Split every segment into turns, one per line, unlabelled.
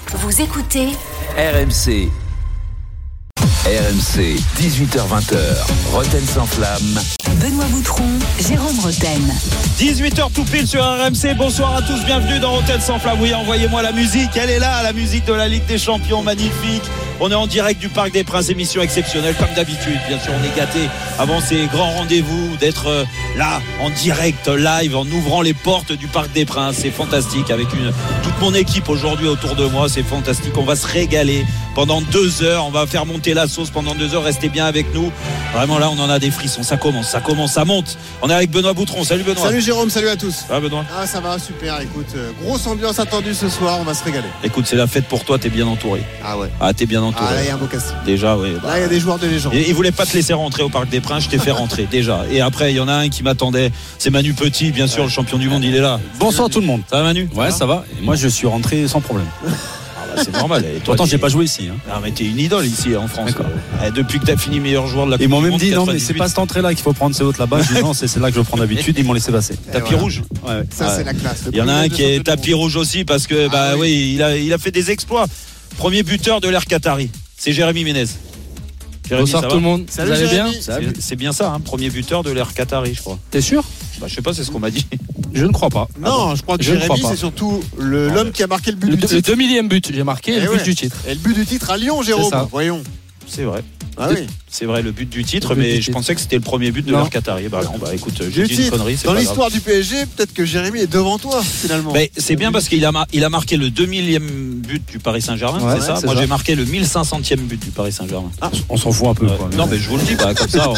Vous écoutez
RMC. RMC, 18h-20h, Roten sans flamme.
Benoît Boutron, Jérôme Roten.
18h tout pile sur RMC. Bonsoir à tous, bienvenue dans Roten sans flamme. Oui, envoyez-moi la musique, elle est là, la musique de la Ligue des Champions, magnifique. On est en direct du Parc des Princes, émission exceptionnelle comme d'habitude. Bien sûr, on est gâtés avant ces grands rendez-vous d'être là en direct, live, en ouvrant les portes du Parc des Princes. C'est fantastique avec toute mon équipe aujourd'hui autour de moi. C'est fantastique. On va se régaler pendant 2 heures. On va faire monter la sauce pendant 2 heures. Restez bien avec nous. Vraiment là, on en a des frissons. Ça commence, ça monte. On est avec Benoît Boutron. Salut Benoît.
Salut Jérôme, salut à tous.
Ça va Benoît?
Ah, ça va, super. Écoute, grosse ambiance attendue ce soir. On va se régaler.
Écoute, c'est la fête pour toi. T'es bien entouré.
Ah ouais.
Ah, t'es bien entouré.
Ah, là, il y a un beau casting.
Déjà, oui.
Là, il y a des joueurs de légende.
Ils voulaient pas te laisser rentrer au Parc des Princes. Je t'ai fait rentrer déjà. Et après, il y en a un qui m'attendait. C'est Manu Petit, bien sûr, le champion du monde. Il est là.
Bonsoir tout le monde.
Ça va Manu?
Ouais, ça va. Et moi, je suis rentré sans problème.
C'est normal. Et toi,
Pourtant, j'ai pas joué ici.
Ah, mais t'es une idole ici en France. Depuis que t'as fini meilleur joueur de la Coupe
Ils m'ont
du
même
monde,
dit non, mais
98.
c'est pas cette entrée-là qu'il faut prendre, c'est l'autre là-bas. Je dis non, c'est celle-là que je prends d'habitude. Ils m'ont laissé passer.
Tapis rouge.
Ouais.
Ça, c'est la classe.
Il y en a un qui est tapis rouge aussi parce que oui, il a fait des exploits. Premier buteur de l'ère Qatari, c'est Jérémy Ménez. Jérémy,
Bonsoir tout le monde.
Salut,
Vous allez bien?
Jérémy.
C'est bien ça, hein, premier buteur de l'ère Qatari, je crois.
T'es sûr?
Je sais pas, c'est ce qu'on m'a dit.
Je ne crois pas.
Non, je crois que
Je ne crois
Jérémy,
pas.
c'est surtout l'homme qui a marqué le but du
Le
titre.
2000e but, j'ai marqué
Eh
le
ouais.
but du titre.
Et le but du titre à Lyon, Jérôme.
C'est ça.
Voyons.
C'est vrai.
Ah oui.
C'est vrai, le but du titre,
Le but
mais
du
je
titre.
pensais que c'était le premier but de
Non.
l'ère Qatari. Bah non, écoute, j'ai
Le
dit une
titre.
connerie, c'est
Dans
pas
l'histoire du PSG, peut-être que Jérémy est devant toi, finalement.
grave. C'est bien parce qu'il a marqué le 2000e but du Paris Saint-Germain,
Ouais,
c'est ça?
c'est
Moi
ça.
j'ai marqué le 1500e but du Paris Saint-Germain.
On s'en fout un peu. Quoi.
Non, mais je vous le dis, comme ça,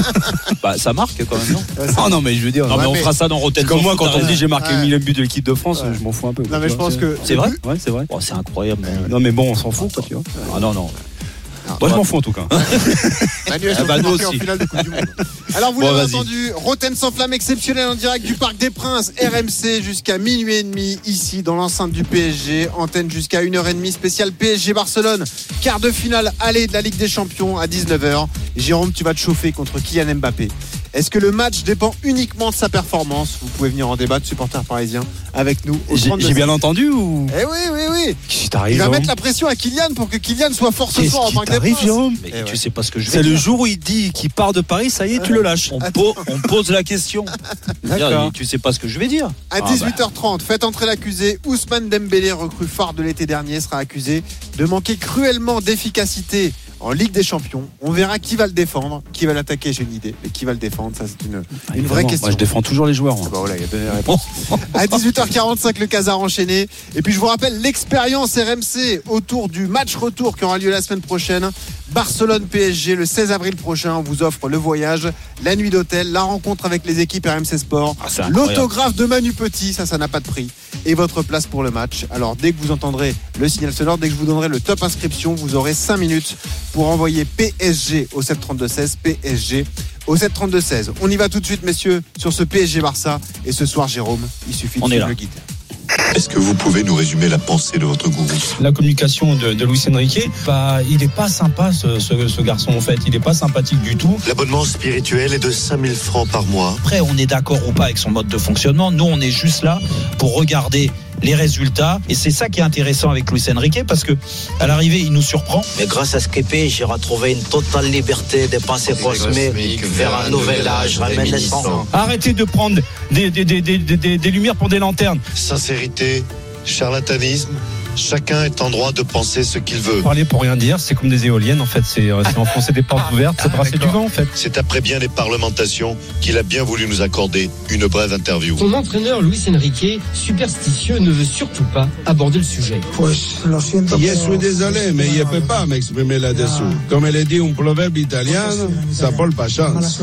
ça marque quand même, non?
Oh non, mais je veux dire.
Non, mais on
mais-
fera ça dans Rotten.
Comme moi, quand on me dit j'ai marqué
Ouais.
le 1000e but de l'équipe de France,
Ouais.
je m'en fous un peu.
Non, mais je pense que.
C'est vrai?
Ouais, c'est vrai.
Oh, c'est incroyable.
Non, mais bon, on s'en fout, quoi, tu vois.
Ah non, non.
Moi, je m'en fous en tout cas.
Manu a
Ah bah,
surtout
nous
marqué en
aussi.
finale de Coupe du Monde. Alors vous
Bon,
l'avez
vas-y.
entendu, Roten sans flamme exceptionnel en direct du Parc des Princes, RMC jusqu'à minuit et demi ici dans l'enceinte du PSG, antenne jusqu'à 1h30 spécial PSG Barcelone, quart de finale aller de la Ligue des Champions à 19h. Jérôme, tu vas te chauffer contre Kylian Mbappé. Est-ce que le match dépend uniquement de sa performance? Vous pouvez venir en débattre, supporters parisiens, avec nous au 32.
J'ai bien entendu ou?
Eh oui.
Qu'est-ce qui
Il
t'arrive,
va
Jérôme?
mettre la pression à Kylian pour que Kylian soit fort ce
Qu'est-ce
soir au
qui
Parc des
t'arrive,
Princes.
Jérôme?
Mais
Eh
tu
ouais.
sais pas ce que je vais
C'est
dire.
le jour où il dit qu'il part de Paris, ça y est, tu le lâches.
On pose la question.
D'accord.
Tu sais pas ce que je vais dire.
À 18h30, faites entrer l'accusé. Ousmane Dembélé, recrue phare de l'été dernier, sera accusé de manquer cruellement d'efficacité en Ligue des Champions. On verra qui va le défendre, qui va l'attaquer, j'ai une idée. Mais qui va le défendre, ça c'est une vraie
Évidemment.
question.
Moi, je défends toujours les joueurs. moi.
Bah voilà, il a donné la réponse. À 18h45, le Casar enchaîné. Et puis je vous rappelle l'expérience RMC autour du match retour qui aura lieu la semaine prochaine. Barcelone-PSG le 16 avril prochain. On vous offre le voyage, la nuit d'hôtel, la rencontre avec les équipes RMC Sport,
Ah, c'est incroyable.
l'autographe de Manu Petit, ça n'a pas de prix, et votre place pour le match. Alors dès que vous entendrez le signal sonore, dès que je vous donnerai le top inscription, vous aurez 5 minutes pour envoyer PSG au 732-16, PSG au 732-16. On y va tout de suite, messieurs, sur ce PSG Barça. Et ce soir, Jérôme, il suffit de
On est
suivre
là.
le guide.
Est-ce que vous pouvez nous résumer la pensée de votre gourou?
La communication de Luis Enrique, il est pas sympa ce garçon en fait, il est pas sympathique du tout.
L'abonnement spirituel est de 5000 francs par mois.
Après, on est d'accord ou pas avec son mode de fonctionnement. Nous, on est juste là pour regarder les résultats. Et c'est ça qui est intéressant avec Luis Enrique parce que à l'arrivée, il nous surprend.
Mais grâce à Sképé, j'ai retrouvé une totale liberté des pensées cosmiques vers un nouvel âge réminiscent.
Arrêtez de prendre des lumières pour des lanternes.
Sincérité, charlatanisme, chacun est en droit de penser ce qu'il veut.
Parler pour rien dire, c'est comme des éoliennes en fait, c'est enfoncer des portes ouvertes, c'est brasser du vent en fait.
C'est après bien des parlementations qu'il a bien voulu nous accorder une brève interview.
Son entraîneur Luis Enrique, superstitieux, ne veut surtout pas aborder le sujet.
Je suis désolé, mais il ne peut pas m'exprimer là-dessous. Comme elle dit un proverbe italien, ça vole pas chance.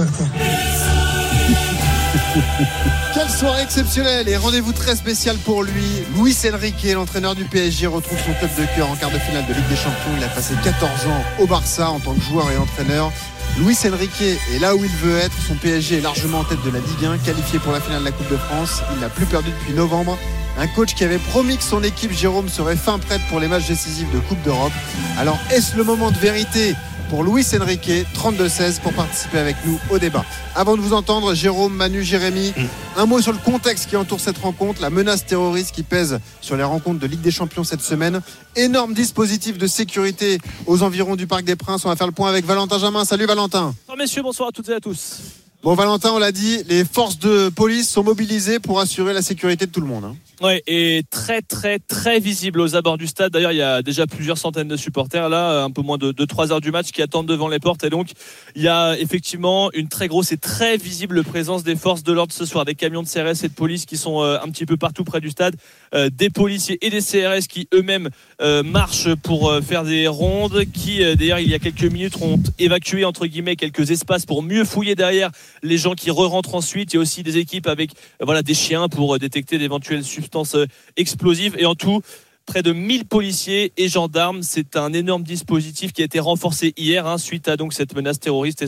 Quelle soirée exceptionnelle et rendez-vous très spécial pour lui. Luis Enrique, l'entraîneur du PSG, retrouve son club de cœur en quart de finale de Ligue des Champions. Il a passé 14 ans au Barça en tant que joueur et entraîneur. Luis Enrique est là où il veut être. Son PSG est largement en tête de la Ligue 1, qualifié pour la finale de la Coupe de France. Il n'a plus perdu depuis novembre. Un coach qui avait promis que son équipe, Jérôme, serait fin prête pour les matchs décisifs de Coupe d'Europe. Alors, est-ce le moment de vérité pour Luis Enrique, 32-16, pour participer avec nous au débat? Avant de vous entendre, Jérôme, Manu, Jérémy, un mot sur le contexte qui entoure cette rencontre, la menace terroriste qui pèse sur les rencontres de Ligue des Champions cette semaine. Énorme dispositif de sécurité aux environs du Parc des Princes. On va faire le point avec Valentin Jamin. Salut Valentin.
Bonsoir messieurs, bonsoir à toutes et à tous.
Bon Valentin, on l'a dit, les forces de police sont mobilisées pour assurer la sécurité de tout le monde.
Ouais, et très très très visible aux abords du stade. D'ailleurs, il y a déjà plusieurs centaines de supporters là, un peu moins de 3 heures du match, qui attendent devant les portes. Et donc, il y a effectivement une très grosse et très visible présence des forces de l'ordre ce soir. Des camions de CRS et de police qui sont un petit peu partout près du stade. Des policiers et des CRS qui eux-mêmes marchent pour faire des rondes, qui d'ailleurs il y a quelques minutes ont évacué entre guillemets quelques espaces pour mieux fouiller derrière les gens qui re-rentrent ensuite. Il y a aussi des équipes avec des chiens pour détecter d'éventuelles substances explosives. Et en tout, près de 1000 policiers et gendarmes. C'est un énorme dispositif qui a été renforcé hier suite à donc cette menace terroriste et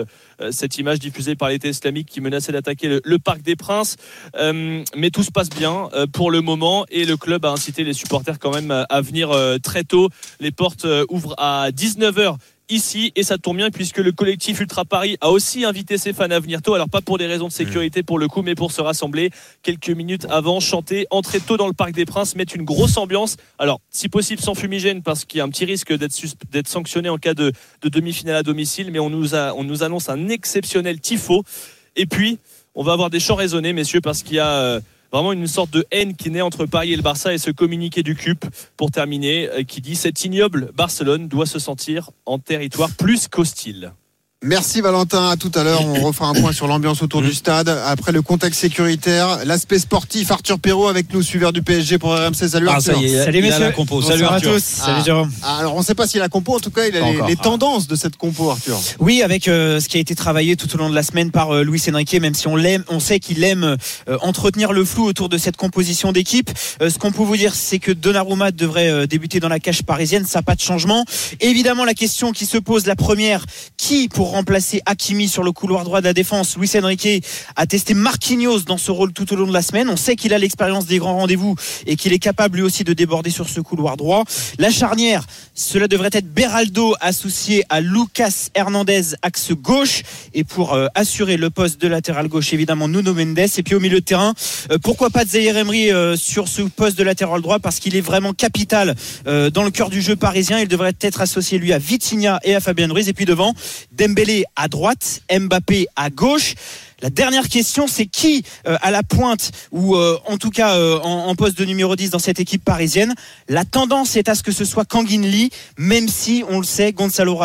cette image diffusée par l'État islamique qui menaçait d'attaquer le Parc des Princes. Mais tout se passe bien pour le moment et le club a incité les supporters quand même à venir très tôt. Les portes ouvrent à 19h ici, et ça tombe bien puisque le collectif Ultra Paris a aussi invité ses fans à venir tôt, alors pas pour des raisons de sécurité pour le coup, mais pour se rassembler quelques minutes avant, chanter, entrer tôt dans le Parc des Princes, mettre une grosse ambiance, alors si possible sans fumigène parce qu'il y a un petit risque d'être sanctionné en cas de demi-finale à domicile, mais on nous annonce un exceptionnel tifo. Et puis on va avoir des chants raisonnés messieurs, parce qu'il y a vraiment une sorte de haine qui naît entre Paris et le Barça, et ce communiqué du CUP pour terminer qui dit: cet ignoble Barcelone doit se sentir en territoire plus qu'hostile.
Merci Valentin, à tout à l'heure. On refera un point sur l'ambiance autour du stade. Après le contexte sécuritaire, l'aspect sportif, Arthur Perrault avec nous, suiveur du PSG pour RMC. Salut Arthur.
Ça y est,
salut messieurs.
Salut
à tous. Salut Jérôme.
Alors on ne sait pas s'il a la compo, en tout cas il a les tendances de cette compo, Arthur.
Oui, avec ce qui a été travaillé tout au long de la semaine par Luis Enrique, même si on sait qu'il aime entretenir le flou autour de cette composition d'équipe. Ce qu'on peut vous dire, c'est que Donnarumma devrait débuter dans la cage parisienne, ça n'a pas de changement. Évidemment, la question qui se pose, la première, qui pour remplacer Hakimi sur le couloir droit de la défense? Luis Enrique a testé Marquinhos dans ce rôle tout au long de la semaine. On sait qu'il a l'expérience des grands rendez-vous et qu'il est capable lui aussi de déborder sur ce couloir droit. La charnière, cela devrait être Beraldo associé à Lucas Hernandez, axe gauche, et pour assurer le poste de latéral gauche, évidemment Nuno Mendes. Et puis au milieu de terrain, pourquoi pas Zaïre Emery sur ce poste de latéral droit, parce qu'il est vraiment capital dans le cœur du jeu parisien. Il devrait être associé lui à Vitinha et à Fabien Ruiz. Et puis devant, Dembélé à droite, Mbappé à gauche. La dernière question, c'est qui à la pointe ou en tout cas en poste de numéro 10 dans cette équipe parisienne? La tendance est à ce que ce soit Kangin Lee, même si on le sait, Gonzalo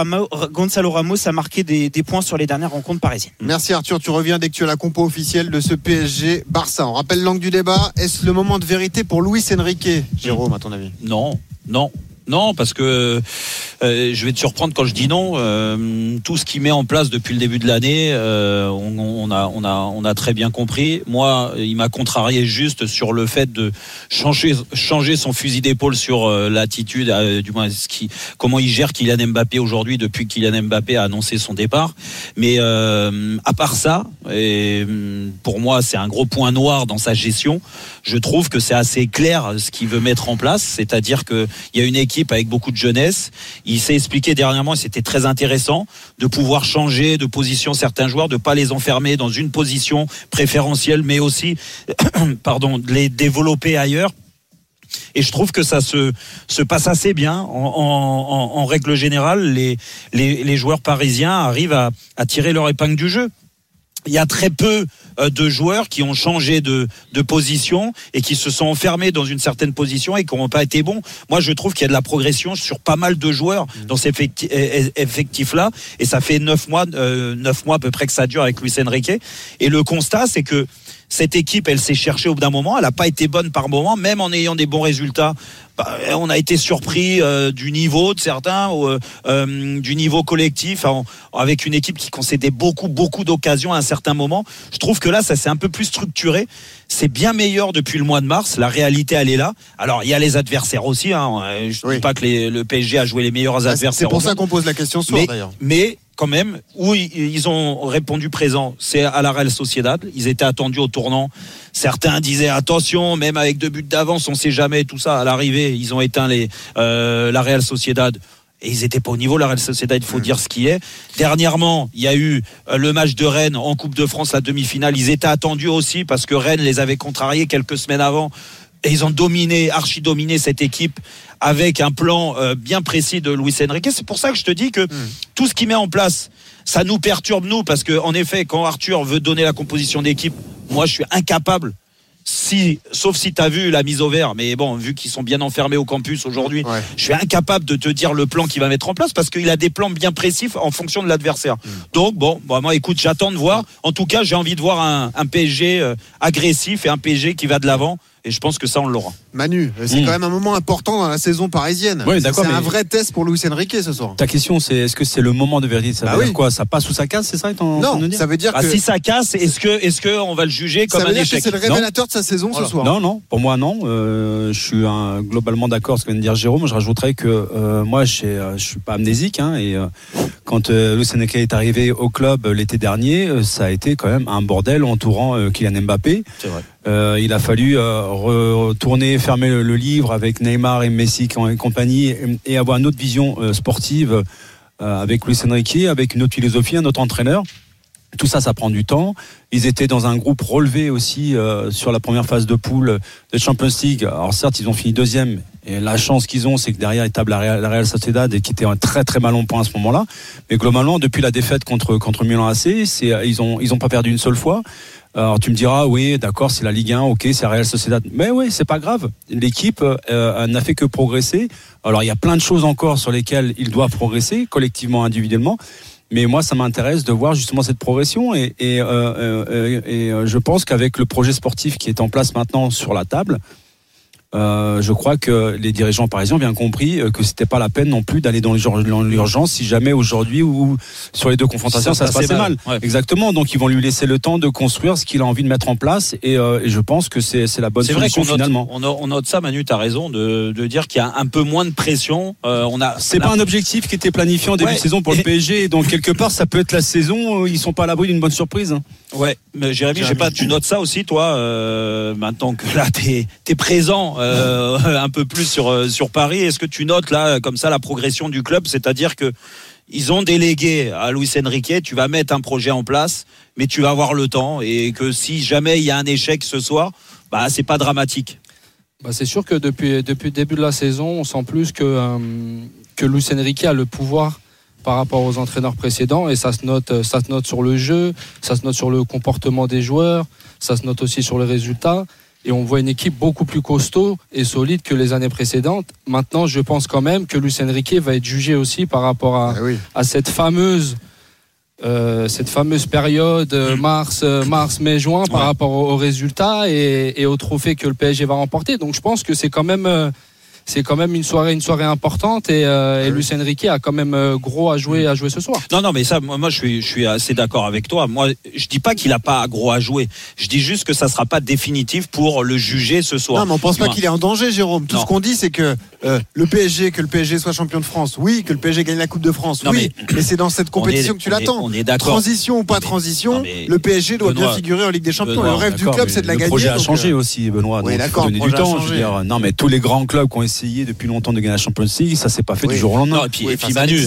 Ramos a marqué des points sur les dernières rencontres parisiennes.
Merci Arthur, tu reviens dès que tu as la compo officielle de ce PSG Barça. On rappelle l'angle du débat. Est-ce le moment de vérité pour Luis Enrique, Jérôme, à ton avis?
Non, parce que je vais te surprendre quand je dis non. Tout ce qu'il met en place depuis le début de l'année, on a très bien compris. Moi, il m'a contrarié juste sur le fait de changer son fusil d'épaule sur l'attitude, du moins comment il gère Kylian Mbappé aujourd'hui depuis que Kylian Mbappé a annoncé son départ. Mais à part ça, et pour moi, c'est un gros point noir dans sa gestion. Je trouve que c'est assez clair ce qu'il veut mettre en place, c'est-à-dire que il y a une équipe avec beaucoup de jeunesse. Il s'est expliqué dernièrement, et c'était très intéressant, de pouvoir changer de position certains joueurs, de pas les enfermer dans une position préférentielle, mais aussi de les développer ailleurs. Et je trouve que ça se passe assez bien. En règle générale, les joueurs parisiens arrivent à tirer leur épingle du jeu. Il y a très peu de joueurs qui ont changé de position et qui se sont enfermés dans une certaine position et qui n'ont pas été bons. Moi, je trouve qu'il y a de la progression sur pas mal de joueurs dans ces effectifs-là. Et ça fait 9 mois à peu près que ça dure avec Luis Enrique. Et le constat, c'est que cette équipe, elle s'est cherchée au bout d'un moment. Elle n'a pas été bonne par moment, même en ayant des bons résultats. On a été surpris du niveau de certains, du niveau collectif, avec une équipe qui concédait beaucoup d'occasions à un certain moment. Je trouve que là, ça s'est un peu plus structuré. C'est bien meilleur depuis le mois de mars. La réalité, elle est là. Alors, il y a les adversaires aussi. Je ne dis pas que le PSG a joué les meilleurs adversaires.
C'est pour ça qu'on pose la question ce soir, d'ailleurs.
Mais quand même, où ils ont répondu présent, c'est à la Real Sociedad. Ils étaient attendus au tournant. Certains disaient attention, même avec 2 buts d'avance, on sait jamais, tout ça. À l'arrivée, ils ont éteint la Real Sociedad. Et ils n'étaient pas au niveau, la Real Sociedad, il faut dire ce qui est. Dernièrement, il y a eu le match de Rennes en Coupe de France, la demi-finale. Ils étaient attendus aussi parce que Rennes les avait contrariés quelques semaines avant. Et ils ont archi-dominé cette équipe avec un plan bien précis de Luis Enrique. C'est pour ça que je te dis que tout ce qu'il met en place, ça nous perturbe, nous, parce que en effet, quand Arthur veut donner la composition d'équipe, moi, je suis incapable. Sauf si tu as vu la mise au vert, mais bon, vu qu'ils sont bien enfermés au campus aujourd'hui, je suis incapable de te dire le plan qu'il va mettre en place parce qu'il a des plans bien précis en fonction de l'adversaire. Donc bon, moi écoute, j'attends de voir. En tout cas, j'ai envie de voir un PSG agressif et un PSG qui va de l'avant. Et je pense que ça, on l'aura.
Manu, c'est quand même un moment important dans la saison parisienne.
Oui, d'accord,
c'est un vrai test pour Luis Enrique ce soir.
Ta question, c'est est-ce que c'est le moment de vérité? Ça veut dire quoi? Ça passe ou ça casse, c'est ça?
Non, ça veut dire que
si ça casse, est-ce que on va le juger comme un échec?
Ça veut dire que c'est le révélateur de sa saison ce soir.
Non, pour moi non. Je suis globalement d'accord avec ce que vient de dire Jérôme. Je rajouterais que moi, je suis pas amnésique, et quand Luis Enrique est arrivé au club l'été dernier, ça a été quand même un bordel entourant Kylian Mbappé.
C'est vrai.
Il a fallu retourner, fermer le livre avec Neymar et Messi et compagnie et avoir une autre vision sportive avec Luis Enrique, avec une autre philosophie, un autre entraîneur. Tout ça, ça prend du temps. Ils étaient dans un groupe relevé aussi sur la première phase de poule de Champions League. Alors certes, ils ont fini 2e. Et la chance qu'ils ont, c'est que derrière, ils tablent la Real Sociedad et qui était un très très mal en point à ce moment-là. Mais globalement, depuis la défaite contre Milan AC, ils ont pas perdu une seule fois. Alors tu me diras, oui, d'accord, c'est la Ligue 1, ok, c'est la Real Sociedad. Mais oui, c'est pas grave. L'équipe n'a fait que progresser. Alors il y a plein de choses encore sur lesquelles ils doivent progresser, collectivement, individuellement. Mais moi, ça m'intéresse de voir justement cette progression et je pense qu'avec le projet sportif qui est en place maintenant sur la table, je crois que les dirigeants parisiens ont bien compris que c'était pas la peine non plus d'aller dans l'urgence si jamais aujourd'hui ou sur les 2 confrontations ça se passait mal. Ouais. Exactement. Donc ils vont lui laisser le temps de construire ce qu'il a envie de mettre en place et je pense que c'est la bonne solution finalement.
On note ça, Manu, t'as raison de dire qu'il y a un peu moins de pression.
C'est pas un objectif qui était planifié en début de saison pour le PSG. Donc quelque part ça peut être la saison. Ils sont pas à l'abri d'une bonne surprise.
Ouais, mais Jérémy, tu notes ça aussi, toi, maintenant que là t'es présent un peu plus sur Paris. Est-ce que tu notes là comme ça la progression du club, c'est-à-dire que ils ont délégué à Luis Enrique, tu vas mettre un projet en place, mais tu vas avoir le temps et que si jamais il y a un échec ce soir, c'est pas dramatique.
C'est sûr que depuis le début de la saison, on sent plus que Luis Enrique a le pouvoir par rapport aux entraîneurs précédents et ça se note sur le jeu, ça se note sur le comportement des joueurs, ça se note aussi sur les résultats. Et on voit une équipe beaucoup plus costaud et solide que les années précédentes. Maintenant, je pense quand même que Luis Enrique va être jugé aussi par rapport à cette fameuse période mars, mai, juin par rapport aux résultats et aux trophées que le PSG va remporter. Donc je pense que c'est quand même une soirée importante et Luis Enrique a quand même gros à jouer ce soir.
Non, mais ça, moi je suis assez d'accord avec toi. Moi, je dis pas qu'il a pas gros à jouer. Je dis juste que ça sera pas définitif pour le juger ce soir.
Non, mais on pense pas qu'il est en danger, Jérôme. Tout ce qu'on dit, c'est que que le PSG soit champion de France, oui, que le PSG gagne la Coupe de France, oui, mais c'est dans cette compétition que tu l'attends.
On est d'accord.
Transition ou pas transition, le PSG doit bien figurer en Ligue des Champions. Le rêve du club, c'est de la gagner.
Le projet a changé aussi, Benoît.
Oui, d'accord.
Donner du temps. Je veux dire, non, mais tous les grands clubs qui ont essayé depuis longtemps de gagner la Champions League, ça s'est pas fait du jour au lendemain.
Non, et puis Manu,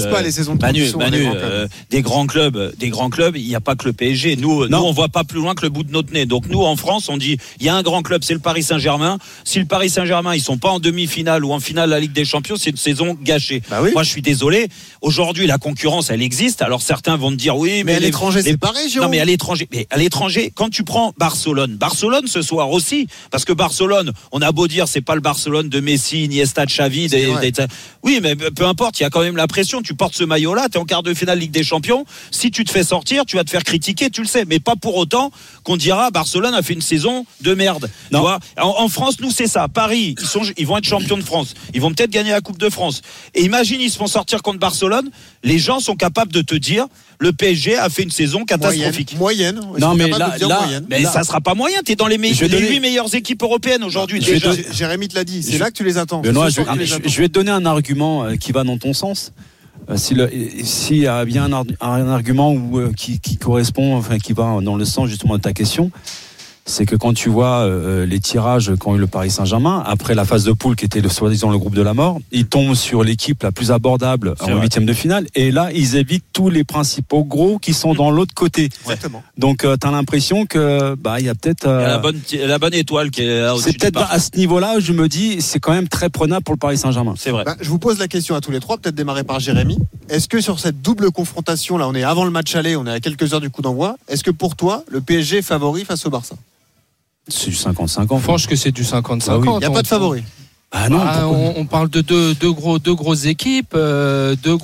des grands clubs, il n'y a pas que le PSG. Nous, on voit pas plus loin que le bout de notre nez. Donc nous, en France, on dit, il y a un grand club, c'est le Paris Saint-Germain. Si le Paris Saint-Germain, ils sont pas en demi-finale ou en finale de la Ligue des Champions, c'est une saison gâchée. Moi, je suis désolé. Aujourd'hui, la concurrence, elle existe. Alors certains vont me dire, oui,
mais à l'étranger, c'est pareil, Jérôme.
Non, mais à l'étranger, quand tu prends Barcelone ce soir aussi, parce que Barcelone, on a beau dire, c'est pas le Barcelone de Messi, Iniesta, Xavi. Oui, mais peu importe, il y a quand même la pression. Tu portes ce maillot-là, t'es en quart de finale Ligue des Champions. Si tu te fais sortir, tu vas te faire critiquer, tu le sais. Mais pas pour autant qu'on dira Barcelone a fait une saison de merde. Tu vois, en France, nous, c'est ça. Paris, ils vont être champions de France. Ils vont peut-être gagner la Coupe de France. Et imagine, ils se font sortir contre Barcelone. Les gens sont capables de te dire le PSG a fait une saison catastrophique.
Moyenne.
Non, mais là,
ça sera pas moyen. T'es dans les 8 meilleures équipes européennes aujourd'hui.
Jérémy te l'a dit. C'est là que tu les attends.
Benoît, je vais te donner un argument qui va dans ton sens. S'il y a bien un argument qui correspond, enfin qui va dans le sens justement de ta question, c'est que quand tu vois les tirages qu'ont eu le Paris Saint-Germain après la phase de poule qui était soi-disant le groupe de la mort, ils tombent sur l'équipe la plus abordable en huitième de finale et là ils évitent tous les principaux gros qui sont dans l'autre côté.
Exactement.
Donc t'as l'impression que il y a peut-être
il y a la bonne étoile qui est là au-dessus.
C'est peut-être à ce niveau-là, je me dis, c'est quand même très prenable pour le Paris Saint-Germain.
C'est vrai.
Je vous pose la question à tous les trois, peut-être démarrer par Jérémy. Est-ce que sur cette double confrontation, là on est avant le match aller, on est à quelques heures du coup d'envoi, est-ce que pour toi le PSG est favori face au Barça?
C'est du 50-50.
Franchement que c'est du 50-50.
Il n'y a pas de favori.
Ah non, on parle de deux grosses équipes, deux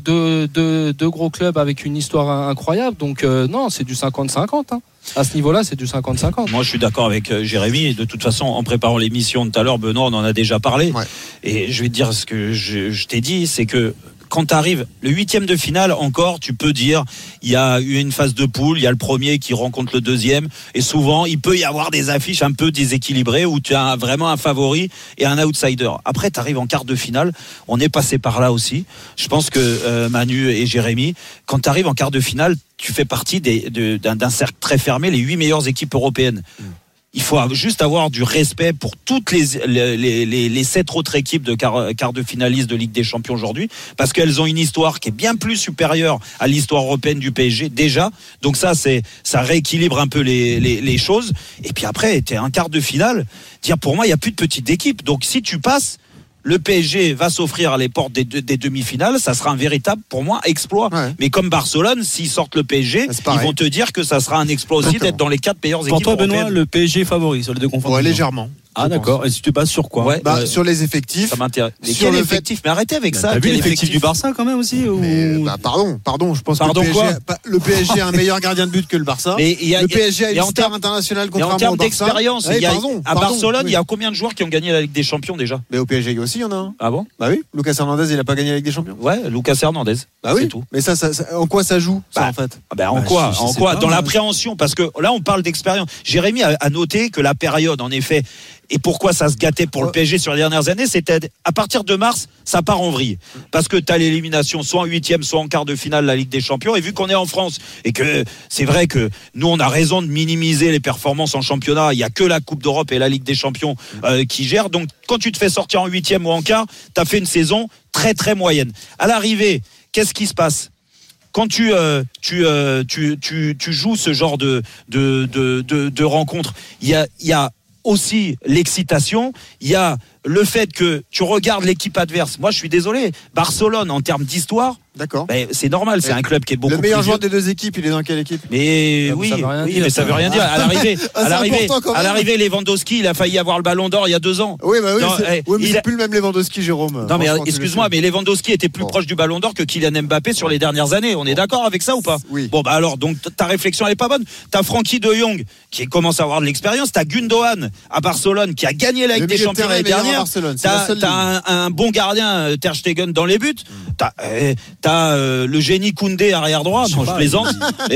gros clubs avec une histoire incroyable. Donc non, c'est du 50-50. Hein. À ce niveau-là, c'est du 50-50.
Moi, je suis d'accord avec Jérémy. Et de toute façon, en préparant l'émission tout à l'heure, Benoît, on en a déjà parlé. Ouais. Et je vais te dire ce que je t'ai dit, c'est que quand tu arrives le huitième de finale, encore, tu peux dire, il y a eu une phase de poule, il y a le premier qui rencontre le deuxième, et souvent, il peut y avoir des affiches un peu déséquilibrées où tu as vraiment un favori et un outsider. Après, tu arrives en quart de finale, on est passé par là aussi. Je pense que Manu et Jérémy, quand tu arrives en quart de finale, tu fais partie d'un cercle très fermé, les 8 meilleures équipes européennes. Il faut juste avoir du respect pour toutes les 7 autres équipes de quart de finalistes de Ligue des Champions aujourd'hui, parce qu'elles ont une histoire qui est bien plus supérieure à l'histoire européenne du PSG déjà. Donc ça rééquilibre un peu les choses. Et puis après, t'es un quart de finale. Dire pour moi, il y a plus de petite équipe. Donc si tu passes, le PSG va s'offrir à les portes des demi-finales, ça sera un véritable, pour moi, exploit. Ouais. Mais comme Barcelone, s'ils sortent le PSG, ils vont te dire que ça ça sera un exploit aussi d'être dans les 4 meilleures équipes
européennes. Pour toi, Benoît,
européennes.
le PSG est favori sur les deux confrontations.
Ouais, légèrement.
Ah d'accord. Et si tu bases sur quoi?
Sur les effectifs.
Ça m'intéresse. Sur les effectifs. Mais arrêtez avec ça.
T'as vu l'effectif du Barça quand même aussi
Pardon. Je pense que le PSG a un meilleur gardien de but que le Barça. Le PSG a une star internationale contrairement au Barça.
D'expérience. À Barcelone, il y a combien de joueurs qui ont gagné la Ligue des Champions déjà?
Mais au PSG aussi, il y en a un.
Ah bon?
Bah oui. Lucas Hernandez, il a pas gagné la Ligue des Champions.
Ouais, Lucas Hernandez.
Bah oui. C'est tout. Mais ça, en quoi ça joue ça en fait?
En quoi? Dans l'appréhension, parce que là, on parle d'expérience. Jérémy a noté que la période, en effet. Et pourquoi ça se gâtait pour le PSG sur les dernières années, c'était à partir de mars, ça part en vrille. Parce que tu as l'élimination soit en huitième, soit en quart de finale de la Ligue des Champions. Et vu qu'on est en France et que c'est vrai que nous, on a raison de minimiser les performances en championnat, il n'y a que la Coupe d'Europe et la Ligue des Champions qui gèrent. Donc quand tu te fais sortir en huitième ou en quart, tu as fait une saison très très moyenne. À l'arrivée, qu'est-ce qui se passe? Quand tu joues ce genre de rencontre, il y a aussi l'excitation, il y a le fait que tu regardes l'équipe adverse. Moi, je suis désolé, Barcelone, en termes d'histoire,
d'accord.
C'est normal, c'est un club qui est beaucoup plus.
Le meilleur joueur des deux équipes, il est dans quelle équipe?
Mais mais ça veut rien dire. À l'arrivée, Lewandowski, il a failli avoir le Ballon d'Or il y a 2 ans.
Oui, mais c'est plus le même Lewandowski, Jérôme.
Non, mais excuse-moi, mais Lewandowski était plus proche du Ballon d'Or que Kylian Mbappé sur les dernières années. On est d'accord avec ça ou pas?
Oui.
Bon, alors, donc ta réflexion elle est pas bonne. T'as Frankie de Jong qui commence à avoir de l'expérience. T'as Gundogan à Barcelone qui a gagné la Ligue des Champions l'année dernière. T'as un bon gardien, Ter Stegen dans les buts. T'as le génie Koundé arrière droit. Non, je plaisante.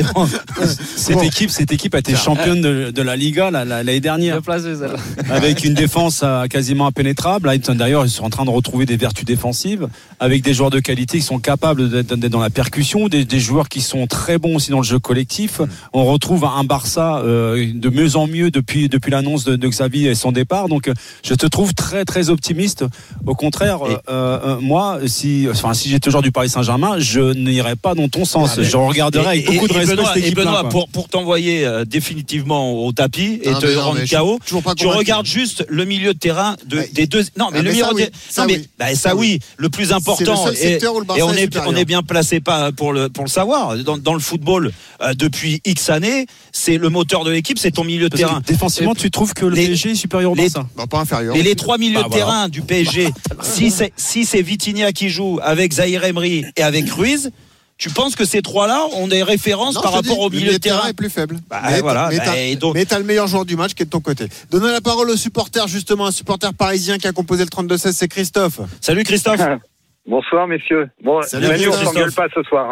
Cette équipe a été championne de la Liga l'année dernière. Avec une défense quasiment impénétrable. Là, d'ailleurs, ils sont en train de retrouver des vertus défensives avec des joueurs de qualité qui sont capables d'être dans la percussion, des joueurs qui sont très bons aussi dans le jeu collectif. On retrouve un Barça de mieux en mieux depuis l'annonce de Xavi et son départ. Donc, je te trouve très très optimiste. Au contraire, moi, si j'ai toujours du Paris Saint-Germain, je n'irai pas dans ton sens. Je regarderai avec beaucoup de respect cette équipe.
Benoît, pour t'envoyer définitivement au tapis et te rendre KO, tu regardes juste le milieu de terrain des deux. Non, mais le milieu de terrain. Oui, le plus important. Et on est bien placé pour le savoir. Dans le football, depuis X années, c'est le moteur de l'équipe, c'est ton milieu de terrain.
Défensivement, tu trouves que le PSG est supérieur au Barça?
Pas inférieur.
Et les 3 milieux de terrain du PSG, si c'est Vitinha qui joue avec Zahir Emery et avec Ruiz, tu penses que ces 3-là ont des références par rapport au milieu de terrain
est plus faible.
Mais
t'as le meilleur joueur du match qui est de ton côté. Donnons la parole au supporter, justement, un supporter parisien qui a composé le 32-16, c'est Christophe.
Salut Christophe.
Bonsoir messieurs. Bon,
salut,
Manu, on s'engueule pas ce soir. Hein.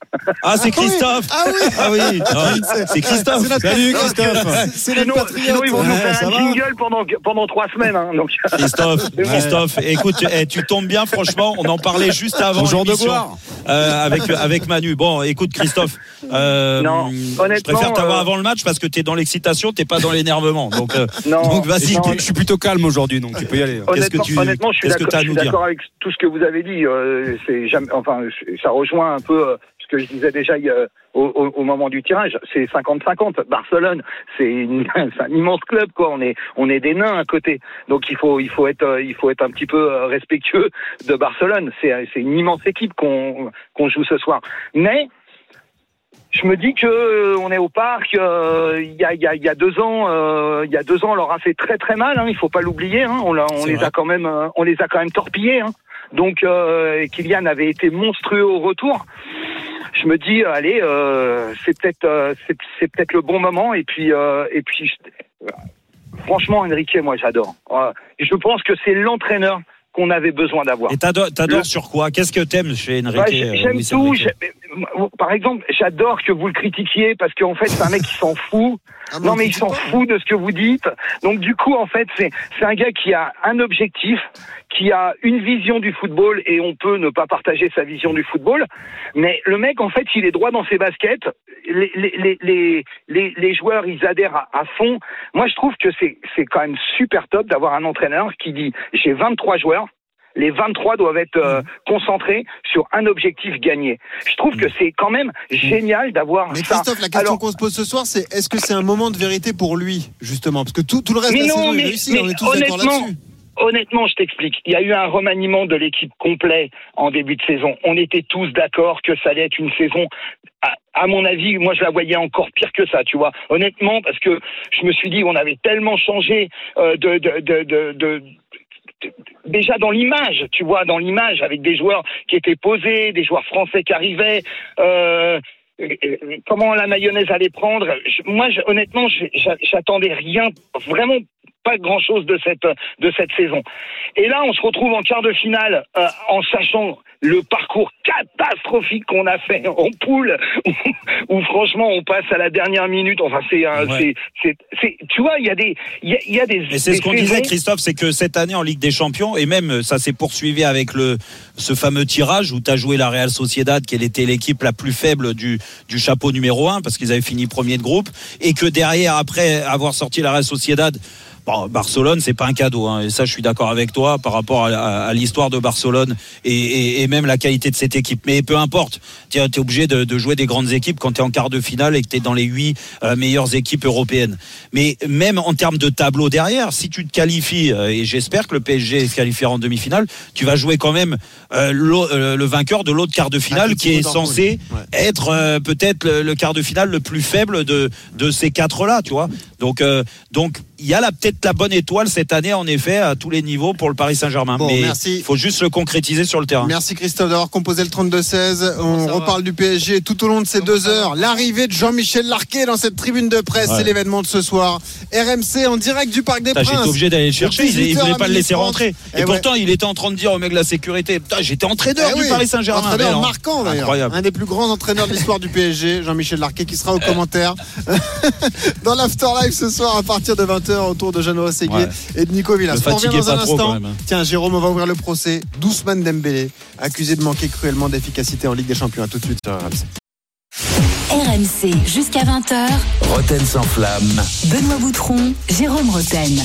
Ah, c'est Christophe.
Ah oui.
C'est Christophe.
Salut Christophe. C'est notre patriote.
Sinon, ils vont nous faire un jingle pendant 3 semaines. Hein, donc.
Christophe, écoute, tu tombes bien, franchement. On en parlait juste avant l'émission avec Manu. Bon, écoute, Christophe,
non,
je préfère t'avoir avant le match parce que t'es dans l'excitation, t'es pas dans l'énervement. Donc vas-y. Je suis plutôt calme aujourd'hui, donc tu peux y aller.
Honnêtement, je suis d'accord avec tout ce que vous avez dit. Ça rejoint un peu ce que je disais déjà au moment du tirage. C'est 50-50. Barcelone, c'est un immense club, quoi. On est des nains à côté. Donc il faut être un petit peu respectueux de Barcelone. C'est une immense équipe qu'on joue ce soir. Mais je me dis que on est au parc. Il y a 2 ans, on leur a fait très très mal. Hein, il faut pas l'oublier. Hein, on les a quand même torpillés. Hein. Donc Kylian avait été monstrueux au retour. Je me dis, allez, c'est peut-être le bon moment. Et puis, franchement, Enrique, moi, j'adore. Je pense que c'est l'entraîneur qu'on avait besoin d'avoir.
Et t'adores sur quoi? Qu'est-ce que t'aimes chez Enrique?
J'aime tout. Par exemple, j'adore que vous le critiquiez parce qu'en fait, c'est un mec qui s'en fout. Non, mais il s'en fout de ce que vous dites. Donc, du coup, en fait, c'est un gars qui a un objectif, qui a une vision du football, et on peut ne pas partager sa vision du football. Mais le mec, en fait, il est droit dans ses baskets. Les joueurs, ils adhèrent à fond. Moi, je trouve que c'est quand même super top d'avoir un entraîneur qui dit, j'ai 23 joueurs. Les 23 doivent être concentrés sur un objectif gagné. Je trouve que c'est quand même génial d'avoir
ça. Mais Christophe, la question qu'on se pose ce soir, c'est est-ce que c'est un moment de vérité pour lui, justement? Parce que tout le reste de la saison est réussi, on est tous d'accord là-dessus.
Honnêtement, je t'explique. Il y a eu un remaniement de l'équipe complet en début de saison. On était tous d'accord que ça allait être une saison, à mon avis, moi je la voyais encore pire que ça, tu vois. Honnêtement, parce que je me suis dit, on avait tellement changé déjà dans l'image, tu vois, avec des joueurs qui étaient posés, des joueurs français qui arrivaient, comment la mayonnaise allait prendre. Honnêtement, j'attendais rien, vraiment pas grand chose de cette saison. Et là, on se retrouve en quart de finale, en sachant le parcours catastrophique qu'on a fait en poule, où franchement on passe à la dernière minute. Enfin, tu vois, il y a des.
Mais c'est ce qu'on disait, Christophe, c'est que cette année en Ligue des Champions, et même ça s'est poursuivi avec ce fameux tirage où tu as joué la Real Sociedad, qui était l'équipe la plus faible du chapeau numéro 1, parce qu'ils avaient fini premier de groupe, et que derrière, après avoir sorti la Real Sociedad, Barcelone, c'est pas un cadeau, hein, et ça je suis d'accord avec toi par rapport à l'histoire de Barcelone et même la qualité de cette équipe. Mais peu importe, tu es obligé de jouer des grandes équipes quand tu es en quart de finale et que tu es dans les 8 meilleures équipes européennes. Mais même en termes de tableau derrière, si tu te qualifies, et j'espère que le PSG se qualifiera en demi-finale, tu vas jouer quand même le vainqueur de l'autre quart de finale qui est censé être peut-être le quart de finale le plus faible de ces 4-là, tu vois. Donc il y a peut-être la bonne étoile cette année, en effet, à tous les niveaux pour le Paris Saint-Germain. Mais il faut juste le concrétiser sur le terrain.
Merci Christophe d'avoir composé le 32-16. On reparle du PSG tout au long de ces 2 heures. L'arrivée de Jean-Michel Larquet dans cette tribune de presse, c'est l'événement de ce soir. RMC en direct du Parc des Princes.
J'étais obligé d'aller le chercher, il ne voulait pas le laisser rentrer. Et pourtant, il était en train de dire au mec de la sécurité, putain, j'étais entraîneur du Paris Saint-Germain.
Entraîneur marquant d'ailleurs. Incroyable. Un des plus grands entraîneurs de l'histoire du PSG, Jean-Michel Larquet, qui sera aux commentaires dans l'Afterlife ce soir à partir de 20h autour de Jeannot Séguier et de Nico Villas. On revient dans un instant. Tiens, Jérôme, on va ouvrir le procès d'Ousmane Dembélé, accusé de manquer cruellement d'efficacité en Ligue des Champions. À tout de suite sur RMC.
RMC jusqu'à 20h.
Roten sans flamme.
Benoît Boutron, Jérôme Roten.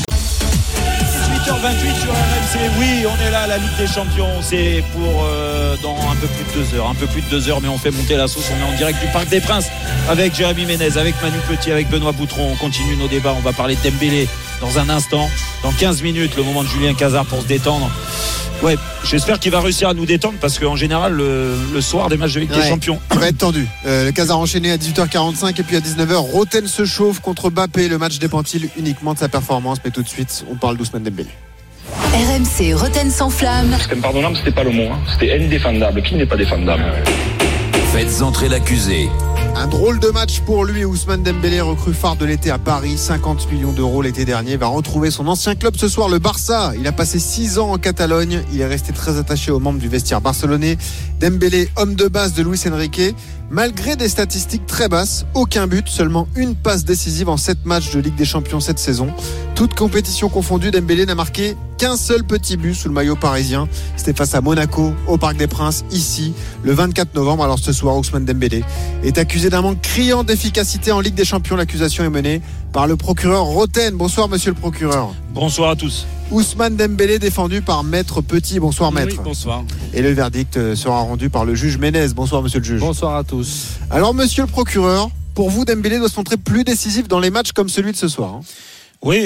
18h28 sur RMC. Oui, on est là à la Ligue des Champions. C'est pour dans un peu plus de 2 heures. Un peu plus de 2 heures, mais on fait monter la sauce. On est en direct du Parc des Princes avec Jérémy Ménez, avec Manu Petit, avec Benoît Boutron. On continue nos débats. On va parler de Dembélé dans un instant. Dans 15 minutes, le moment de Julien Cazard pour se détendre. Ouais, j'espère qu'il va réussir à nous détendre parce qu'en général, le soir des matchs de Ligue des Champions,
il va être tendu. Le Cazard enchaîné à 18h45 et puis à 19h, Roten se chauffe contre Mbappé. Le match dépend-il uniquement de sa performance? Mais tout de suite, on parle d'Ousmane Dembélé.
RMC, Roten sans flamme.
C'était impardonnable, c'était pas le mot. C'était indéfendable. Qui n'est pas défendable?
Faites entrer l'accusé
Un drôle de match pour lui. Ousmane Dembélé, recrue phare de l'été à Paris, 50 millions d'euros l'été dernier, va retrouver son ancien club ce soir, le Barça. Il a passé 6 ans en Catalogne. Il est resté très attaché aux membres du vestiaire barcelonais. Dembélé, homme de base de Luis Enrique. Malgré des statistiques très basses, aucun but, seulement une passe décisive en 7 matchs de Ligue des Champions cette saison. Toutes compétitions confondues, Dembélé n'a marqué qu'un seul petit but sous le maillot parisien. C'était face à Monaco, au Parc des Princes, ici, le 24 novembre. Alors ce soir, Ousmane Dembélé est accusé d'un manque criant d'efficacité en Ligue des Champions. L'accusation est menée par le procureur Roten. Bonsoir monsieur le procureur.
Bonsoir à tous.
Ousmane Dembélé défendu par Maître Petit. Bonsoir Maître.
Oui, bonsoir.
Et le verdict sera rendu par le juge Ménez. Bonsoir monsieur le juge.
Bonsoir à tous.
Alors monsieur le procureur, pour vous Dembélé doit se montrer plus décisif dans les matchs comme celui de ce soir.
Oui,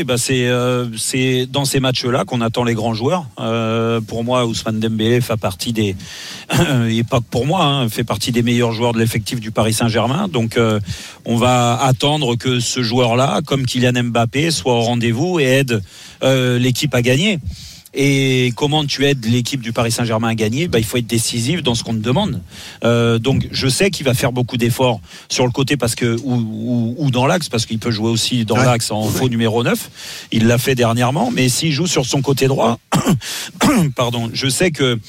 c'est dans ces matchs-là qu'on attend les grands joueurs. Pour moi, Ousmane Dembélé fait partie des, et pas que pour moi, fait partie des meilleurs joueurs de l'effectif du Paris Saint-Germain. Donc, on va attendre que ce joueur-là, comme Kylian Mbappé, soit au rendez-vous et aide l'équipe à gagner. Et comment tu aides l'équipe du Paris Saint-Germain à gagner ? Il faut être décisif dans ce qu'on te demande. Donc je sais qu'il va faire beaucoup d'efforts sur le côté parce que ou dans l'axe, parce qu'il peut jouer aussi dans l'axe en faux numéro 9. Il l'a fait dernièrement, mais s'il joue sur son côté droit, pardon, je sais que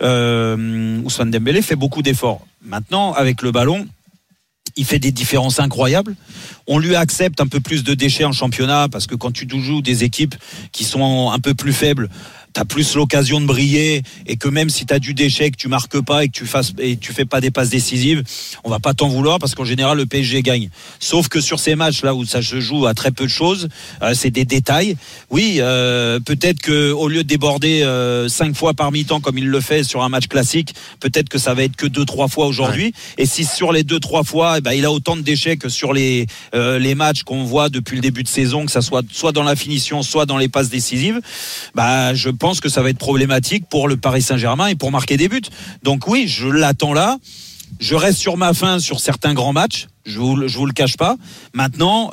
Ousmane Dembélé fait beaucoup d'efforts. Maintenant, avec le ballon, il fait des différences incroyables. On lui accepte un peu plus de déchets en championnat parce que quand tu joues des équipes qui sont un peu plus faibles, t'as plus l'occasion de briller et que même si t'as du déchet, que tu marques pas et que tu fais pas des passes décisives, on va pas t'en vouloir parce qu'en général le PSG gagne. Sauf que sur ces matchs là où ça se joue à très peu de choses, c'est des détails. Oui, peut-être que au lieu de déborder 5 fois par mi-temps comme il le fait sur un match classique, peut-être que ça va être que 2-3 fois aujourd'hui. Ouais. Et si sur les 2-3 fois, il a autant de déchets que sur les matchs qu'on voit depuis le début de saison, que ça soit dans la finition, soit dans les passes décisives, je pense que ça va être problématique pour le Paris Saint-Germain et pour marquer des buts. Donc oui, je l'attends là. Je reste sur ma faim sur certains grands matchs. Je vous le cache pas. Maintenant,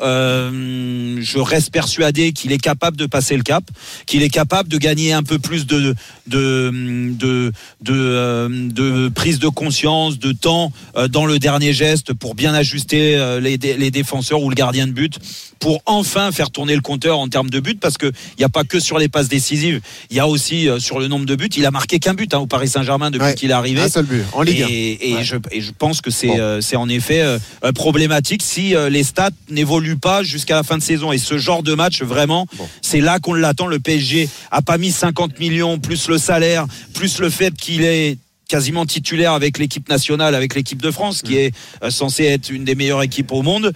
je reste persuadé qu'il est capable de passer le cap, qu'il est capable de gagner un peu plus de prise de conscience, de temps dans le dernier geste pour bien ajuster les défenseurs ou le gardien de but pour enfin faire tourner le compteur en termes de buts, parce que il n'y a pas que sur les passes décisives, il y a aussi sur le nombre de buts. Il a marqué qu'un but au Paris Saint-Germain depuis qu'il est arrivé.
Un seul but en Ligue 1.
Et je pense que c'est en effet problématique si les stats n'évoluent pas jusqu'à la fin de saison. Et ce genre de match, vraiment, c'est là qu'on l'attend. Le PSG a pas mis 50 millions, plus le salaire, plus le fait qu'il est quasiment titulaire avec l'équipe nationale, avec l'équipe de France, qui est censée être une des meilleures équipes au monde,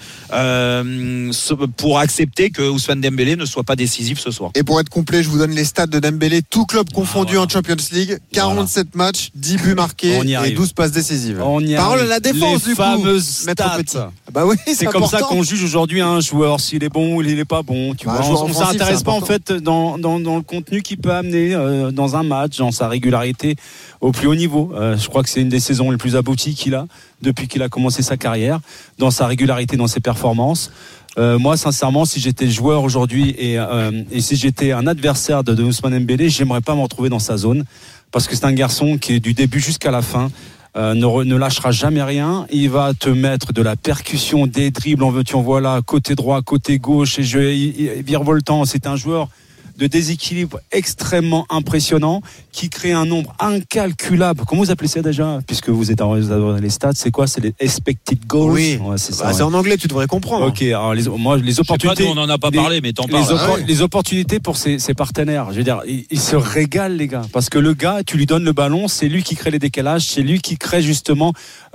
pour accepter que Ousmane Dembélé ne soit pas décisif ce soir.
Et pour être complet, je vous donne les stats de Dembélé, tout club confondu en Champions League, 47 matchs, 10 buts marqués et 12 passes décisives. Parole à la défense, du coup, Maître Petit. Oui,
c'est comme ça qu'on juge aujourd'hui un joueur, s'il est bon ou il n'est pas bon. Tu vois, on ne s'intéresse pas en fait dans le contenu qu'il peut amener dans un match, dans sa régularité au plus haut niveau. Je crois que c'est une des saisons les plus abouties qu'il a depuis qu'il a commencé sa carrière, dans sa régularité, dans ses performances. Moi, sincèrement, si j'étais joueur aujourd'hui et si j'étais un adversaire de Ousmane Dembélé, j'aimerais pas me retrouver dans sa zone, parce que c'est un garçon qui est du début jusqu'à la fin. Ne lâchera jamais rien. Il va te mettre de la percussion, des dribbles, en veux-tu en voilà, côté droit, côté gauche, et virevoltant. C'est un joueur de déséquilibre extrêmement impressionnant qui crée un nombre incalculable. Comment vous appelez ça déjà ? Puisque vous êtes dans les stats, c'est quoi ? C'est les expected goals.
Oui, c'est ça. C'est en anglais, tu devrais comprendre.
Ok, alors les opportunités. On n'en a pas parlé, mais t'en parles.
Les opportunités pour ses partenaires. Je veux dire, ils se régalent, les gars, parce que le gars, tu lui donnes le ballon, c'est lui qui crée les décalages, c'est lui qui crée justement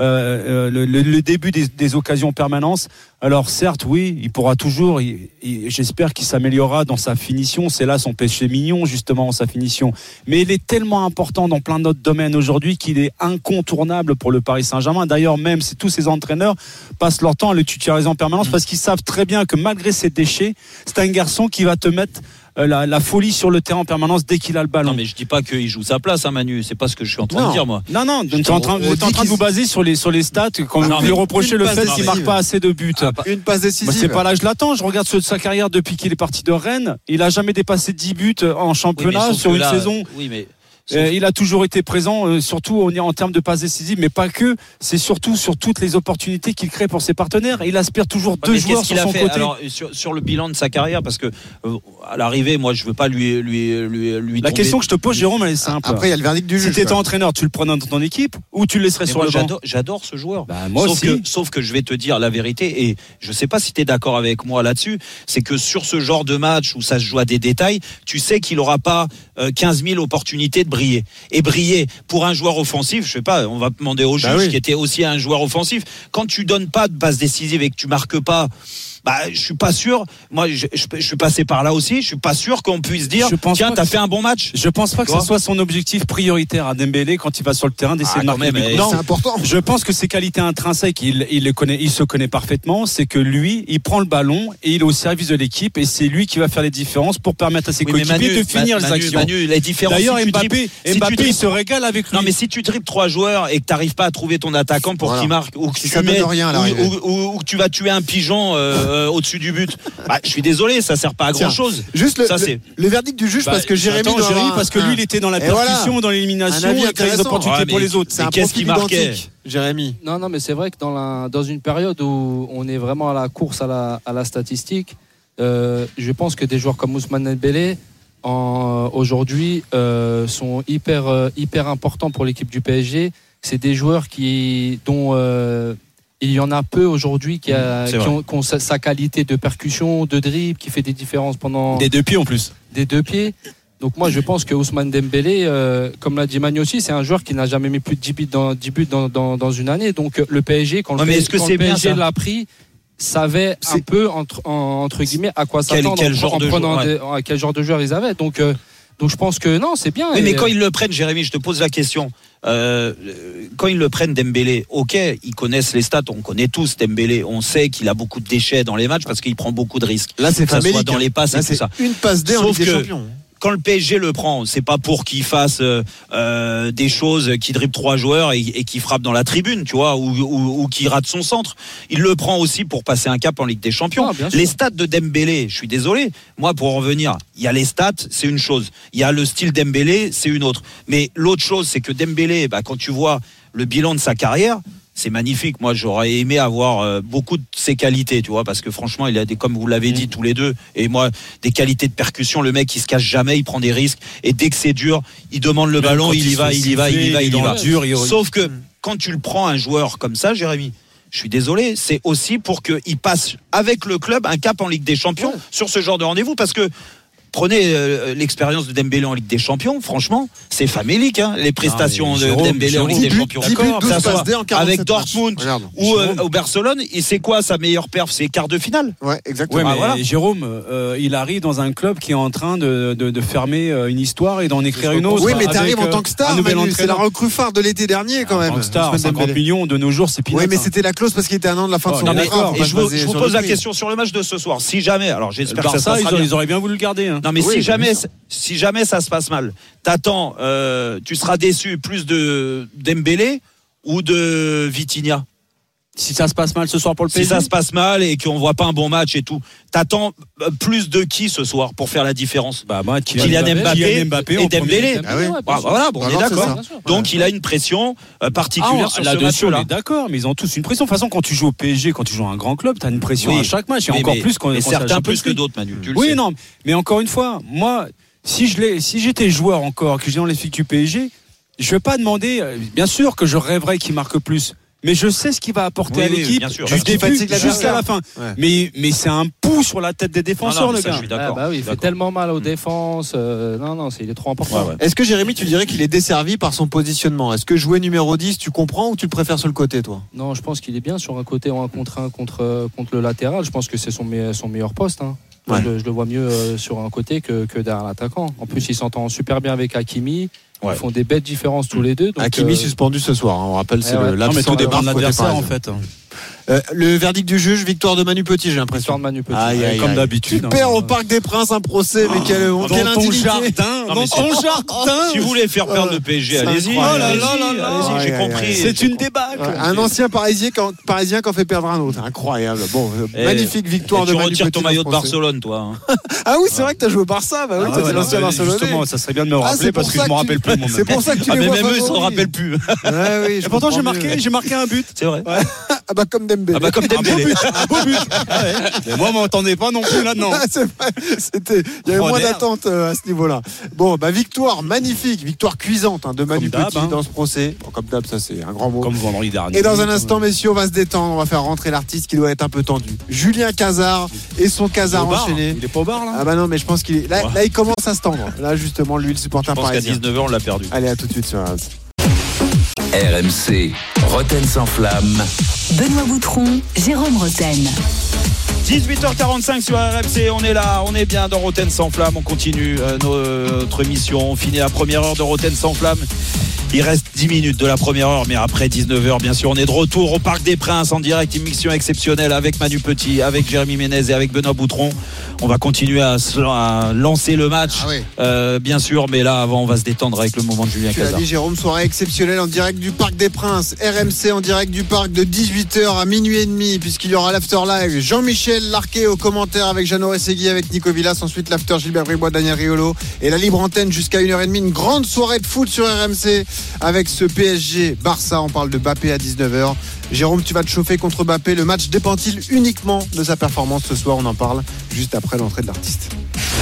le début des occasions permanentes. Alors certes, oui, il pourra toujours. J'espère qu'il s'améliorera dans sa finition. C'est là son péché mignon, justement, sa finition. Mais il est tellement important dans plein d'autres domaines aujourd'hui qu'il est incontournable pour le Paris Saint-Germain. D'ailleurs, même si tous ces entraîneurs passent leur temps à le titulariser en permanence, parce qu'ils savent très bien que malgré ses déchets, c'est un garçon qui va te mettre la folie sur le terrain en permanence dès qu'il a le ballon.
Non, mais je dis pas qu'il joue sa place, Manu. C'est pas ce que je suis en train de dire, moi.
Non, vous êtes en train de vous baser sur les stats quand vous lui reprochez le fait qu'il marque pas assez de buts.
Une passe décisive.
Moi, c'est pas là que je l'attends. Je regarde sa carrière depuis qu'il est parti de Rennes. Il a jamais dépassé 10 buts en championnat sur une saison.
Oui, mais
Il a toujours été présent, surtout en termes de passes décisives, mais pas que. C'est surtout sur toutes les opportunités qu'il crée pour ses partenaires. Il aspire toujours deux joueurs sur son côté.
Alors, sur le bilan de sa carrière, parce que à l'arrivée, moi, je veux pas lui.
La question que je te pose, Jérôme, elle est simple.
Après, il y a le verdict du juge.
Si t'étais entraîneur, tu le prenais dans ton équipe ou tu le laisserais sur le banc?
J'adore ce joueur.
Moi aussi.
Sauf que je vais te dire la vérité, et je sais pas si tu es d'accord avec moi là-dessus, c'est que sur ce genre de match où ça se joue à des détails, tu sais qu'il aura pas 15 000 opportunités de briller. Et briller pour un joueur offensif, je sais pas, on va demander au juge qui était aussi un joueur offensif. Quand tu donnes pas de passe décisive et que tu marques pas, je suis pas sûr. Moi, je suis passé par là aussi. Je suis pas sûr qu'on puisse dire tiens, t'as fait un bon match.
Je pense pas que ce soit son objectif prioritaire à Dembélé quand il va sur le terrain d'essayer de marquer.
Non, c'est important.
Je pense que ses qualités intrinsèques, il se connaît parfaitement. C'est que lui, il prend le ballon et il est au service de l'équipe et c'est lui qui va faire les différences pour permettre à ses coéquipiers de finir les actions.
Les différences.
D'ailleurs, Mbappé, il se régale avec lui.
Non, mais si tu dribbles 3 joueurs et que t'arrives pas à trouver ton attaquant pour qu'il marque ou que que tu vas tuer un pigeon au-dessus du but, je suis désolé, ça sert pas à grand chose.
Juste le verdict du juge, parce que Jérémy
parce que lui il était dans la percussion, dans l'élimination, il crée des opportunités pour les autres.
C'est un profil identique, Jérémy.
Non, mais c'est vrai que dans une période où on est vraiment à la course à la statistique, je pense que des joueurs comme Ousmane Dembélé aujourd'hui sont hyper importants pour l'équipe du PSG. C'est des joueurs dont il y en a peu aujourd'hui qui ont sa qualité de percussion, de dribble, qui fait des différences pendant...
Des 2 pieds en plus.
Des 2 pieds. Donc moi je pense que Ousmane Dembélé, comme l'a dit Manu aussi, c'est un joueur qui n'a jamais mis plus de 10 buts dans une année. Donc le PSG, quand le PSG l'a pris, savait un peu entre guillemets à quoi s'attendre quel genre de joueur ils avaient. Donc je pense que non, c'est bien.
Oui, mais quand ils le prennent, Jérémy, je te pose la question. Quand ils le prennent, Dembélé, ok, ils connaissent les stats, on connaît tous Dembélé, on sait qu'il a beaucoup de déchets dans les matchs parce qu'il prend beaucoup de risques.
Là, c'est
que ça soit dans les passes et tout ça.
Une passe D en Ligue des Champions.
Quand le PSG le prend, c'est pas pour qu'il fasse des choses, qu'il dribble 3 joueurs et qu'il frappe dans la tribune, tu vois, ou qu'il rate son centre. Il le prend aussi pour passer un cap en Ligue des Champions. Les stats de Dembélé, je suis désolé, moi pour en revenir, il y a les stats, c'est une chose. Il y a le style Dembélé, c'est une autre. Mais l'autre chose, c'est que Dembélé, quand tu vois le bilan de sa carrière, c'est magnifique. Moi, j'aurais aimé avoir beaucoup de ses qualités, tu vois, parce que franchement, il a comme vous l'avez dit tous les deux, et moi, des qualités de percussion. Le mec, il se cache jamais, il prend des risques, et dès que c'est dur, il demande le ballon, il y va. Sauf que quand tu le prends un joueur comme ça, Jérémy, je suis désolé, c'est aussi pour qu'il passe avec le club un cap en Ligue des Champions sur ce genre de rendez-vous, parce que prenez l'expérience de Dembélé en Ligue des Champions, franchement, c'est famélique, les prestations de Dembélé en Ligue des Champions. Avec Dortmund ou au Barcelone, et c'est quoi sa meilleure perf? C'est quart de finale.
Ouais, exactement.
Mais Jérôme, il arrive dans un club qui est en train de fermer une histoire et d'en écrire une autre.
Oui, mais t'arrives en tant que star, c'est la recrue phare de l'été dernier quand même.
En tant que star, 50 millions de nos jours, c'est peanuts.
Oui, mais c'était la clause parce qu'il était un an de la fin de son
contrat. Et je vous pose la question sur le match de ce soir. Si jamais, alors j'espère que ça sera bien.
Ils auraient bien voulu le garder.
Non, mais si jamais ça se passe mal, t'attends, tu seras déçu plus de Dembélé ou de Vitinha?
Si ça se passe mal ce soir pour le PSG.
Si ça se passe mal et qu'on voit pas un bon match et tout, t'attends plus de qui ce soir pour faire la différence? Kylian Mbappé et Dembélé. Voilà, on est d'accord. Donc il a une pression particulière sur ce match-là.
On est d'accord, mais ils ont tous une pression. De toute façon, quand tu joues au PSG, quand tu joues à un grand club, t'as une pression à chaque match. Et encore plus quand
certains plus que d'autres, Manu.
Oui, non, mais encore une fois, moi, si j'étais joueur encore, que j'étais dans l'effectif du PSG, je vais pas demander. Bien sûr que je rêverais qu'il marque plus. Mais je sais ce qu'il va apporter à l'équipe du début jusqu'à la fin. Ouais. Mais c'est un pouls sur la tête des défenseurs, le gars.
Je suis d'accord. Il fait tellement mal aux défenses. Il est trop important.
Ouais. Est-ce que Jérémy, tu dirais qu'il est desservi par son positionnement? Est-ce que jouer numéro 10, tu comprends ou tu le préfères sur le côté, toi?
Non, je pense qu'il est bien sur un côté en 1 contre 1 contre le latéral. Je pense que c'est son meilleur poste. Ouais. Je le vois mieux sur un côté que derrière l'attaquant. En plus, il s'entend super bien avec Hakimi. Ils font des belles différences tous les deux. Donc
Hakimi suspendu ce soir, on rappelle, c'est l'absent
de l'adversaire en fait.
Le verdict du juge, victoire de Manu Petit, j'ai l'impression.
Victoire de Manu Petit.
Comme d'habitude.
Tu perds au Parc des Princes un procès, mais quelle indignité.
Dans ton jardin. Si vous voulez faire perdre le PSG, allez-y. Allez-y, j'ai compris.
C'est une débâcle.
Un ancien parisien qui en fait perdre un autre. Incroyable. Bon, magnifique victoire de Manu Petit.
Tu retires ton maillot de Barcelone, toi.
Ah oui, c'est vrai que t'as joué au Barça. Bah oui, t'es l'ancien Barcelonais.
Justement, ça serait bien de me rappeler parce que je me rappelle plus.
C'est pour ça que tu les vois.
Même eux, ils s'en rappellent plus.
Et
pourtant, j'ai marqué un but.
C'est vrai.
Ah bah comme Dembélé.
Un beau but. Mais moi, on m'entendait pas non plus là-dedans.
C'est vrai. Il y avait moins d'attente à ce niveau-là. Bon, bah victoire magnifique, victoire cuisante de Manu Petit dans ce procès. Bon, comme d'hab, ça c'est un grand mot.
Comme vendredi dernier.
Et dans un instant, messieurs, on va se détendre. On va faire rentrer l'artiste qui doit être un peu tendu. Julien Cazard et son Cazard enchaîné.
Il est pas au bar là.
Ah bah non, mais je pense qu'il est là. Là, il commence à se tendre. Là, justement, lui, le supporter parisien.
Je pense qu'à 19h, on l'a perdu.
Allez, à tout de suite sur RMC.
RMC, Roten sans flamme.
Benoît Boutron, Jérôme Roten.
18h45 sur RMC, on est là, on est bien dans Roten sans flamme, on continue notre émission, on finit la première heure de Roten sans flamme. Il reste 10 minutes de la première heure, mais après 19h, bien sûr, on est de retour au Parc des Princes en direct, une mission exceptionnelle avec Manu Petit, avec Jérémy Ménez et avec Benoît Boutron. On va continuer à lancer le match, bien sûr, mais là, avant, on va se détendre avec le moment de Julien Cazard.
Tu l'as dit, Jérôme, soirée exceptionnelle en direct du Parc des Princes, RMC en direct du Parc de 18h à minuit et demi, puisqu'il y aura l'after live. Jean-Michel Larquet au commentaire avec Jeannot Rességui, avec Nico Villas, ensuite l'after Gilbert Bribois, Daniel Riolo et la libre antenne jusqu'à 1h30. Une grande soirée de foot sur RMC avec ce PSG Barça. On parle de Mbappé à 19h. Jérôme, tu vas te chauffer contre Mbappé. Le match dépend-il uniquement de sa performance ce soir? On en parle juste après l'entrée de l'artiste.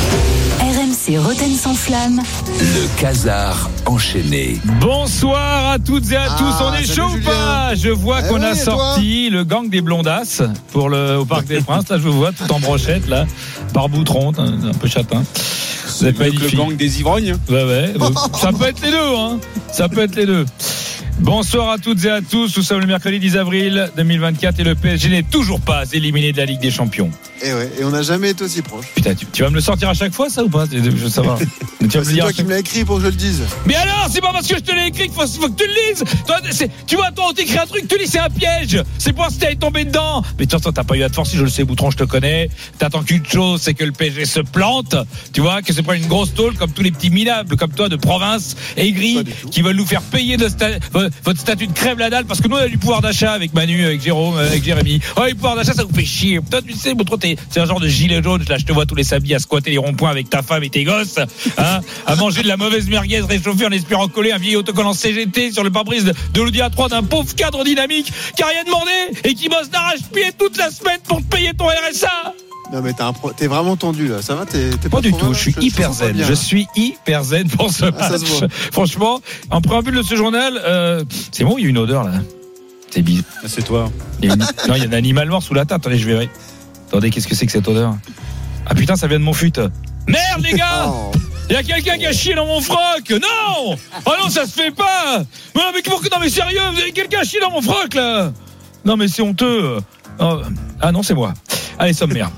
RMC Roten sans flamme.
Le Cazard enchaîné.
Bonsoir à toutes et à tous. On est chaud ou pas? Je vois qu'on a sorti le gang des blondasses au Parc des Princes. Là, je vous vois tout en brochette, là, par Boutron, un peu châtain.
C'est pas le gang des ivrognes.
Ouais. Ça peut être les deux, hein. Ça peut être les deux. Bonsoir à toutes et à tous. Nous sommes le mercredi 10 avril 2024 et le PSG n'est toujours pas éliminé de la Ligue des Champions.
Et on n'a jamais été aussi proche.
Putain, tu vas me le sortir à chaque fois, ça ou pas? Je veux savoir.
C'est toi qui me l'as écrit pour que je le dise.
Mais alors, c'est pas parce que je te l'ai écrit qu'il faut que tu le lises. Tu vois, toi, on t'écrit un truc, tu lis, c'est un piège. C'est pour si t'es tombé dedans. Mais toi, t'as pas eu à te forcer, je le sais, Boutron, je te connais. T'attends qu'une chose, c'est que le PSG se plante. Tu vois, que c'est pas une grosse tôle comme tous les petits minables comme toi de province aigris qui veulent nous faire payer votre statut de crève la dalle parce que nous, on a du pouvoir d'achat avec Manu, avec Jérôme, avec Jérémy. Oh, le pouvoir d'achat, ça vous fait chier. Toi, tu sais, Boutron, c'est un genre de gilet jaune. Là, je te vois tous les samedis à squatter les ronds-points avec ta femme et tes gosses, hein, à manger de la mauvaise merguez réchauffée en espérant coller un vieil autocollant CGT sur le pare-brise de l'Audi A3 d'un pauvre cadre dynamique qui a rien demandé et qui bosse d'arrache-pied toute la semaine pour te payer ton RSA.
Non mais t'es vraiment tendu là, ça va? T'es
pas du tout, je suis hyper zen. Je suis hyper zen pour ce match. Franchement, en préambule de ce journal, c'est bon, il y a une odeur là. C'est bizarre.
C'est toi.
Non, il y a un animal mort sous la table. Attendez, je vais. Attendez, qu'est-ce que c'est que cette odeur? Ah putain, ça vient de mon fut. Merde les gars! Il y a quelqu'un qui a chié dans mon froc. Non! Oh non, ça se fait pas. Non mais sérieux, vous avez quelqu'un chié dans mon froc là? Non mais c'est honteux. Oh. Ah non, c'est moi. Allez, sommaire.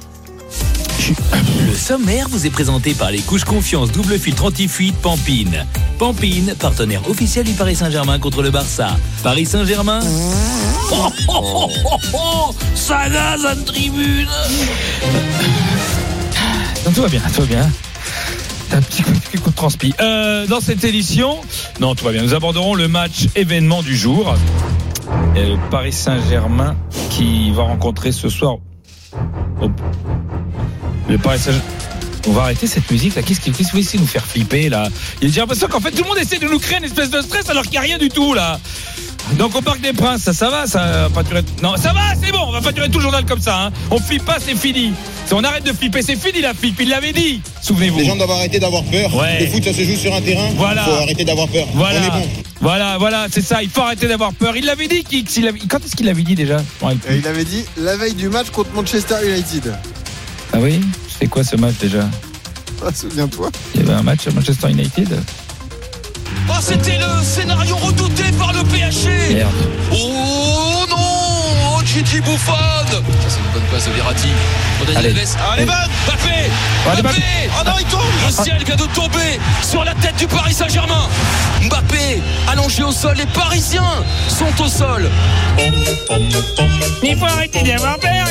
Le sommaire vous est présenté par les couches confiance double filtre anti-fuite Pampine. Pampine, partenaire officiel du Paris Saint-Germain contre le Barça. Paris Saint-Germain. Ça gaze en tribune.
Non, tout va bien. Un petit coup de transpi. Dans cette édition, non, tout va bien. Nous aborderons le match événement du jour. Le Paris Saint-Germain qui va rencontrer ce soir. Le Paris Saint-Germain. On va arrêter cette musique là. Qu'est-ce que vous essayez de nous faire flipper là? J'ai l'impression qu'en fait tout le monde essaie de nous créer une espèce de stress alors qu'il n'y a rien du tout là. Donc au Parc des Princes, ça va, ça va pas durer. Non, ça va, c'est bon, on va pas durer tout le journal comme ça. Hein. On flippe pas, c'est fini. On arrête de flipper, c'est fini la flippe. Il l'avait dit. Souvenez-vous.
Les gens doivent arrêter d'avoir peur.
Ouais.
Le foot, ça se joue sur un terrain.
Voilà.
Il faut arrêter d'avoir peur.
Voilà.
On est bon.
Voilà, c'est ça. Il faut arrêter d'avoir peur. Il l'avait dit. Quand est-ce qu'il l'avait dit déjà?
Il avait dit la veille du match contre Manchester United.
Ah oui? C'était quoi ce match déjà?
Ah, souviens-toi.
Il y avait un match à Manchester United.
Oh, c'était le scénario redouté par le PSG.
Merde.
Oh non, Gigi qui bouffonne. Ça, c'est une bonne passe de Verratti.
Allez,
Mbappé.
Oh non, il tombe.
Le ciel vient de tomber sur la tête du Paris Saint-Germain. Mbappé allongé au sol. Les Parisiens sont au sol.
Il faut arrêter d'avoir peur.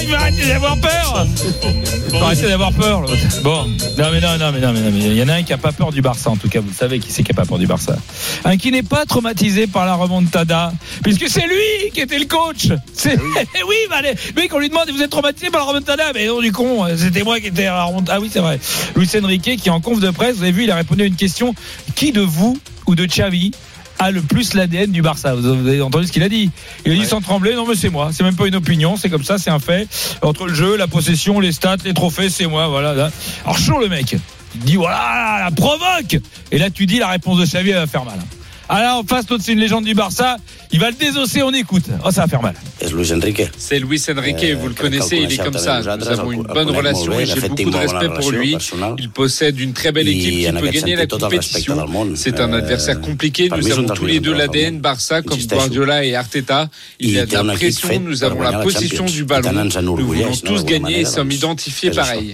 Bon, non mais il y en a un qui a pas peur du Barça, en tout cas vous le savez qui c'est qui a pas peur du Barça. Un qui n'est pas traumatisé par la remontada, puisque c'est lui qui était le coach. Oui, mais qu'on lui demande, vous êtes traumatisé par la remontada? Mais non, du con, c'était moi qui étais à la remontada. Ah oui, c'est vrai. Luis Enrique qui en conf de presse, vous avez vu, il a répondu à une question: qui de vous ou de Xavi a le plus l'ADN du Barça? Vous avez entendu ce qu'il a dit. Il a dit sans trembler: non mais c'est moi, c'est même pas une opinion, c'est comme ça, c'est un fait. Entre le jeu, la possession, les stats, les trophées, c'est moi, voilà. Alors chaud le mec, il dit voilà, la provoque. Et là tu dis la réponse de Xavi, elle va faire mal. Alors en face, l'autre c'est une légende du Barça, il va le désosser, on écoute. Oh, ça va faire mal.
C'est Luis Enrique, vous le connaissez, il est comme ça. Nous avons une bonne relation et j'ai beaucoup de respect pour lui. Il possède une très belle équipe qui peut gagner la compétition. C'est un adversaire compliqué. Nous avons tous les deux l'ADN Barça, comme Guardiola et Arteta. Il y a de la pression, nous avons la possession du ballon. Nous voulons tous gagner et sommes identifiés pareil.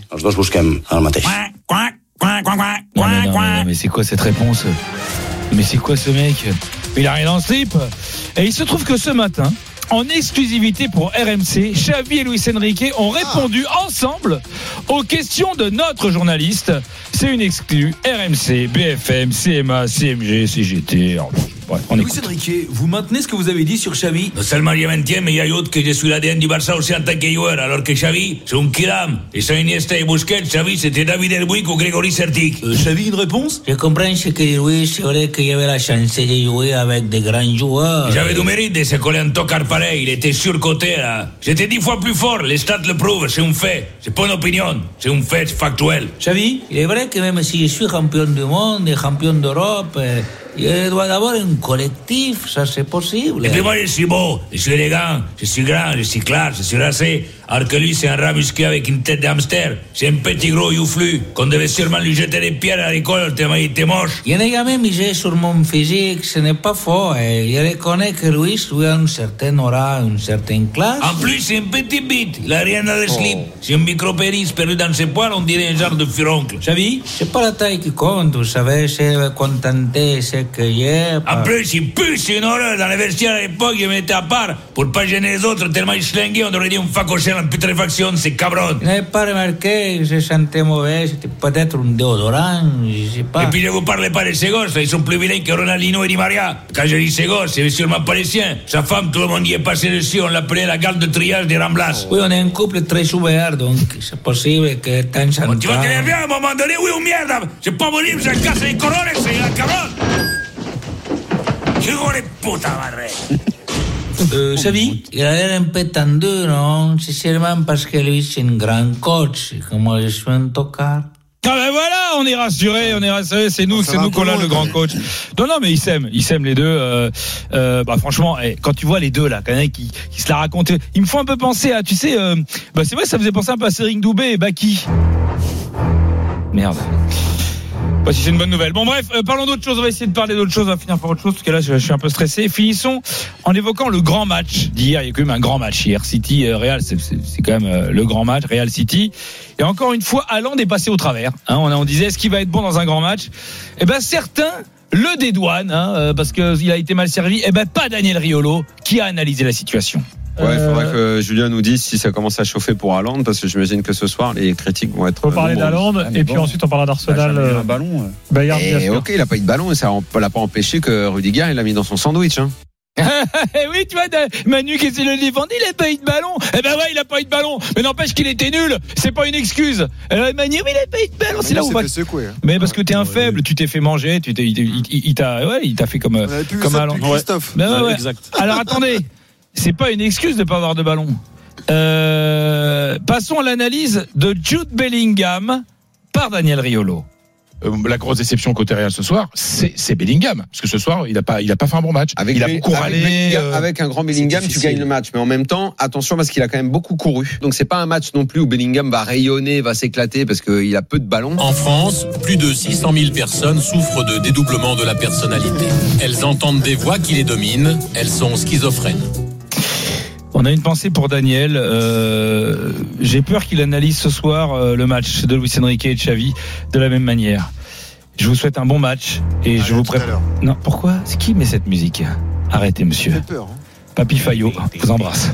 Non, mais c'est quoi cette réponse? Mais c'est quoi ce mec? Il a rien dans le slip. Et il se trouve que ce matin, en exclusivité pour RMC, Xavi et Luis Enrique ont répondu ensemble aux questions de notre journaliste. C'est une exclue RMC, BFM, CMA, CMG, CGT. Bref,
Luis Enrique, vous maintenez ce que vous avez dit sur Xavi?
No seulement je maintiens, mais j'ajoute que je suis l'ADN du Barça aussi en tant que joueur, alors que Xavi, c'est un kilam. Et sans Iniesta et Busquets, Xavi, c'était David Elbuik ou Grégory Sertic.
Xavi, une réponse?
Je comprends ce que dit Luis, c'est vrai que j'avais la chance de jouer avec des grands joueurs. J'avais du mérite de se coller un tocard pareil, il était surcoté, là. J'étais 10 fois plus fort, les stats le prouvent, c'est un fait. C'est pas une opinion, c'est un fait factuel.
Xavi,
il est vrai que même si je suis champion du monde et champion d'Europe, il doit y avoir un collectif, ça c'est possible. Et puis moi je suis beau, je suis élégant, je suis grand, je suis classe, je suis racé. Alors que lui c'est un rat musqué avec une tête de hamster. C'est un petit gros youflu qu'on devait sûrement lui jeter des pierres à l'école tellement il était moche. Il y en a jamais misé sur mon physique, ce n'est pas faux. Il reconnaît que Luis lui a une certaine aura, une certaine classe. En plus c'est un petit bite, il a rien dans le slip. C'est un micro-pénis perdu dans ses poils, on dirait un genre de furoncle. Xavi, c'est pas la taille qui compte, vous savez, c'est contenter, c'est que en plus, il pue, c'est une horreur. Dans les vestiaires à l'époque, je me mettais à part pour pas gêner les autres, tellement il schlinguait, on aurait dit un facochère en putréfaction, c'est cabron. Vous n'avez pas remarqué que je sentais mauvais, c'était peut-être un déodorant, je sais pas. Et puis je vous parlais pas de ces gosses, ils sont plus vilains que Ronaldinho et Di Maria. Quand je dis ces gosses, c'est sûrement pas les siens. Sa femme, tout le monde y est passé dessus, on l'appelait la garde de triage des Ramblas. Oui, on est un couple très ouvert, donc c'est possible que tant ça. Tu vas te bien à un moment donné, oui ou merde. C'est pas possible, ça casse les corones, c'est la cabron. Xavi, il a l'air un peu tendu, non? C'est sûrement parce que lui c'est un grand coach, et que moi je suis un tocard.
Ah ben voilà, on est rassuré, c'est nous qu'on a le grand coach. Non, mais ils s'aiment les deux. Franchement, quand tu vois les deux là, quand même qui se la racontent, ils me font un peu penser à, tu sais, c'est vrai, ça faisait penser un peu à Sering Doubé et Baki. Merde. Si c'est une bonne nouvelle. Bon bref, parlons d'autre chose, on va essayer de parler d'autre chose, on va finir par autre chose parce que là je suis un peu stressé. Finissons en évoquant le grand match d'hier. Il y a quand même un grand match hier, City Real, c'est quand même le grand match, Real City. Et encore une fois, Haaland est passé au travers. On disait est-ce qu'il va être bon dans un grand match? Certains le dédouanent parce qu'il a été mal servi. Pas Daniel Riolo qui a analysé la situation.
Ouais, il faudrait que Julien nous dise si ça commence à chauffer pour Haaland, parce que j'imagine que ce soir les critiques vont être.
On va parler d'Haaland et puis ensuite on parlera d'Arsenal.
Un ballon. Ok, il a pas eu de ballon et ça l'a pas empêché que Rudiger il l'a mis dans son sandwich.
Oui, tu vois, Manu qui essaie de le défendre, il a pas eu de ballon. Ouais, il a pas eu de ballon. Mais n'empêche qu'il était nul. C'est pas une excuse. Manu, il a pas eu de ballon. C'est là où on va.
Secoué, hein.
Mais parce que t'es un faible, tu t'es fait manger, il t'a fait comme Haaland.
Christophe.
Ouais. Exact. Alors attendez. C'est pas une excuse de pas avoir de ballon. Passons à l'analyse de Jude Bellingham par Daniel Riolo.
La grosse déception côté Real ce soir, c'est Bellingham, parce que ce soir il a pas fait un bon match.
Avec un grand Bellingham, tu gagnes le match, mais en même temps, attention parce qu'il a quand même beaucoup couru. Donc c'est pas un match non plus où Bellingham va rayonner, va s'éclater parce qu'il a peu de ballons.
En France, plus de 600 000 personnes souffrent de dédoublement de la personnalité. Elles entendent des voix qui les dominent, elles sont schizophrènes.
On a une pensée pour Daniel. J'ai peur qu'il analyse ce soir le match de Luis Enrique et de Xavi de la même manière. Je vous souhaite un bon match et je vous prépare. Non, pourquoi ? C'est qui met cette musique ? Arrêtez, monsieur.
Ça fait peur, hein.
Papy Fayot, vous embrasse.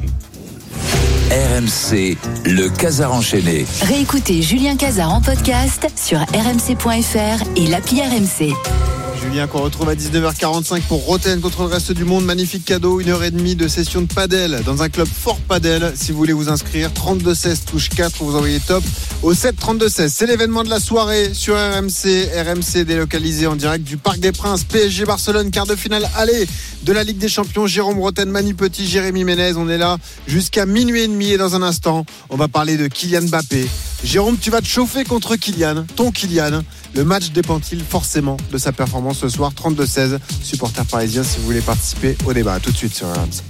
RMC, le Casar enchaîné.
Réécoutez Julien Casar en podcast sur rmc.fr et l'appli RMC.
Julien qu'on retrouve à 19h45 pour Rotten contre le reste du monde. Magnifique cadeau, 1h30 de session de padel dans un club fort padel. Si vous voulez vous inscrire, 32-16 touche 4, vous envoyez top au 7-32-16. C'est l'événement de la soirée sur RMC. RMC délocalisé en direct du Parc des Princes. PSG Barcelone, quart de finale aller de la Ligue des Champions. Jérôme Rotten, Manu Petit, Jérémy Ménez. On est là jusqu'à minuit et demi et dans un instant, on va parler de Kylian Mbappé. Jérôme, tu vas te chauffer contre Kylian, ton Kylian. Le match dépend-il forcément de sa performance ce soir? 32-16, supporters parisiens, si vous voulez participer au débat. À tout de suite sur RMC.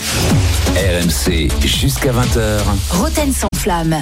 RMC jusqu'à 20h.
Rotten sans flamme.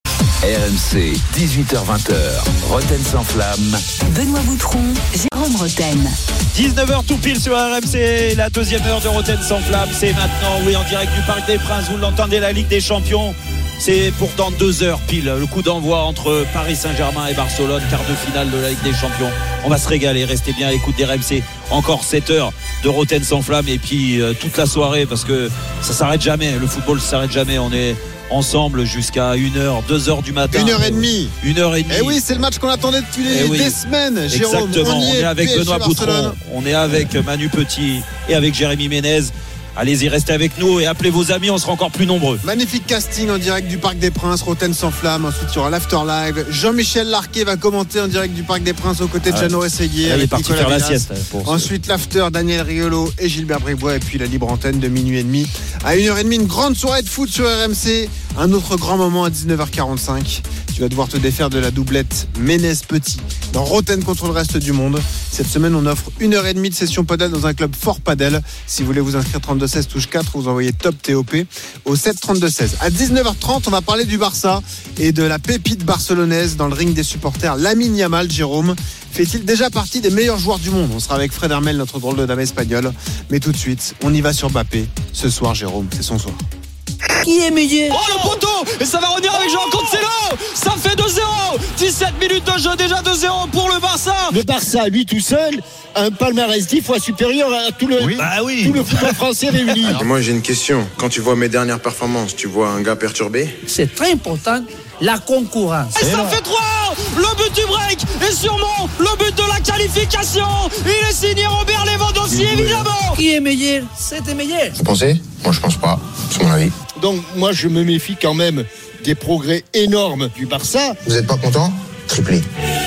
RMC 18h-20h. Rotten sans flamme.
Benoît Boutron, Jérôme Rotten.
19h tout pile sur RMC, la deuxième heure de Rotten sans flamme. C'est maintenant, oui, en direct du Parc des Princes. Vous l'entendez, la Ligue des Champions. C'est pour dans 2 heures pile, le coup d'envoi entre Paris Saint-Germain et Barcelone, quart de finale de la Ligue des Champions. On va se régaler, restez bien à l'écoute des RMC. Encore 7 heures de Rotten sans flamme et puis toute la soirée parce que ça s'arrête jamais, le football ne s'arrête jamais. On est ensemble jusqu'à 1h, 2h du matin.
1h30.
1h30.
Et oui, c'est le match qu'on attendait depuis des semaines, Jérôme.
Exactement, on est avec
PSG
Benoît Boutron, on est avec Manu Petit et avec Jérémy Ménez. Allez-y, restez avec nous et appelez vos amis, on sera encore plus nombreux.
Magnifique casting en direct du Parc des Princes, Rotten sans flamme. Ensuite, il y aura l'After Live. Jean-Michel Larquet va commenter en direct du Parc des Princes aux côtés de Jeannot Rességuier.
Il est parti faire la sieste.
Ensuite, l'After, Daniel Riolo et Gilbert Bribois. Et puis la libre antenne de minuit et demi à 1h30. Une grande soirée de foot sur RMC. Un autre grand moment à 19h45. Tu vas devoir te défaire de la doublette Ménez-Petit dans Rotten contre le reste du monde. Cette semaine, on offre 1h30 de session padel dans un club fort padel. Si vous voulez vous inscrire 32-16 touche 4, vous envoyez top TOP au 7-32-16. À 19h30, on va parler du Barça et de la pépite barcelonaise dans le ring des supporters. Lamine Yamal, Jérôme, fait-il déjà partie des meilleurs joueurs du monde? On sera avec Fred Hermel, notre drôle de dame espagnole. Mais tout de suite, on y va sur Mbappé. Ce soir, Jérôme, c'est son soir.
Qui est meilleur?
Oh le poteau! Et ça va revenir avec Jean Cancelo! Ça fait 2-0! 17 minutes de jeu, déjà 2-0 pour le Barça!
Le Barça, lui tout seul, a un palmarès 10 fois supérieur à tout le football français réuni.
Moi j'ai une question. Quand tu vois mes dernières performances, tu vois un gars perturbé?
C'est très important, la concurrence.
Et ça fait 3! Le but du break! Et sûrement le but de la qualification! Il est signé Robert Lewandowski, évidemment!
Qui est meilleur? C'était meilleur.
Vous pensez? Moi je pense pas, c'est mon avis.
Donc moi je me méfie quand même des progrès énormes du Barça.
Vous êtes pas content? Triplé.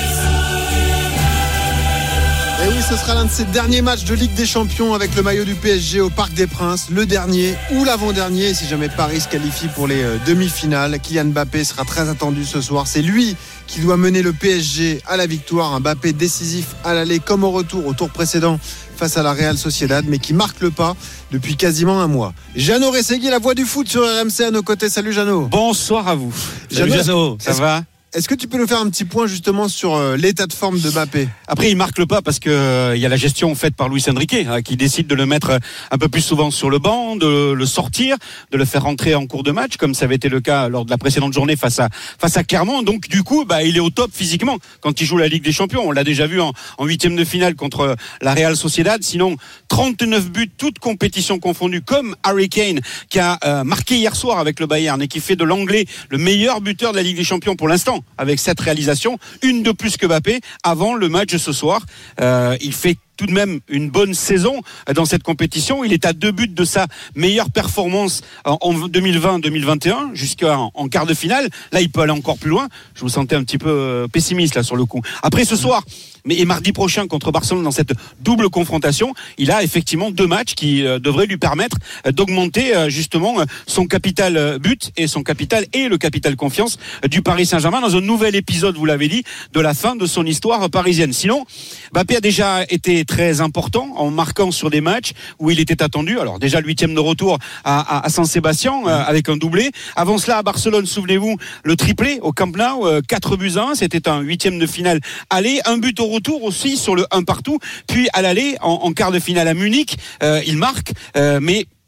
Et oui, ce sera l'un de ces derniers matchs de Ligue des Champions avec le maillot du PSG au Parc des Princes, le dernier ou l'avant-dernier si jamais Paris se qualifie pour les demi-finales. Kylian Mbappé sera très attendu ce soir. C'est lui qui doit mener le PSG à la victoire. Un Mbappé décisif à l'aller comme au retour, au tour précédent face à la Real Sociedad, mais qui marque le pas depuis quasiment un mois. Jeannot Rességuier, la voix du foot sur RMC à nos côtés. Salut Jeannot.
Bonsoir à vous.
Jeannot,
ça va?
Est-ce que tu peux nous faire un petit point justement sur l'état de forme de Mbappé?
Après, il marque le pas parce que il y a la gestion faite par Luis Enrique qui décide de le mettre un peu plus souvent sur le banc, de le sortir, de le faire rentrer en cours de match, comme ça avait été le cas lors de la précédente journée face à Clermont. Donc du coup, il est au top physiquement quand il joue la Ligue des Champions. On l'a déjà vu en huitième de finale contre la Real Sociedad. Sinon, 39 buts, toutes compétitions confondues, comme Harry Kane qui a marqué hier soir avec le Bayern et qui fait de l'Anglais le meilleur buteur de la Ligue des Champions pour l'instant. Avec cette réalisation, une de plus que Mbappé avant le match de ce soir. Il fait tout de même une bonne saison dans cette compétition. Il est à 2 buts de sa meilleure performance en 2020-2021 jusqu'en quart de finale. Là, il peut aller encore plus loin. Je vous sentais un petit peu pessimiste là sur le coup. Après ce soir, et mardi prochain contre Barcelone dans cette double confrontation, il a effectivement 2 matchs qui devraient lui permettre d'augmenter justement son capital but et son capital et le capital confiance du Paris Saint-Germain dans un nouvel épisode, vous l'avez dit, de la fin de son histoire parisienne. Sinon, Mbappé a déjà été très important en marquant sur des matchs où il était attendu. Alors déjà le 8e de retour à San-Sébastien avec un doublé. Avant cela à Barcelone, souvenez-vous, le triplé au Camp Nou, 4-1, c'était un 8e de finale aller, un but au retour aussi sur le 1 partout, puis à l'aller en quart de finale à Munich, il marque, mais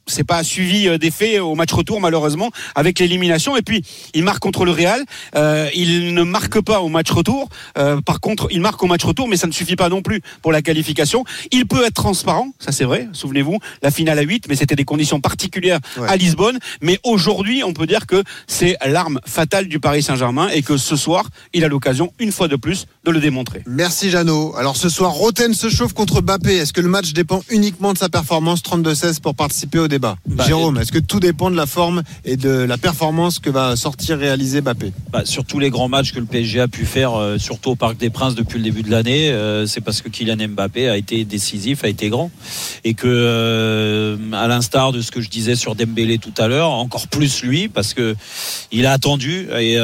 c'est pas suivi d'effet au match retour malheureusement avec l'élimination. Et puis il marque contre le Real, il ne marque pas au match retour. Par contre, il marque au match retour, mais ça ne suffit pas non plus pour la qualification. Il peut être transparent, ça c'est vrai. Souvenez-vous, la finale à 8, mais c'était des conditions particulières à Lisbonne. Mais aujourd'hui, on peut dire que c'est l'arme fatale du Paris Saint-Germain et que ce soir, il a l'occasion une fois de plus de le démontrer.
Merci Jeannot. Alors ce soir, Roten se chauffe contre Mbappé. Est-ce que le match dépend uniquement de sa performance? 32-16 pour participer au débat. Jérôme, est-ce que tout dépend de la forme et de la performance que va réaliser Mbappé?
Sur tous les grands matchs que le PSG a pu faire, surtout au Parc des Princes depuis le début de l'année, c'est parce que Kylian Mbappé a été décisif, a été grand. Et que, à l'instar de ce que je disais sur Dembélé tout à l'heure, encore plus lui, parce que il a attendu. Et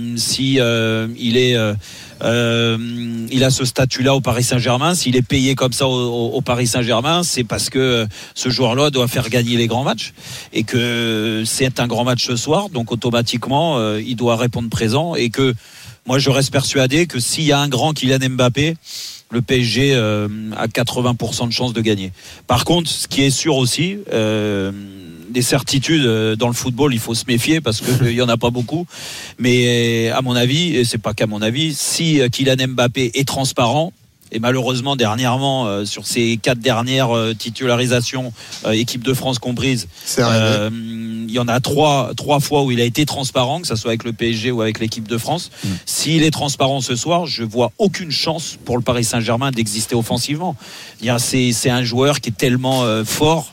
il a ce statut-là au Paris Saint-Germain. S'il est payé comme ça au Paris Saint-Germain, c'est parce que ce joueur-là doit faire gagner les grands matchs et que c'est un grand match ce soir. Donc automatiquement, il doit répondre présent et que moi, je reste persuadé que s'il y a un grand Kylian Mbappé, le PSG a 80% de chances de gagner. Par contre, ce qui est sûr aussi, des certitudes dans le football, il faut se méfier parce qu'il y en a pas beaucoup. Mais à mon avis, et c'est pas qu'à mon avis, si Kylian Mbappé est transparent, et malheureusement dernièrement sur ces 4 dernières titularisations, équipe de France comprise, il y en a 3 fois où il a été transparent, que ce soit avec le PSG ou avec l'équipe de France. S'il est transparent ce soir, je vois aucune chance pour le Paris Saint-Germain d'exister offensivement. C'est un joueur qui est tellement fort.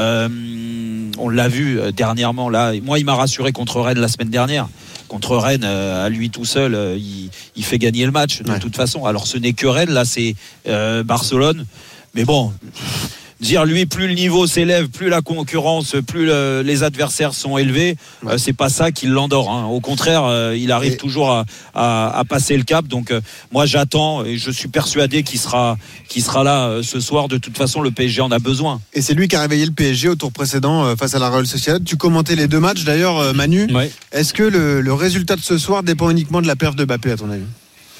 On l'a vu dernièrement là. Moi, il m'a rassuré contre Rennes la semaine dernière. Contre Rennes, à lui tout seul, il fait gagner le match de toute façon. Alors ce n'est que Rennes, là c'est Barcelone. Mais bon, dire lui, plus le niveau s'élève, plus la concurrence, plus les adversaires sont élevés, c'est pas ça qui l'endort. Hein. Au contraire, il arrive toujours à passer le cap. Donc moi j'attends et je suis persuadé qu'il sera là ce soir. De toute façon, le PSG en a besoin.
Et c'est lui qui a réveillé le PSG au tour précédent face à la Real Sociedad. Tu commentais les 2 matchs d'ailleurs, Manu. Est-ce que le résultat de ce soir dépend uniquement de la perf de Mbappé à ton avis?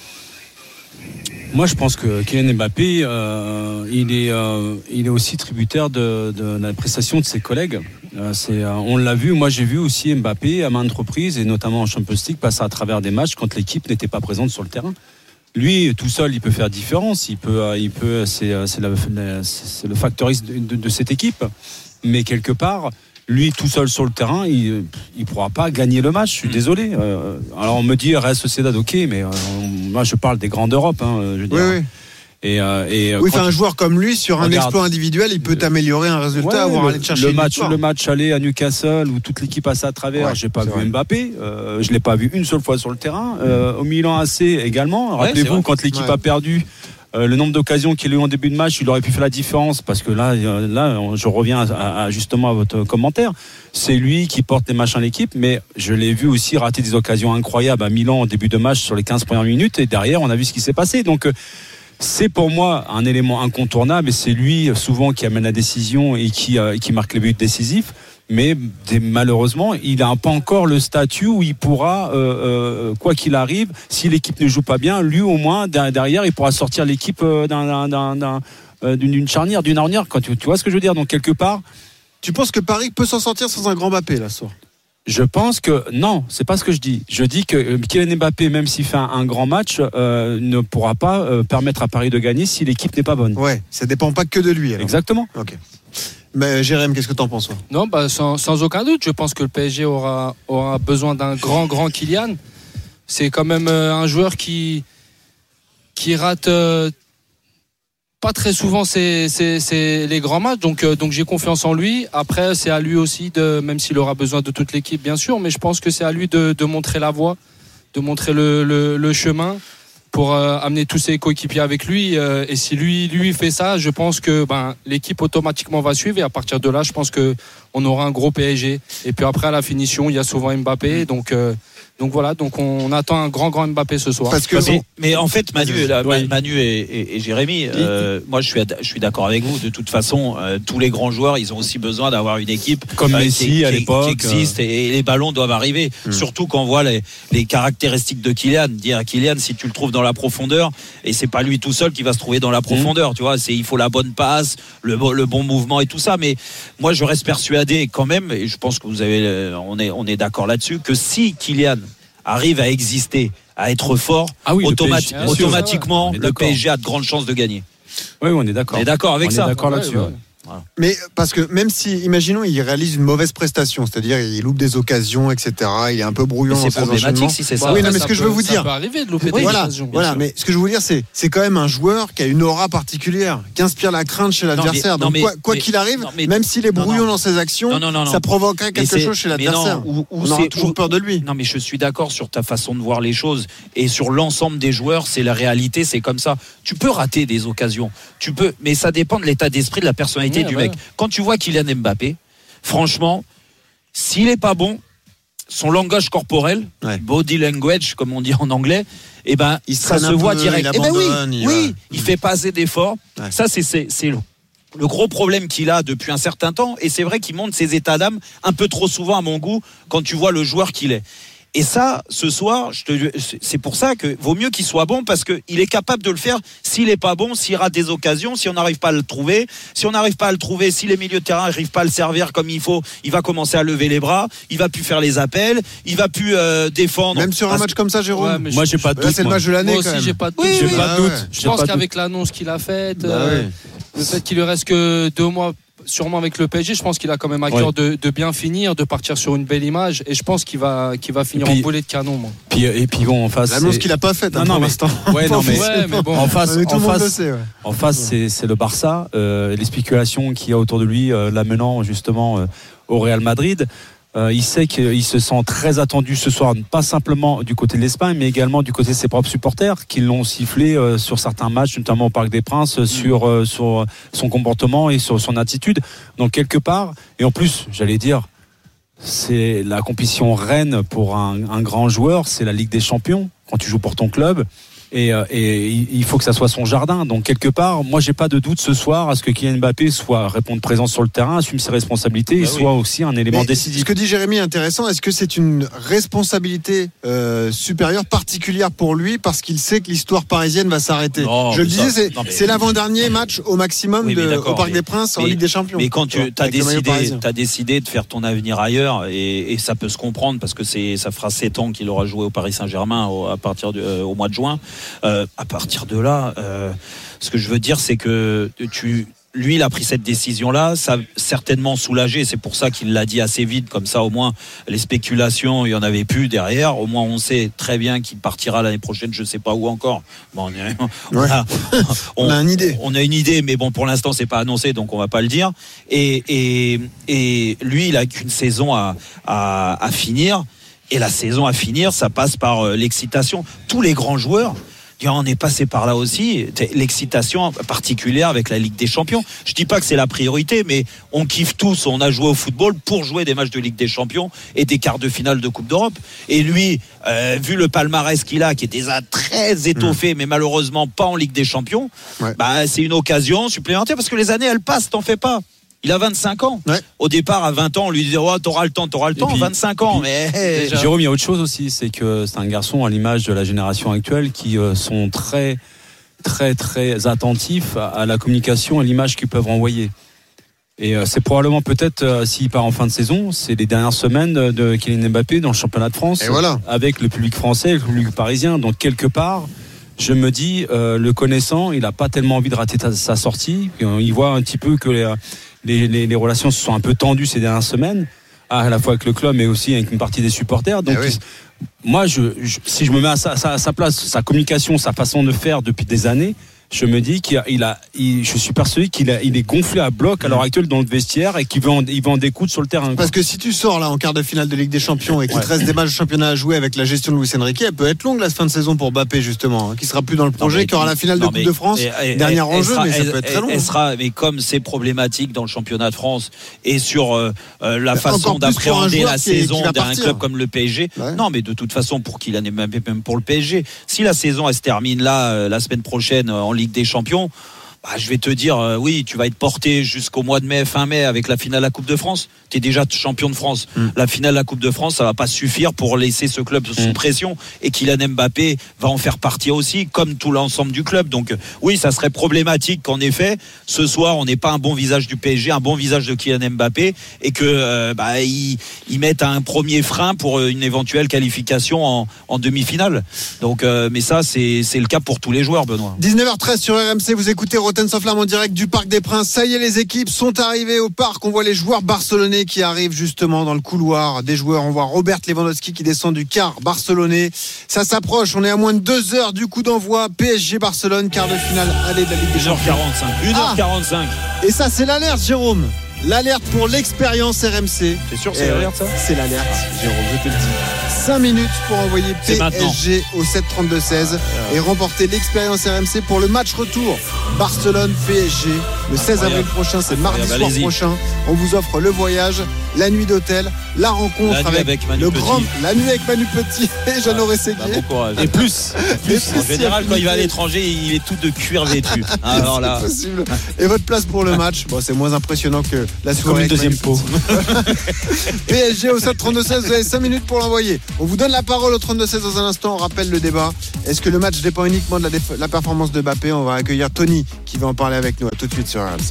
Moi, je pense que Kylian Mbappé, il est aussi tributaire de la prestation de ses collègues. On l'a vu. Moi, j'ai vu aussi Mbappé à maintes reprises, et notamment en Champions League, passer à travers des matchs quand l'équipe n'était pas présente sur le terrain. Lui, tout seul, il peut faire différence. C'est le facteur X de cette équipe. Mais quelque part, lui tout seul sur le terrain, il pourra pas gagner le match. Je suis désolé. Alors on me dit Real Sociedad, ok, mais moi je parle des grands d'Europe. Je veux dire.
Oui. Oui, un joueur comme lui sur un exploit individuel, il peut t'améliorer un résultat, aller chercher
le match aller à Newcastle où toute l'équipe passe à travers. J'ai pas vu Mbappé. Je l'ai pas vu une seule fois sur le terrain. Au Milan AC également. Rappelez-vous quand l'équipe a perdu. Le nombre d'occasions qu'il a eu en début de match, il aurait pu faire la différence parce que là je reviens justement à votre commentaire. C'est lui qui porte les matchs à l'équipe, mais je l'ai vu aussi rater des occasions incroyables à Milan en début de match sur les 15 premières minutes et derrière on a vu ce qui s'est passé. Donc c'est pour moi un élément incontournable et c'est lui souvent qui amène la décision et qui marque les buts décisifs. Mais malheureusement, il n'a pas encore le statut où il pourra, quoi qu'il arrive, si l'équipe ne joue pas bien, lui au moins derrière, il pourra sortir l'équipe d'une charnière, d'une ornière. Quand tu vois ce que je veux dire. Donc quelque part,
tu penses que Paris peut s'en sortir sans un grand Mbappé là ce soir?
Je pense que non, c'est pas ce que je dis. Je dis que Kylian Mbappé, même s'il fait un grand match, ne pourra pas permettre à Paris de gagner si l'équipe n'est pas bonne.
Ouais, ça dépend pas que de lui. Alors.
Exactement.
Ok. Mais Jérém, qu'est-ce que t'en penses?
Non, sans aucun doute. Je pense que le PSG aura besoin d'un grand Kylian. C'est quand même un joueur qui rate pas très souvent les grands matchs. Donc j'ai confiance en lui. Après, c'est à lui aussi même s'il aura besoin de toute l'équipe, bien sûr, mais je pense que c'est à lui de montrer la voie, de montrer le chemin pour amener tous ses coéquipiers avec lui. Et si lui fait ça, je pense que l'équipe automatiquement va suivre. Et à partir de là, je pense qu'on aura un gros PSG. Et puis après, à la finition, il y a souvent Mbappé. Donc voilà, on attend un grand Mbappé ce soir.
Mais en fait, Manu et Jérémy, moi je suis d'accord avec vous. De toute façon, tous les grands joueurs, ils ont aussi besoin d'avoir une équipe
comme Messi à l'époque
qui existe et les ballons doivent arriver. Surtout quand on voit les caractéristiques de Kylian. Dire à Kylian, si tu le trouves dans la profondeur, et c'est pas lui tout seul qui va se trouver dans la profondeur. Tu vois, il faut la bonne passe, le bon mouvement et tout ça. Mais moi, je reste persuadé persuadé quand même, et je pense que on est d'accord là-dessus, que si Kylian arrive à exister, à être fort, automatiquement le PSG a de grandes chances de gagner.
Oui, on est d'accord.
On est d'accord avec ça.
On est d'accord là-dessus.
Voilà.
Mais parce que même si, imaginons, il réalise une mauvaise prestation, c'est-à-dire il loupe des occasions, etc. Il est un peu brouillon.
C'est problématique si c'est ça.
Oui, non, mais ce que je veux vous dire,
ça peut arriver de louper des occasions.
Voilà, mais ce que je veux vous dire, c'est quand même un joueur qui a une aura particulière, qui inspire la crainte chez l'adversaire. Donc quoi qu'il arrive, même s'il est brouillon dans ses actions, ça provoquerait quelque chose chez l'adversaire. On aura toujours peur de lui.
Non, mais je suis d'accord sur ta façon de voir les choses et sur l'ensemble des joueurs, c'est la réalité, c'est comme ça. Tu peux rater des occasions, mais ça dépend de l'état d'esprit, de la personnalité du mec. Quand tu vois Kylian Mbappé, franchement, s'il n'est pas bon, son langage corporel, body language, comme on dit en anglais, ça se voit direct. Il fait pas assez d'efforts. Ouais. Ça, c'est le gros problème qu'il a depuis un certain temps. Et c'est vrai qu'il montre ses états d'âme un peu trop souvent, à mon goût, quand tu vois le joueur qu'il est. Et ça, ce soir, c'est pour ça que vaut mieux qu'il soit bon, parce qu'il est capable de le faire. S'il n'est pas bon, s'il rate des occasions, si on n'arrive pas à le trouver, si les milieux de terrain n'arrivent pas à le servir comme il faut, il va commencer à lever les bras, il va plus faire les appels, il va plus défendre.
Même sur un match comme ça, Jérôme.
Moi, j'ai pas de doute.
C'est le match de l'année.
Moi aussi, j'ai pas de doute. Je pense qu'avec l'annonce qu'il a faite, le fait qu'il lui reste que 2 mois. Sûrement avec le PSG, je pense qu'il a quand même à cœur de bien finir, de partir sur une belle image, et je pense qu'il va finir en boulet de canon. Moi.
Et puis bon, en face,
l'annonce qu'il a pas faite pour l'instant.
Mais bon, en face, c'est le Barça, les spéculations qu'il y a autour de lui, l'amenant justement au Real Madrid. Il sait qu'il se sent très attendu ce soir, pas simplement du côté de l'Espagne, mais également du côté de ses propres supporters qui l'ont sifflé sur certains matchs, notamment au Parc des Princes, sur son comportement et sur son attitude. Donc quelque part, et en plus, j'allais dire, c'est la compétition reine pour un grand joueur, c'est la Ligue des Champions, quand tu joues pour ton club. Et il faut que ça soit son jardin. Donc quelque part, moi j'ai pas de doute ce soir à ce que Kylian Mbappé réponde présent sur le terrain, assume ses responsabilités et soit aussi un élément décisif.
Ce que dit Jérémy est intéressant. Est-ce que c'est une responsabilité supérieure, particulière pour lui, parce qu'il sait que l'histoire parisienne va s'arrêter? Je le disais, c'est l'avant-dernier match au maximum au Parc des Princes en Ligue des Champions.
Mais quand tu as décidé de faire ton avenir ailleurs, et ça peut se comprendre parce que ça fera 7 ans qu'il aura joué au Paris Saint-Germain à partir au mois de juin. À partir de là, ce que je veux dire, c'est que lui, il a pris cette décision-là, ça a certainement soulagé. C'est pour ça qu'il l'a dit assez vite, comme ça, au moins, les spéculations, il n'y en avait plus derrière. Au moins, on sait très bien qu'il partira l'année prochaine, je ne sais pas où encore. Bon,
on a une idée.
On a une idée, mais bon, pour l'instant, c'est pas annoncé, donc on va pas le dire. Et lui, il a qu'une saison à finir. Et la saison à finir, ça passe par l'excitation. Tous les grands joueurs, on est passé par là aussi. L'excitation particulière avec la Ligue des Champions. Je dis pas que c'est la priorité, mais on kiffe tous. On a joué au football pour jouer des matchs de Ligue des Champions et des quarts de finale de Coupe d'Europe. Et lui, vu le palmarès qu'il a, qui est déjà très étoffé, mais malheureusement pas en Ligue des Champions, c'est une occasion supplémentaire, parce que les années, elles passent, t'en fais pas. Il a 25 ans. Au départ, à 20 ans, on lui disait t'auras le temps. Puis, 25 ans, mais
Jérôme, il y a autre chose aussi, c'est que c'est un garçon à l'image de la génération actuelle qui sont très, très, très attentifs à la communication, à l'image qu'ils peuvent envoyer. Et c'est probablement peut-être, s'il part en fin de saison, c'est les dernières semaines de Kylian Mbappé dans le championnat de France, avec le public français, le public parisien. Donc quelque part, je me dis, le connaissant, il n'a pas tellement envie de rater sa sortie. Il voit un petit peu que les relations se sont un peu tendues ces dernières semaines, à la fois avec le club mais aussi avec une partie des supporters. Donc moi, si je me mets à sa place, sa communication, sa façon de faire depuis des années, je me dis je suis persuadé qu'il est gonflé à bloc à l'heure actuelle dans le vestiaire et qu'il veut en découdre sur le terrain.
Parce que si tu sors là en quart de finale de Ligue des Champions et qu'il te reste des matchs de championnat à jouer avec la gestion de Luis Enrique, elle peut être longue la fin de saison pour Mbappé justement, qui sera plus dans le projet, qui aura la finale de Coupe de France, dernier enjeu, mais ça peut être très long.
Mais comme c'est problématique dans le championnat de France et sur la façon d'appréhender la saison d'un club comme le PSG, non, mais de toute façon pour Kylian Mbappé, même pour le PSG, si la saison elle se termine là la semaine prochaine en Ligue des Champions, je vais te dire, oui, tu vas être porté jusqu'au mois de mai, fin mai, avec la finale de la Coupe de France. Tu es déjà champion de France. La finale de la Coupe de France, ça va pas suffire pour laisser ce club sous pression. Et Kylian Mbappé va en faire partie aussi, comme tout l'ensemble du club. Donc, oui, ça serait problématique qu'en effet, ce soir, on n'ait pas un bon visage du PSG, un bon visage de Kylian Mbappé, et que ils mettent un premier frein pour une éventuelle qualification en demi-finale. Donc, mais ça, c'est le cas pour tous les joueurs, Benoît.
19h13 sur RMC, vous écoutez Roten sans flamme en direct du Parc des Princes. Ça y est, les équipes sont arrivées au parc. On voit les joueurs barcelonais qui arrivent justement dans le couloir des joueurs. On voit Robert Lewandowski qui descend du car barcelonais. Ça s'approche, on est à moins de 2 heures du coup d'envoi. PSG Barcelone, quart de finale aller de la Ligue des Champions.
1h45.
Et ça, c'est l'alerte, Jérôme. L'alerte pour l'expérience RMC.
T'es sûr que c'est l'alerte, ça ?
C'est l'alerte, Jérôme, je te le dis. 5 minutes pour envoyer PSG au 7-32-16 et remporter l'expérience RMC pour le match retour Barcelone-PSG le 16 avril prochain. C'est mardi soir prochain. On vous offre le voyage, la nuit d'hôtel, la rencontre avec le grand, la nuit avec Manu Petit et Jeannot Rességuier.
Et plus. En général, quand il va à l'étranger, il est tout de cuir vêtu. Alors là,
c'est possible. Et votre place pour le match, bon, c'est moins impressionnant que la soirée.
Comme une deuxième peau.
PSG au 7-32-16, vous avez 5 minutes pour l'envoyer. On vous donne la parole au 32-16 dans un instant. On rappelle le débat. Est-ce que le match dépend uniquement de la performance de Mbappé ? On va accueillir Tony qui va en parler avec nous. À tout de suite sur RMC.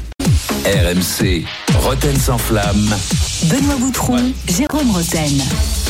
RMC, Roten sans flamme.
Benoît Boutron, Jérôme Roten.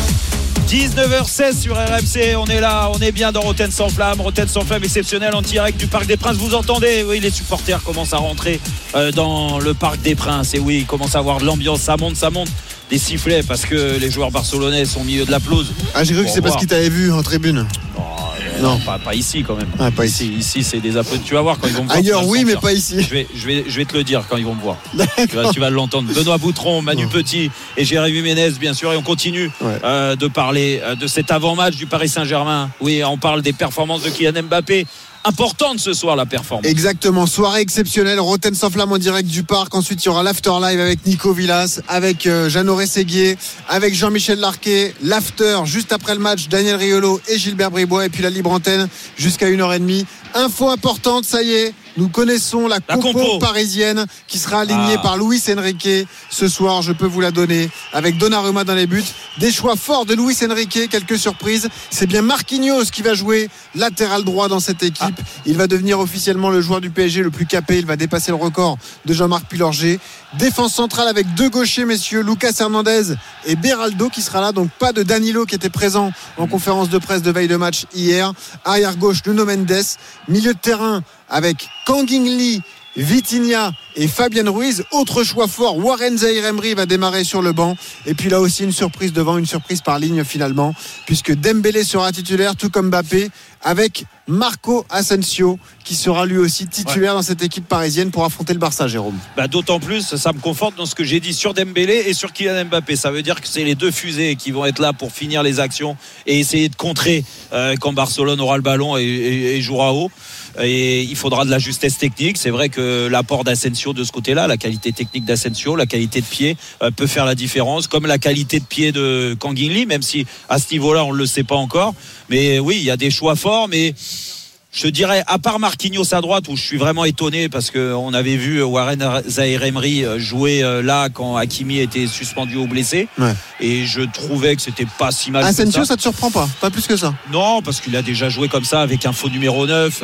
19h16 sur RMC, on est là, on est bien dans Roten sans flamme exceptionnel en direct du Parc des Princes. Vous entendez, oui, les supporters commencent à rentrer dans le Parc des Princes. Et oui, ils commencent à avoir de l'ambiance, ça monte. Des sifflets parce que les joueurs barcelonais sont au milieu de la pelouse.
Ah, j'ai cru que c'est parce qu'ils t'avaient vu en tribune.
Non, pas ici quand même.
Ah, pas ici.
Ici, c'est des applaudissements. Tu vas voir quand ils vont me voir.
Ailleurs, oui, mais pas ici.
Je vais te le dire quand ils vont me voir. Tu vas l'entendre. Benoît Boutron, Manu Petit et Jérémy Ménez, bien sûr. Et on continue de parler de cet avant-match du Paris Saint-Germain. Oui, on parle des performances de Kylian Mbappé. Importante ce soir la performance.
Exactement, soirée exceptionnelle, Roten sans flamme en direct du parc. Ensuite il y aura l'after live avec Nico Villas, avec Jeannot Rességuier, avec Jean-Michel Larquet. L'after juste après le match, Daniel Riolo et Gilbert Bribois. Et puis la libre antenne jusqu'à 1h30. Info importante, ça y est, nous connaissons la compo parisienne qui sera alignée par Luis Enrique ce soir, je peux vous la donner, avec Donnarumma dans les buts. Des choix forts de Luis Enrique, quelques surprises. C'est bien Marquinhos qui va jouer latéral droit dans cette équipe. Il va devenir officiellement le joueur du PSG le plus capé. Il va dépasser le record de Jean-Marc Pulorger. Défense centrale avec 2 gauchers, messieurs, Lucas Hernandez et Beraldo qui sera là. Donc pas de Danilo qui était présent en conférence de presse de veille de match hier. Arrière gauche, Nuno Mendes. Milieu de terrain avec Kangin Lee, Vitinha et Fabien Ruiz. Autre choix fort, Warren Zaïre-Emery va démarrer sur le banc. Et puis là aussi une surprise devant, une surprise par ligne finalement, puisque Dembélé sera titulaire tout comme Mbappé, avec Marco Asensio qui sera lui aussi titulaire dans cette équipe parisienne pour affronter le Barça, Jérôme.
D'autant plus, ça me conforte dans ce que j'ai dit sur Dembélé et sur Kylian Mbappé. Ça veut dire que c'est les deux fusées qui vont être là pour finir les actions et essayer de contrer quand Barcelone aura le ballon et jouera haut. Et il faudra de la justesse technique. C'est vrai que l'apport d'Asensio de ce côté-là, la qualité technique d'Asensio, la qualité de pied peut faire la différence, comme la qualité de pied de Kangin Lee, même si à ce niveau-là on ne le sait pas encore. Mais oui, il y a des choix forts, mais je dirais, à part Marquinhos à droite, où je suis vraiment étonné parce qu'on avait vu Warren Zaïre-Emery jouer là quand Hakimi était suspendu ou blessé. Et je trouvais que c'était pas si mal.
Asensio, ça te surprend pas plus que ça?
Non, parce qu'il a déjà joué comme ça avec un faux numéro 9.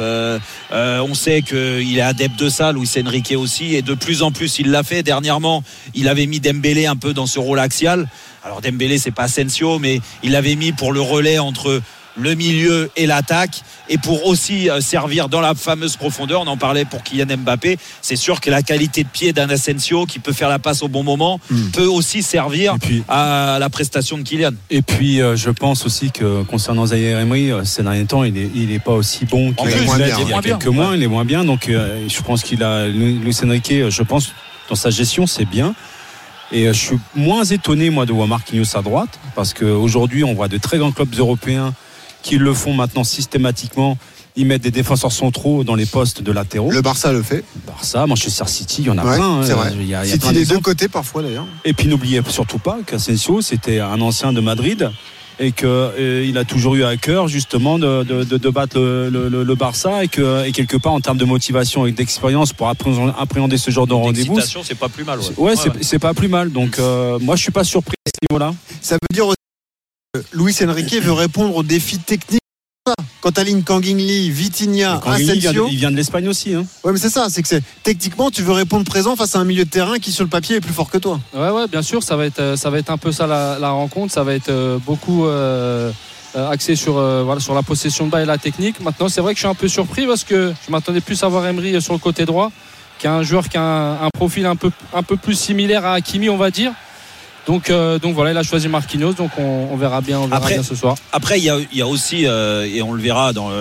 On sait qu'il est adepte de ça, Luis Enrique aussi. Et de plus en plus, il l'a fait. Dernièrement, il avait mis Dembélé un peu dans ce rôle axial. Alors Dembélé, c'est pas Asensio, mais il l'avait mis pour le relais entre le milieu et l'attaque, et pour aussi servir dans la fameuse profondeur. On en parlait pour Kylian Mbappé. C'est sûr que la qualité de pied d'un Asensio qui peut faire la passe au bon moment peut aussi servir à la prestation de Kylian.
Et puis je pense aussi que concernant Zaïre-Emery, ces derniers temps il est pas aussi bon qu'il il y a quelques mois. Il est moins bien, donc je pense qu'il a Luis Enrique, je pense dans sa gestion c'est bien. Et je suis moins étonné moi de voir Marquinhos à droite, parce qu'aujourd'hui on voit de très grands clubs européens qui le font maintenant systématiquement. Ils mettent des défenseurs centraux dans les postes de latéraux.
Le Barça le fait.
Barça, Manchester City, il y en a plein.
C'est vrai.
Il y
City des deux côtés parfois d'ailleurs.
Et puis n'oubliez surtout pas qu'Asensio, c'était un ancien de Madrid et qu'il a toujours eu à cœur justement de battre le Barça et quelque part en termes de motivation et d'expérience pour appréhender ce genre de rendez-vous.
C'est pas plus mal.
C'est pas plus mal. Donc moi je suis pas surpris à ce niveau-là.
Ça veut dire aussi que Luis Enrique veut répondre aux défis techniques. Quand tu alignes Kang-in Lee, Vitinha, Asensio,
il vient de l'Espagne aussi. Hein.
Ouais, mais c'est ça, techniquement tu veux répondre présent face à un milieu de terrain qui sur le papier est plus fort que toi.
Ouais, bien sûr, ça va être un peu ça la rencontre, ça va être beaucoup axé sur la possession de balle et la technique. Maintenant, c'est vrai que je suis un peu surpris parce que je m'attendais plus à voir Emery sur le côté droit, qui est un joueur qui a un profil un peu plus similaire à Hakimi, on va dire. Donc voilà, il a choisi Marquinhos, donc on verra bien ce soir.
Après, il y a aussi, et on le verra dans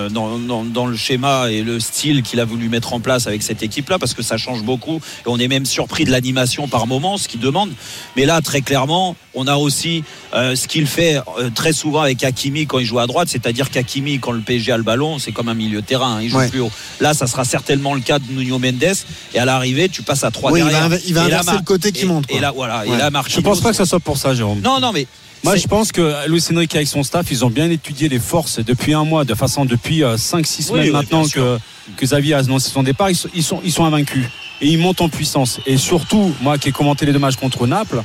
le schéma et le style qu'il a voulu mettre en place avec cette équipe-là, parce que ça change beaucoup, et on est même surpris de l'animation par moment, ce qu'il demande. Mais là, très clairement, on a aussi ce qu'il fait très souvent avec Hakimi quand il joue à droite, c'est-à-dire qu'Hakimi, quand le PSG a le ballon, c'est comme un milieu de terrain, il joue plus haut. Là, ça sera certainement le cas de Nuno Mendes, et à l'arrivée, tu passes à 3 derrière.
Il va inverser le côté qui monte.
Et là, voilà. Et là, Marquinhos,
je pense pas que ça soit pour ça, Jérôme.
Non, mais
moi je pense que Luis Enrique avec son staff, ils ont bien étudié les forces depuis un mois, depuis 5-6 semaines maintenant que Xavi a annoncé son départ. Ils sont invaincus et ils montent en puissance. Et surtout, moi qui ai commenté les deux matchs contre Naples,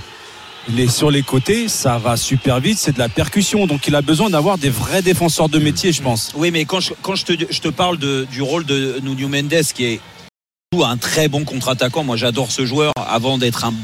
sur les côtés, ça va super vite, c'est de la percussion. Donc il a besoin d'avoir des vrais défenseurs de métier, je pense.
Oui, mais quand je te parle du rôle de Nuno Mendes, qui est un très bon contre-attaquant, moi j'adore ce joueur avant d'être un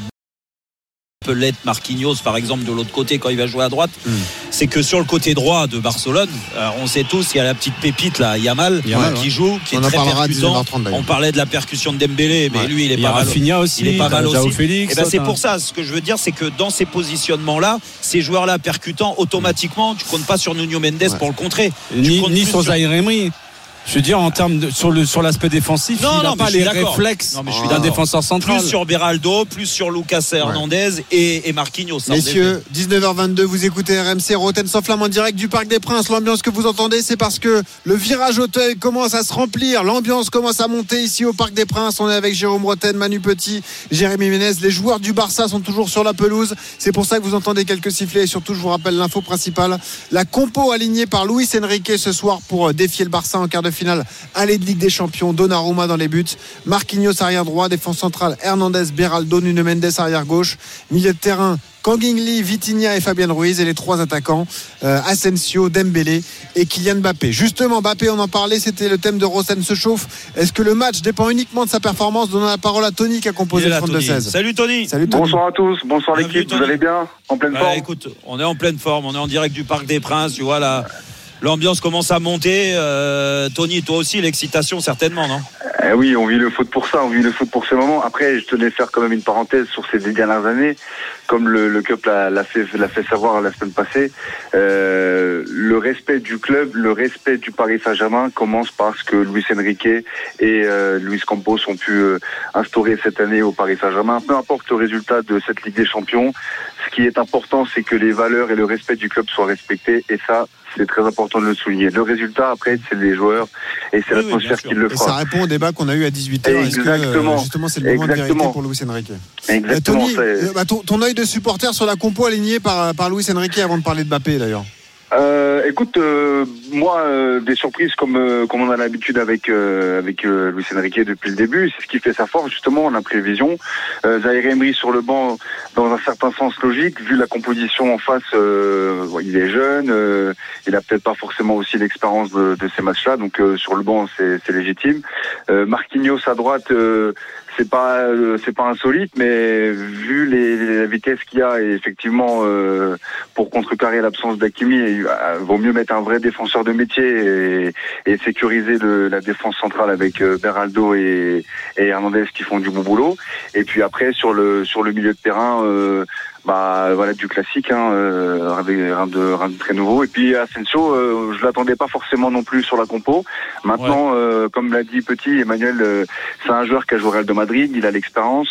peut l'être Marquinhos par exemple de l'autre côté quand il va jouer à droite, c'est que sur le côté droit de Barcelone, on sait tous, il y a la petite pépite là, Yamal qui joue, qui est très percutant. On parlait de la percussion de Dembélé, mais lui il est pas mal.
Rafinha aussi,
il est pas mal aussi.
Félix,
et ben c'est pour ça, ce que je veux dire, c'est que dans ces positionnements là, ces joueurs là percutants, automatiquement tu comptes pas sur Nuno Mendes pour le contrer,
ni sur Zaïre Emery. Je veux dire, en termes sur l'aspect défensif, il n'a pas les réflexes d'un défenseur central.
Plus sur Beraldo, plus sur Lucas Hernandez et Marquinhos.
Messieurs, 19h22, vous écoutez RMC Rotten sans flamme en direct du Parc des Princes. L'ambiance que vous entendez, c'est parce que le virage Auteuil commence à se remplir. L'ambiance commence à monter ici au Parc des Princes. On est avec Jérôme Rotten, Manu Petit, Jérémy Ménez. Les joueurs du Barça sont toujours sur la pelouse. C'est pour ça que vous entendez quelques sifflets. Et surtout, je vous rappelle l'info principale. La compo alignée par Luis Enrique ce soir pour défier le Barça en quart de finale aller de Ligue des Champions. Donnarumma dans les buts, Marquinhos arrière droit, défense centrale Hernandez, Beraldo, Nuno Mendes arrière gauche, milieu de terrain Kang-in Lee, Vitinha et Fabien Ruiz, et les trois attaquants Asensio, Dembélé et Kylian Mbappé. Justement, Mbappé, on en parlait, c'était le thème de Rosen se chauffe. Est-ce que le match dépend uniquement de sa performance? Donnons la parole à Tony qui a composé le 32-16.
Salut Tony.
Bonsoir à tous, bonsoir l'équipe, vous allez bien? En pleine forme?
Écoute, on est en pleine forme, on est en direct du Parc des Princes, tu vois là. L'ambiance commence à monter. Tony, toi aussi, l'excitation certainement, non?
Oui, on vit le foot pour ça, on vit le foot pour ces moments. Après, je tenais à faire quand même une parenthèse sur ces 10 dernières années, comme le Cup l'a fait savoir la semaine passée. Le respect du club, le respect du Paris Saint-Germain commence parce que Luis Enrique et Luis Campos ont pu instaurer cette année au Paris Saint-Germain. Peu importe le résultat de cette Ligue des Champions, ce qui est important, c'est que les valeurs et le respect du club soient respectés, et ça, c'est très important de le souligner. Le résultat, après, c'est les joueurs et c'est l'atmosphère qui le fera.
Et ça répond au débat qu'on a eu à 18h.
Exactement.
Justement, c'est le moment de vérité pour Luis Enrique.
Exactement.
Tony, ton œil de supporter sur la compo alignée par Luis Enrique avant de parler de Mbappé, d'ailleurs.
Écoute, moi, des surprises comme on a l'habitude avec Luis Enrique depuis le début, c'est ce qui fait sa force justement, la prévision. Zaïre Emery sur le banc, dans un certain sens logique, vu la composition en face, il est jeune, il a peut-être pas forcément aussi l'expérience de ces matchs-là, donc sur le banc c'est légitime. Marquinhos à droite. C'est pas insolite, mais vu la vitesse qu'il y a, et effectivement pour contrecarrer l'absence d'Hakimi, il vaut mieux mettre un vrai défenseur de métier et sécuriser la défense centrale avec Beraldo et Hernandez qui font du bon boulot. Et puis après sur le milieu de terrain, voilà, du classique, rien de très nouveau. Et puis Asensio, je l'attendais pas forcément non plus sur la compo. Maintenant, comme l'a dit Petit, Emmanuel, c'est un joueur qui a joué au Real de Madrid, il a l'expérience,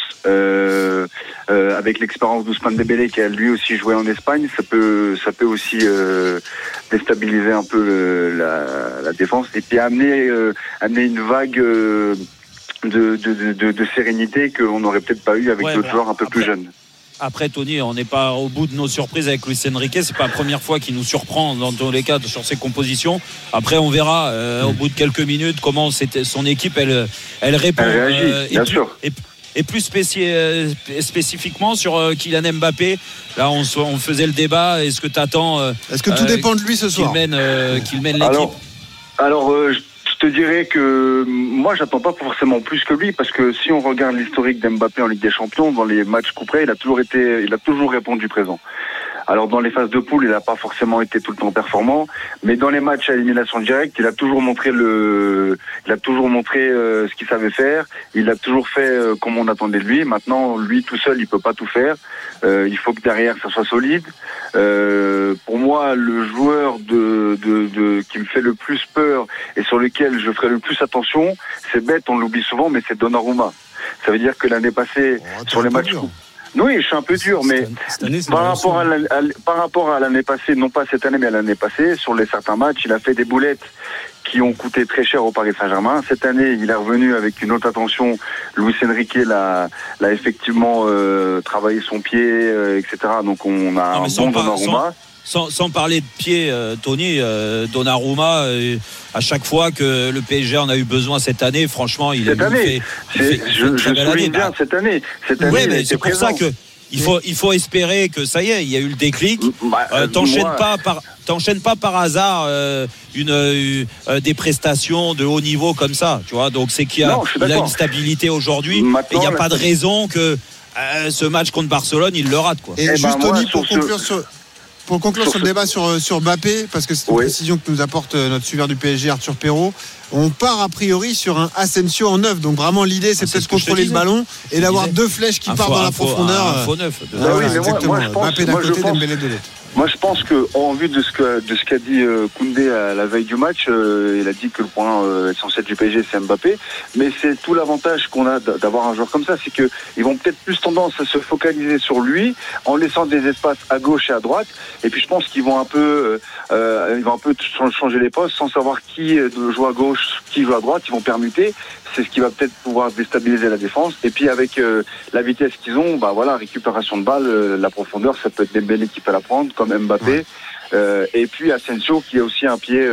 avec l'expérience d'Ousmane Dembélé qui a lui aussi joué en Espagne, ça peut aussi déstabiliser un peu la défense, et puis amener une vague de sérénité qu'on n'aurait peut-être pas eu avec d'autres joueurs un peu plus jeunes.
après Tony, on n'est pas au bout de nos surprises avec Luis Enrique. C'est pas la première fois qu'il nous surprend dans tous les cas sur ses compositions. Après, on verra au bout de quelques minutes comment son équipe elle répond.
Elle réagit, bien sûr.
Et plus spécifiquement sur Kylian Mbappé. Là, on faisait le débat. Est-ce que tu attends
Est-ce que tout dépend de lui ce soir
qu'il mène l'équipe?
Alors je te dirais que moi, j'attends pas forcément plus que lui, parce que si on regarde l'historique d'Mbappé en Ligue des Champions, dans les matchs couperets, il a toujours répondu présent. Alors dans les phases de poule, il n'a pas forcément été tout le temps performant, mais dans les matchs à élimination directe, il a toujours montré ce qu'il savait faire. Il a toujours fait comme on attendait de lui. Maintenant, lui tout seul, il peut pas tout faire. Il faut que derrière ça soit solide. Pour moi, le joueur qui me fait le plus peur et sur lequel je ferai le plus attention, c'est bête, on l'oublie souvent, mais c'est Donnarumma. Ça veut dire que l'année passée, sur les matchs. Oui, je suis un peu dur, mais par rapport à l'année passée, non pas cette année, mais à l'année passée, sur certains matchs, il a fait des boulettes qui ont coûté très cher au Paris Saint-Germain. Cette année, il est revenu avec une autre attention. Luis Enrique l'a effectivement travaillé son pied, etc. Donc on a un bon Donnarumma.
Sans parler de pied, Tony, Donnarumma, à chaque fois que le PSG en a eu besoin cette année, franchement,
je souligne bien cette année.
Oui, mais c'est pour ça que il faut espérer que ça y est, il y a eu le déclic. T'enchaînes pas par hasard des prestations de haut niveau comme ça, tu vois. Donc c'est qu'il a une stabilité aujourd'hui. Il n'y a pas de raison que ce match contre Barcelone, il le rate, quoi.
Et juste Tony, pour conclure sur le débat sur Mbappé, parce que c'est une précision que nous apporte notre suiveur du PSG, Arthur Perrault, on part a priori sur un Asensio en neuf. Donc vraiment l'idée c'est peut-être contrôler le ballon et d'avoir deux flèches qui partent dans la profondeur.
Un faux neuf. Exactement. Mbappé d'un côté, Dembélé de l'autre. Moi, je pense que, en vue de ce qu'a dit Koundé à la veille du match, il a dit que le point essentiel du PSG, c'est Mbappé. Mais c'est tout l'avantage qu'on a d'avoir un joueur comme ça, c'est que ils vont peut-être plus tendance à se focaliser sur lui, en laissant des espaces à gauche et à droite. Et puis, je pense qu'ils vont un peu changer les postes, sans savoir qui joue à gauche, qui joue à droite. Ils vont permuter. C'est ce qui va peut-être pouvoir déstabiliser la défense. Et puis avec la vitesse qu'ils ont, récupération de balles, la profondeur, ça peut être Dembélé qui peut la prendre, comme Mbappé. Et puis Asensio qui a aussi un pied,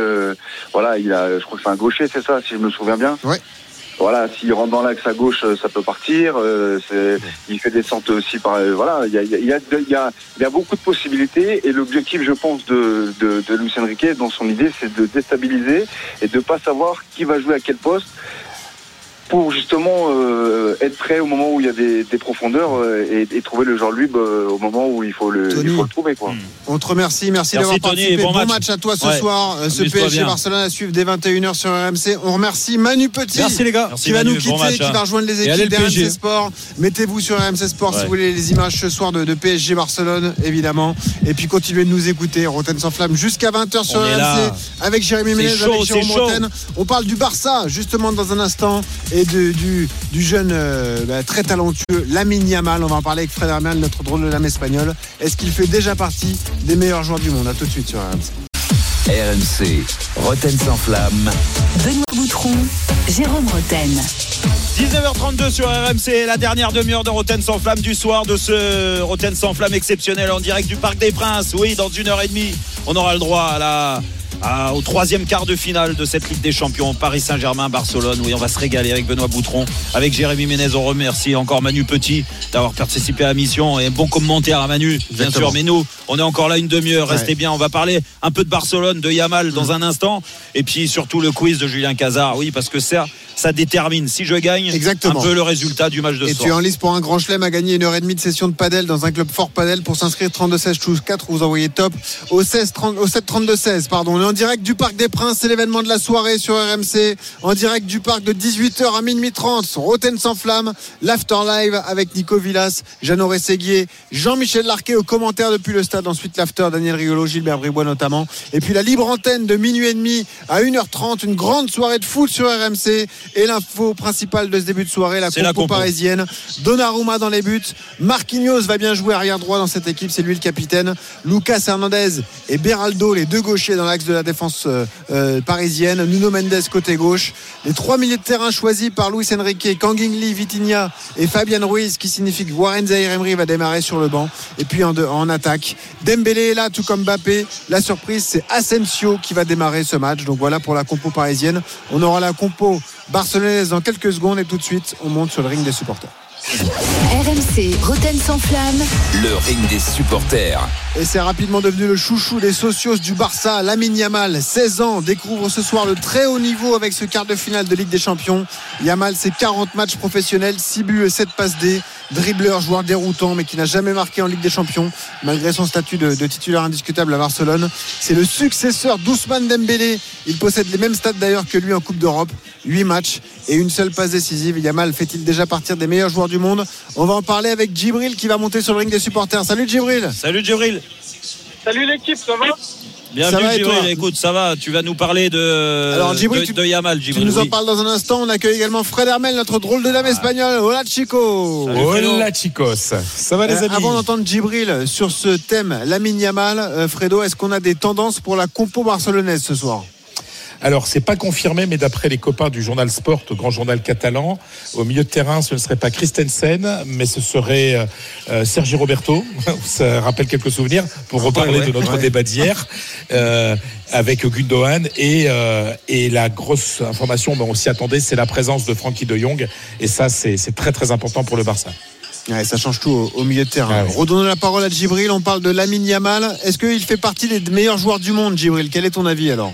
je crois que c'est un gaucher, c'est ça, si je me souviens bien.
Ouais.
Voilà, s'il rentre dans l'axe à gauche, ça peut partir. Il fait des centres aussi. Il y a beaucoup de possibilités. Et l'objectif, je pense, de Luis Enrique, dans son idée, c'est de déstabiliser et de pas savoir qui va jouer à quel poste, pour justement être prêt au moment où il y a des profondeurs et trouver le genre lui au moment où il faut le trouver, quoi.
On te remercie, merci d'avoir participé. Bon match à toi ce soir. Ce PSG Barcelone à suivre dès 21h sur RMC. On remercie Manu Petit,
merci les gars,
qui va nous quitter, qui va rejoindre les équipes d'RMC Sport. Mettez-vous sur RMC Sport si vous voulez les images ce soir de PSG Barcelone, évidemment. Et puis continuez de nous écouter. Roten sans flamme jusqu'à 20h sur RMC avec Jérémy Ménez, avec Jérôme Roten. On parle du Barça justement dans un instant et du jeune très talentueux Lamine Yamal. On va en parler avec Fred Hermel, notre drôle de dame espagnol. Est-ce qu'il fait déjà partie des meilleurs joueurs du monde? À tout de suite sur RMC.
RMC, Roten sans flamme.
Benoît Boutron, Jérôme Roten.
19h32 sur RMC, la dernière demi-heure de Roten sans flamme du soir, de ce Roten sans flamme exceptionnel en direct du Parc des Princes. Oui, dans 1h30, on aura le droit au troisième quart de finale de cette Ligue des Champions, Paris Saint-Germain, Barcelone. Oui, on va se régaler avec Benoît Boutron, avec Jérémy Ménez. On remercie encore Manu Petit d'avoir participé à la mission, et bon commentaire à Manu, bien sûr. Mais nous, on est encore là une demi-heure, restez bien. On va parler un peu de Barcelone, de Yamal dans un instant, et puis surtout le quiz de Julien Cazard. Oui, parce que ça détermine, si je gagne, un peu le résultat du match de ce soir.
Et tu es en liste pour un grand chelem à gagner 1h30 de session de padel dans un club fort padel. Pour s'inscrire, 32-16-4, vous envoyez top au 7-32-16, pardon. On est en direct du Parc des Princes, c'est l'événement de la soirée sur RMC, en direct du parc de 18h à minuit 30. Roten sans flamme, l'after live avec Nico Villas, Jeannot Rességuier, Jean-Michel Larquet au commentaire depuis le stade. Ensuite l'after, Daniel Riolo, Gilbert Bribois notamment. Et puis la libre antenne de minuit et demi à 1h30, une grande soirée de foot sur RMC. Et l'info principale de ce début de soirée, la compo parisienne. Donnarumma dans les buts. Marquinhos va bien jouer arrière droit dans cette équipe, c'est lui le capitaine. Lucas Hernandez et Beraldo, les deux gauchers dans l'axe de la défense parisienne. Nuno Mendes côté gauche. Les 3 milieux de terrain choisis par Luis Enrique, Kangin Lee, Vitinha et Fabian Ruiz, qui signifie que Warren Zaïre-Emery va démarrer sur le banc. Et puis en attaque, Dembélé est là, tout comme Mbappé. La surprise, c'est Asensio qui va démarrer ce match. Donc voilà pour la compo parisienne. On aura la compo barcelonaise dans quelques secondes et tout de suite, on monte sur le ring des supporters.
RMC, Roten sans flamme.
Le ring des supporters.
Et c'est rapidement devenu le chouchou des socios du Barça. Lamine Yamal, 16 ans, découvre ce soir le très haut niveau avec ce quart de finale de Ligue des Champions. Yamal, c'est 40 matchs professionnels, 6 buts et 7 passes D. Dribbleur, joueur déroutant, mais qui n'a jamais marqué en Ligue des Champions, malgré son statut de titulaire indiscutable à Barcelone. C'est le successeur d'Ousmane Dembélé. Il possède les mêmes stats d'ailleurs que lui en Coupe d'Europe. 8 matchs et une seule passe décisive. Yamal fait-il déjà partir des meilleurs joueurs du monde? On va en parler avec Djibril qui va monter sur le ring des supporters. Salut Djibril.
Salut Djibril.
Salut l'équipe, ça va?
Bienvenue Djibril, écoute, ça va, tu vas nous parler de Yamal.
Djibril, tu nous en parles dans un instant. On accueille également Fred Hermel, notre drôle de dame espagnole. Hola Chico.
Hola Chicos. Ça va les amis?
Avant d'entendre Djibril sur ce thème, Lamine Yamal, Fredo, est-ce qu'on a des tendances pour la compo barcelonaise ce soir?
Alors, c'est pas confirmé, mais d'après les copains du journal Sport, grand journal catalan, au milieu de terrain, ce ne serait pas Christensen, mais ce serait Sergi Roberto. Ça rappelle quelques souvenirs pour reparler de notre débat d'hier, avec Gundogan. Et la grosse information, on s'y attendait, c'est la présence de Frenkie de Jong. Et ça, c'est très très important pour le Barça.
Ouais, ça change tout au milieu de terrain. Redonnons la parole à Djibril. On parle de Lamine Yamal. Est-ce qu'il fait partie des meilleurs joueurs du monde, Djibril? Quel est ton avis alors?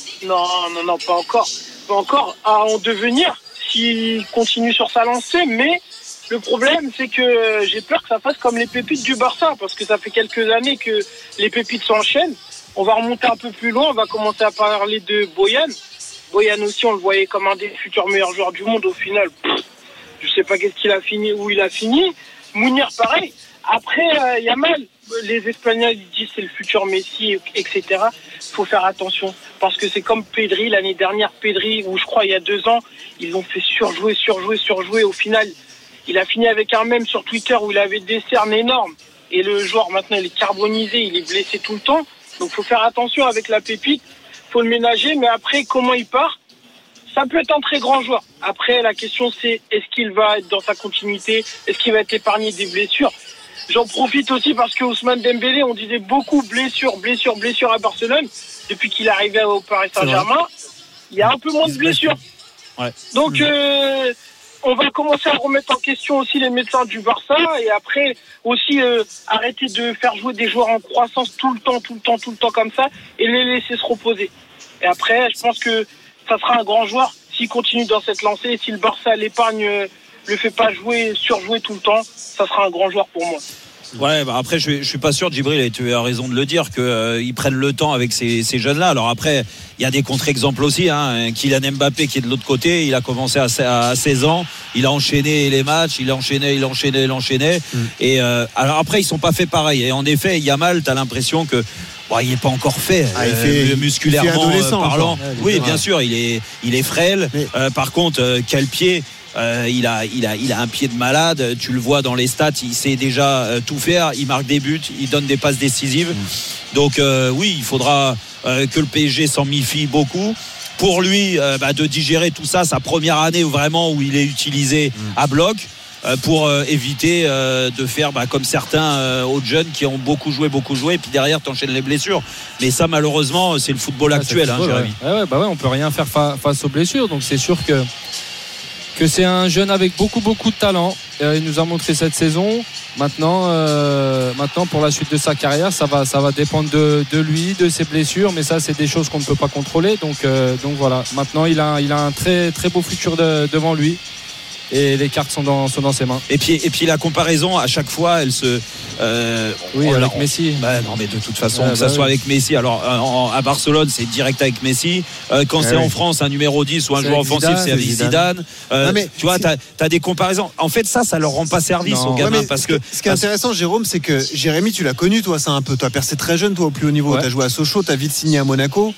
Non, pas encore. Pas encore à en devenir s'il continue sur sa lancée, mais le problème, c'est que j'ai peur que ça fasse comme les pépites du Barça, parce que ça fait quelques années que les pépites s'enchaînent. On va remonter un peu plus loin, on va commencer à parler de Boyan. Boyan aussi, on le voyait comme un des futurs meilleurs joueurs du monde. Au final, je sais pas où il a fini. Mounir, pareil. Après, Yamal, les Espagnols ils disent c'est le futur Messi, etc. Faut faire attention parce que c'est comme Pedri l'année dernière, ou je crois il y a 2 ans, ils l'ont fait surjouer. Au final, il a fini avec un mème sur Twitter où il avait des cernes énormes et le joueur maintenant il est carbonisé, il est blessé tout le temps. Donc faut faire attention avec la pépite, faut le ménager. Mais après, comment il part? Ça peut être un très grand joueur. Après, la question c'est est-ce qu'il va être dans sa continuité? Est-ce qu'il va être épargné des blessures? J'en profite aussi parce que Ousmane Dembélé, on disait beaucoup blessure à Barcelone. Depuis qu'il est arrivé au Paris Saint-Germain, il y a un peu moins de blessures.
Ouais.
Donc, on va commencer à remettre en question aussi les médecins du Barça. Et après, aussi arrêter de faire jouer des joueurs en croissance tout le temps comme ça et les laisser se reposer. Et après, je pense que ça sera un grand joueur s'il continue dans cette lancée. Et si le Barça l'épargne, le fait pas surjouer tout le temps, ça sera un grand joueur pour moi.
Ouais, après je suis pas sûr, Djibril, et tu as raison de le dire, qu'ils prennent le temps avec ces jeunes-là. Alors après, il y a des contre-exemples aussi. Kylian Mbappé qui est de l'autre côté, il a commencé à 16 ans, il a enchaîné les matchs, il enchaînait. Et alors après, ils sont pas faits pareil. Et en effet, Yamal, t'as l'impression que il n'est pas encore fait, musculairement parlant. Oui, bien sûr, il est frêle. Par contre, quel pied! Il a un pied de malade, tu le vois dans les stats, il sait déjà tout faire, il marque des buts, il donne des passes décisives. Donc oui, il faudra que le PSG s'en méfie beaucoup. Pour lui, de digérer tout ça, sa première année où il est utilisé à bloc, pour éviter de faire comme certains autres jeunes qui ont beaucoup joué et puis derrière t'enchaînes les blessures. Mais ça, malheureusement, c'est le football actuel, Jérémy.
On peut rien faire face aux blessures, donc c'est sûr que c'est un jeune avec beaucoup de talent. Il nous a montré cette saison. Maintenant, pour la suite de sa carrière, ça va dépendre de lui, de ses blessures, mais ça c'est des choses qu'on ne peut pas contrôler. Donc voilà. Maintenant, il a un très très beau futur devant lui. Et les cartes sont dans ses mains.
Et puis la comparaison à chaque fois, elle se
avec Messi.
Non, mais de toute façon, que ça soit avec Messi. Alors à Barcelone, c'est direct avec Messi. Quand c'est en France, un numéro 10 ou un joueur offensif, c'est avec Zidane. Tu vois, t'as des comparaisons. En fait, ça leur rend pas service aux gamins, parce que
ce qui est intéressant, Jérôme, c'est que Jérémy, tu l'as connu, toi, ça un peu. Toi, percé très jeune, toi, au plus haut niveau. T'as joué à Sochaux, t'as vite signé à Monaco.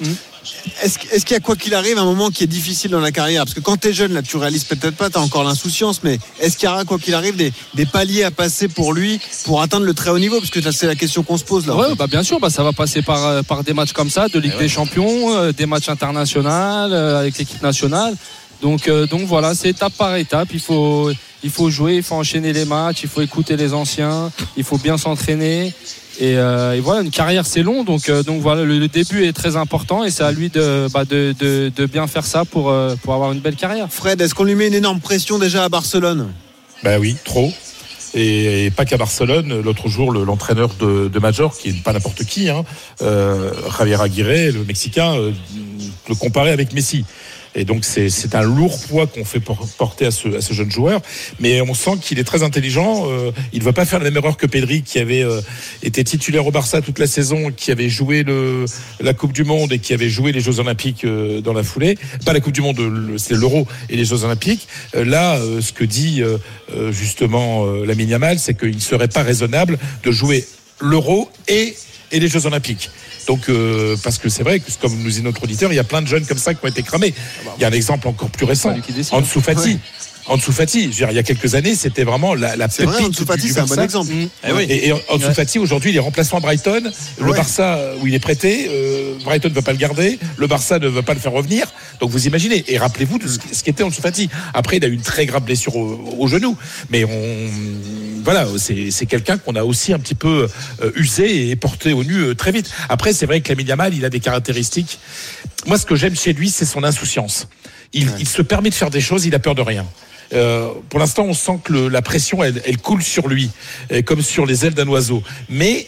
Est-ce qu'il y a quoi qu'il arrive un moment qui est difficile dans la carrière? Parce que quand t'es jeune, là, tu réalises peut-être pas, t'as encore l'insouciance, mais est-ce qu'il y aura quoi qu'il arrive des paliers à passer pour lui pour atteindre le très haut niveau? Parce que c'est la question qu'on se pose là.
Ouais, bien sûr, ça va passer par des matchs comme ça, de Ligue des Champions, des matchs internationaux avec l'équipe nationale. Donc voilà, c'est étape par étape. Il faut jouer, il faut enchaîner les matchs, il faut écouter les anciens, il faut bien s'entraîner. Et voilà, une carrière c'est long, donc voilà, le début est très important et c'est à lui de bien faire ça pour avoir une belle carrière.
Fred, est-ce qu'on lui met une énorme pression déjà à Barcelone?
Ben oui, trop. Et pas qu'à Barcelone. L'autre jour, l'entraîneur de Major, qui n'est pas n'importe qui, Javier Aguirre, le Mexicain, le comparait avec Messi. Et donc c'est un lourd poids qu'on fait porter à ce jeune joueur, mais on sent qu'il est très intelligent. Il ne va pas faire la même erreur que Pedri, qui avait été titulaire au Barça toute la saison, qui avait joué la Coupe du Monde et qui avait joué les Jeux Olympiques dans la foulée. Pas la Coupe du Monde, c'est l'Euro et les Jeux Olympiques. Là, ce que dit justement Lamine Yamal, c'est qu'il ne serait pas raisonnable de jouer l'Euro et les Jeux Olympiques. Donc parce que c'est vrai que, comme nous dit notre auditeur, il y a plein de jeunes comme ça qui ont été cramés. Il y a un exemple encore plus récent, Ansu Fati. Ouais. Ansu Fati, je veux dire, il y a quelques années, c'était vraiment la pépite.
Ansu Fati, c'est un bon exemple.
Et Ansu Fati, aujourd'hui, il est remplaçant à Brighton. Le Barça, où il est prêté, Brighton ne veut pas le garder. Le Barça ne veut pas le faire revenir. Donc vous imaginez. Et rappelez-vous de ce qu'était Ansu Fati. Après, il a eu une très grave blessure au genou. Mais voilà, c'est quelqu'un qu'on a aussi un petit peu usé et porté au nu très vite. Après, c'est vrai que Lamine Yamal, il a des caractéristiques. Moi, ce que j'aime chez lui, c'est son insouciance. Il se permet de faire des choses, il a peur de rien. Pour l'instant, on sent que la pression, elle coule sur lui, comme sur les ailes d'un oiseau. Mais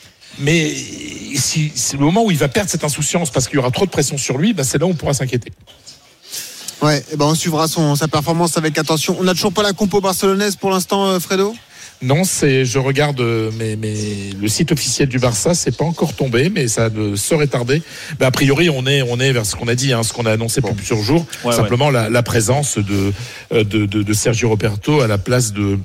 si c'est le moment où il va perdre cette insouciance parce qu'il y aura trop de pression sur lui, c'est là où on pourra s'inquiéter.
Ouais, on suivra sa performance avec attention. On n'a toujours pas la compo barcelonaise pour l'instant, Fredo?
Non, je regarde mais le site officiel du Barça, c'est pas encore tombé, mais ça ne saurait tarder. A priori, on est vers ce qu'on a dit, ce qu'on a annoncé pour plusieurs jours. Simplement la présence de Sergio Roberto à la place de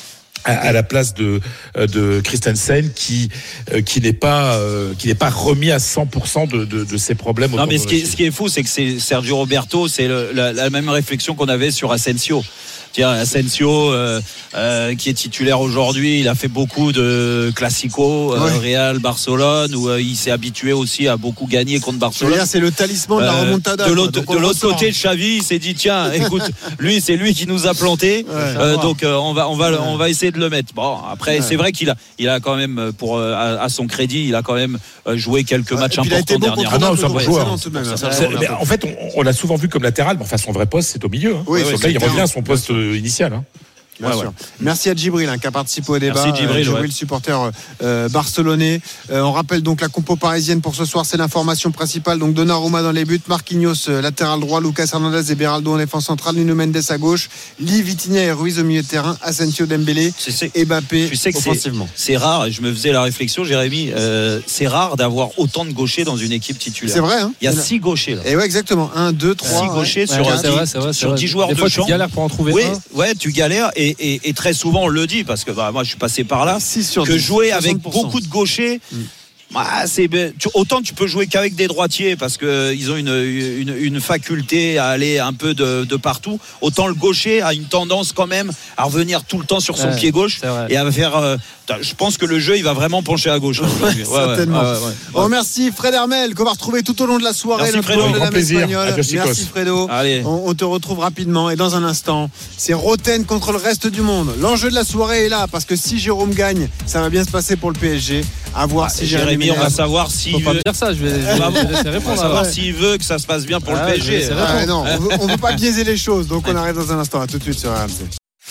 Christensen qui n'est pas remis à 100% de ses problèmes.
Non, mais ce qui est fou, c'est que c'est Sergio Roberto, c'est la même réflexion qu'on avait sur Asensio. Asensio qui est titulaire aujourd'hui, il a fait beaucoup de Classico, Real, Barcelone, où il s'est habitué aussi à beaucoup gagner contre Barcelone.
C'est le talisman de la remontada.
De l'autre côté, Xavi, il s'est dit tiens, écoute, c'est lui qui nous a planté, donc on va essayer de le mettre. Bon, après c'est vrai qu'il a quand même, à son crédit, il a quand même joué quelques matchs importants dernièrement.
En fait, on l'a souvent vu comme latéral, mais son vrai poste, c'est au milieu. Il revient à son poste initial.
Bien sûr. Merci à Djibril qui a participé au débat.
Merci Djibril,
supporter barcelonais. On rappelle donc la compo parisienne pour ce soir, c'est l'information principale. Donc Donnarumma dans les buts, Marquinhos latéral droit, Lucas Hernandez et Beraldo en défense centrale, Nuno Mendes à gauche, Lee, Vitinha et Ruiz au milieu de terrain, Asensio, Dembélé et Mbappé offensivement.
C'est rare, je me faisais la réflexion, Jérémy, c'est rare d'avoir autant de gauchers dans une équipe titulaire.
C'est vrai,
il y a 6 gauchers là.
Et ouais, exactement, 1, 2, 3
6 gauchers sur 10 joueurs de champ. Des fois tu
galères pour en trouver un.
Ouais, tu galères et très souvent on le dit parce que moi je suis passé par là, que jouer avec beaucoup de gauchers, autant tu peux jouer qu'avec des droitiers parce qu'ils ont une faculté à aller un peu de partout, autant le gaucher a une tendance quand même à revenir tout le temps sur son pied gauche et à faire je pense que le jeu il va vraiment pencher à gauche
certainement. On remercie Fred Hermel qu'on va retrouver tout au long de la soirée.
Merci Fredo,
de l'âme espagnole. Merci Fredo. On te retrouve rapidement et dans un instant c'est Roten contre le reste du monde. L'enjeu de la soirée est là parce que si Jérôme gagne ça va bien se passer pour le PSG. À voir si
Jérémy, on va savoir s'il veut.
Dire ça, je vais laisser répondre.
On va savoir s'il veut que ça se passe bien pour le PSG.
Non, on veut pas biaiser les choses. Donc on arrive dans un instant. À tout de suite sur RMC.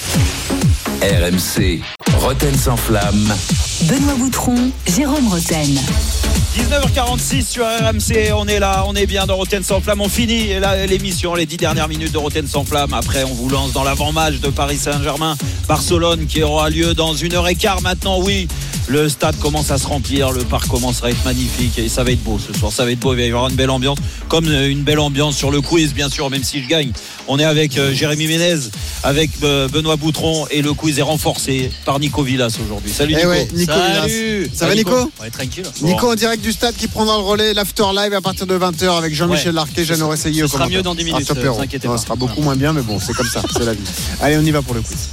RMC, Roten sans flamme.
Benoît Boutron, Jérôme Roten.
19h46 sur RMC, on est là, on est bien dans Roten sans flamme. On finit l'émission, les 10 dernières minutes de Roten sans flamme. Après, on vous lance dans l'avant-match de Paris Saint-Germain, Barcelone, qui aura lieu dans 1h15 maintenant. Oui,
Le stade commence à se remplir, le parc commence à être magnifique et ça va être beau ce soir. Ça va être beau, il va y avoir une belle ambiance, comme une belle ambiance sur le quiz, bien sûr, même si je gagne. On est avec Jérémy Ménez, avec Benoît Boutron et le quiz est renforcé par Nico Villas aujourd'hui. Salut Nico.
Nico
Salut.
Ça va Nico?
Ouais, tranquille.
Nico en direct du stade qui prendra le relais, l'after live à partir de 20h avec Jean-Michel Larquet, Jeannot Rességuier.
Ce sera mieux dans 10 minutes, t'inquiétez pas.
Ça sera beaucoup moins bien, mais bon, c'est comme ça, c'est la vie. Allez, on y va pour le quiz.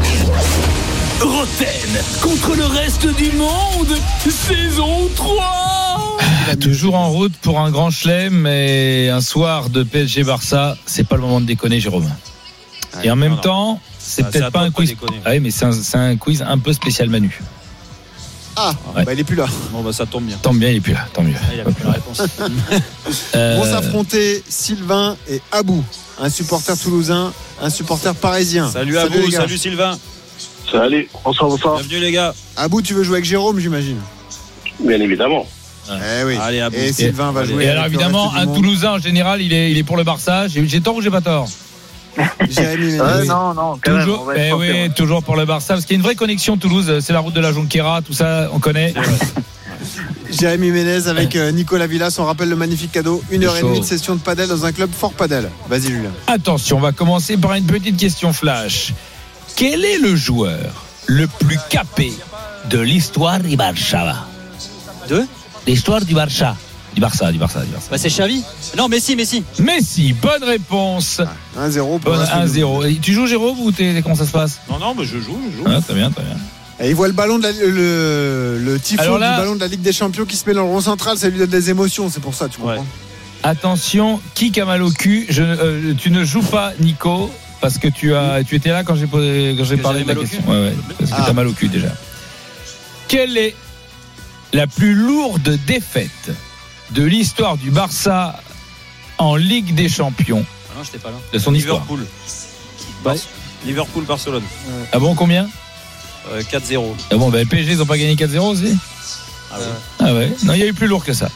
Roten contre le reste du monde, saison 3.
Toujours en route pour un grand chelem, et un soir de PSG Barça, c'est pas le moment de déconner, Jérôme. Et en même temps, c'est peut-être pas un quiz. Ah oui, mais c'est un quiz un peu spécial Manu.
Ah,
ouais.
Il est plus là.
Bon, ça tombe bien.
Tant bien, il est plus là, tant mieux.
Il a plus la réponse.
Vont s'affronter Sylvain et Abou, un supporter toulousain, un supporter parisien.
Salut Abou, salut Sylvain.
Salut, bonsoir.
Bienvenue les gars.
Abou, tu veux jouer avec Jérôme, j'imagine?
Bien évidemment.
Eh oui.
Allez, Abou.
Et Sylvain va jouer.
Et alors évidemment, un Toulousain en général, il est pour le Barça. J'ai tort ou j'ai pas tort?
Jérémy
non, quand
toujours,
même,
oui, toujours pour le Barça, parce qu'il y a une vraie connexion Toulouse. C'est la route de la Jonquera, tout ça, on connaît.
Jérémy Ménez avec Nicolas Villas. On rappelle le magnifique cadeau, 1h30 de session de padel dans un club fort padel. Vas-y Julien.
Attention, on va commencer par une petite question flash. Quel est le joueur le plus capé de l'histoire du Barça? L'histoire du Barça. Du Barça.
Bah, c'est Xavi. Non, Messi.
Messi, bonne réponse.
1-0 pour
1-0. Et tu joues Jérôme ou comment ça se passe?
Non, mais je joue.
Ah, très bien.
Et il voit le ballon le tifo du ballon de la Ligue des Champions qui se met dans le rond central, ça lui donne des émotions, c'est pour ça, tu comprends?
Attention, qui a mal au cul? Tu ne joues pas, Nico, parce que tu étais là quand j'ai parlé de la question. Ouais, parce que tu as mal au cul déjà. Quelle est la plus lourde défaite de l'histoire du Barça en Ligue des Champions?
Non, j'étais pas là.
De son histoire.
Liverpool-Barcelone.
Ah bon, combien?
4-0.
Ah bon, le PSG, ils ont pas gagné 4-0 aussi? Ah ouais. Non, il y a eu plus lourd que ça.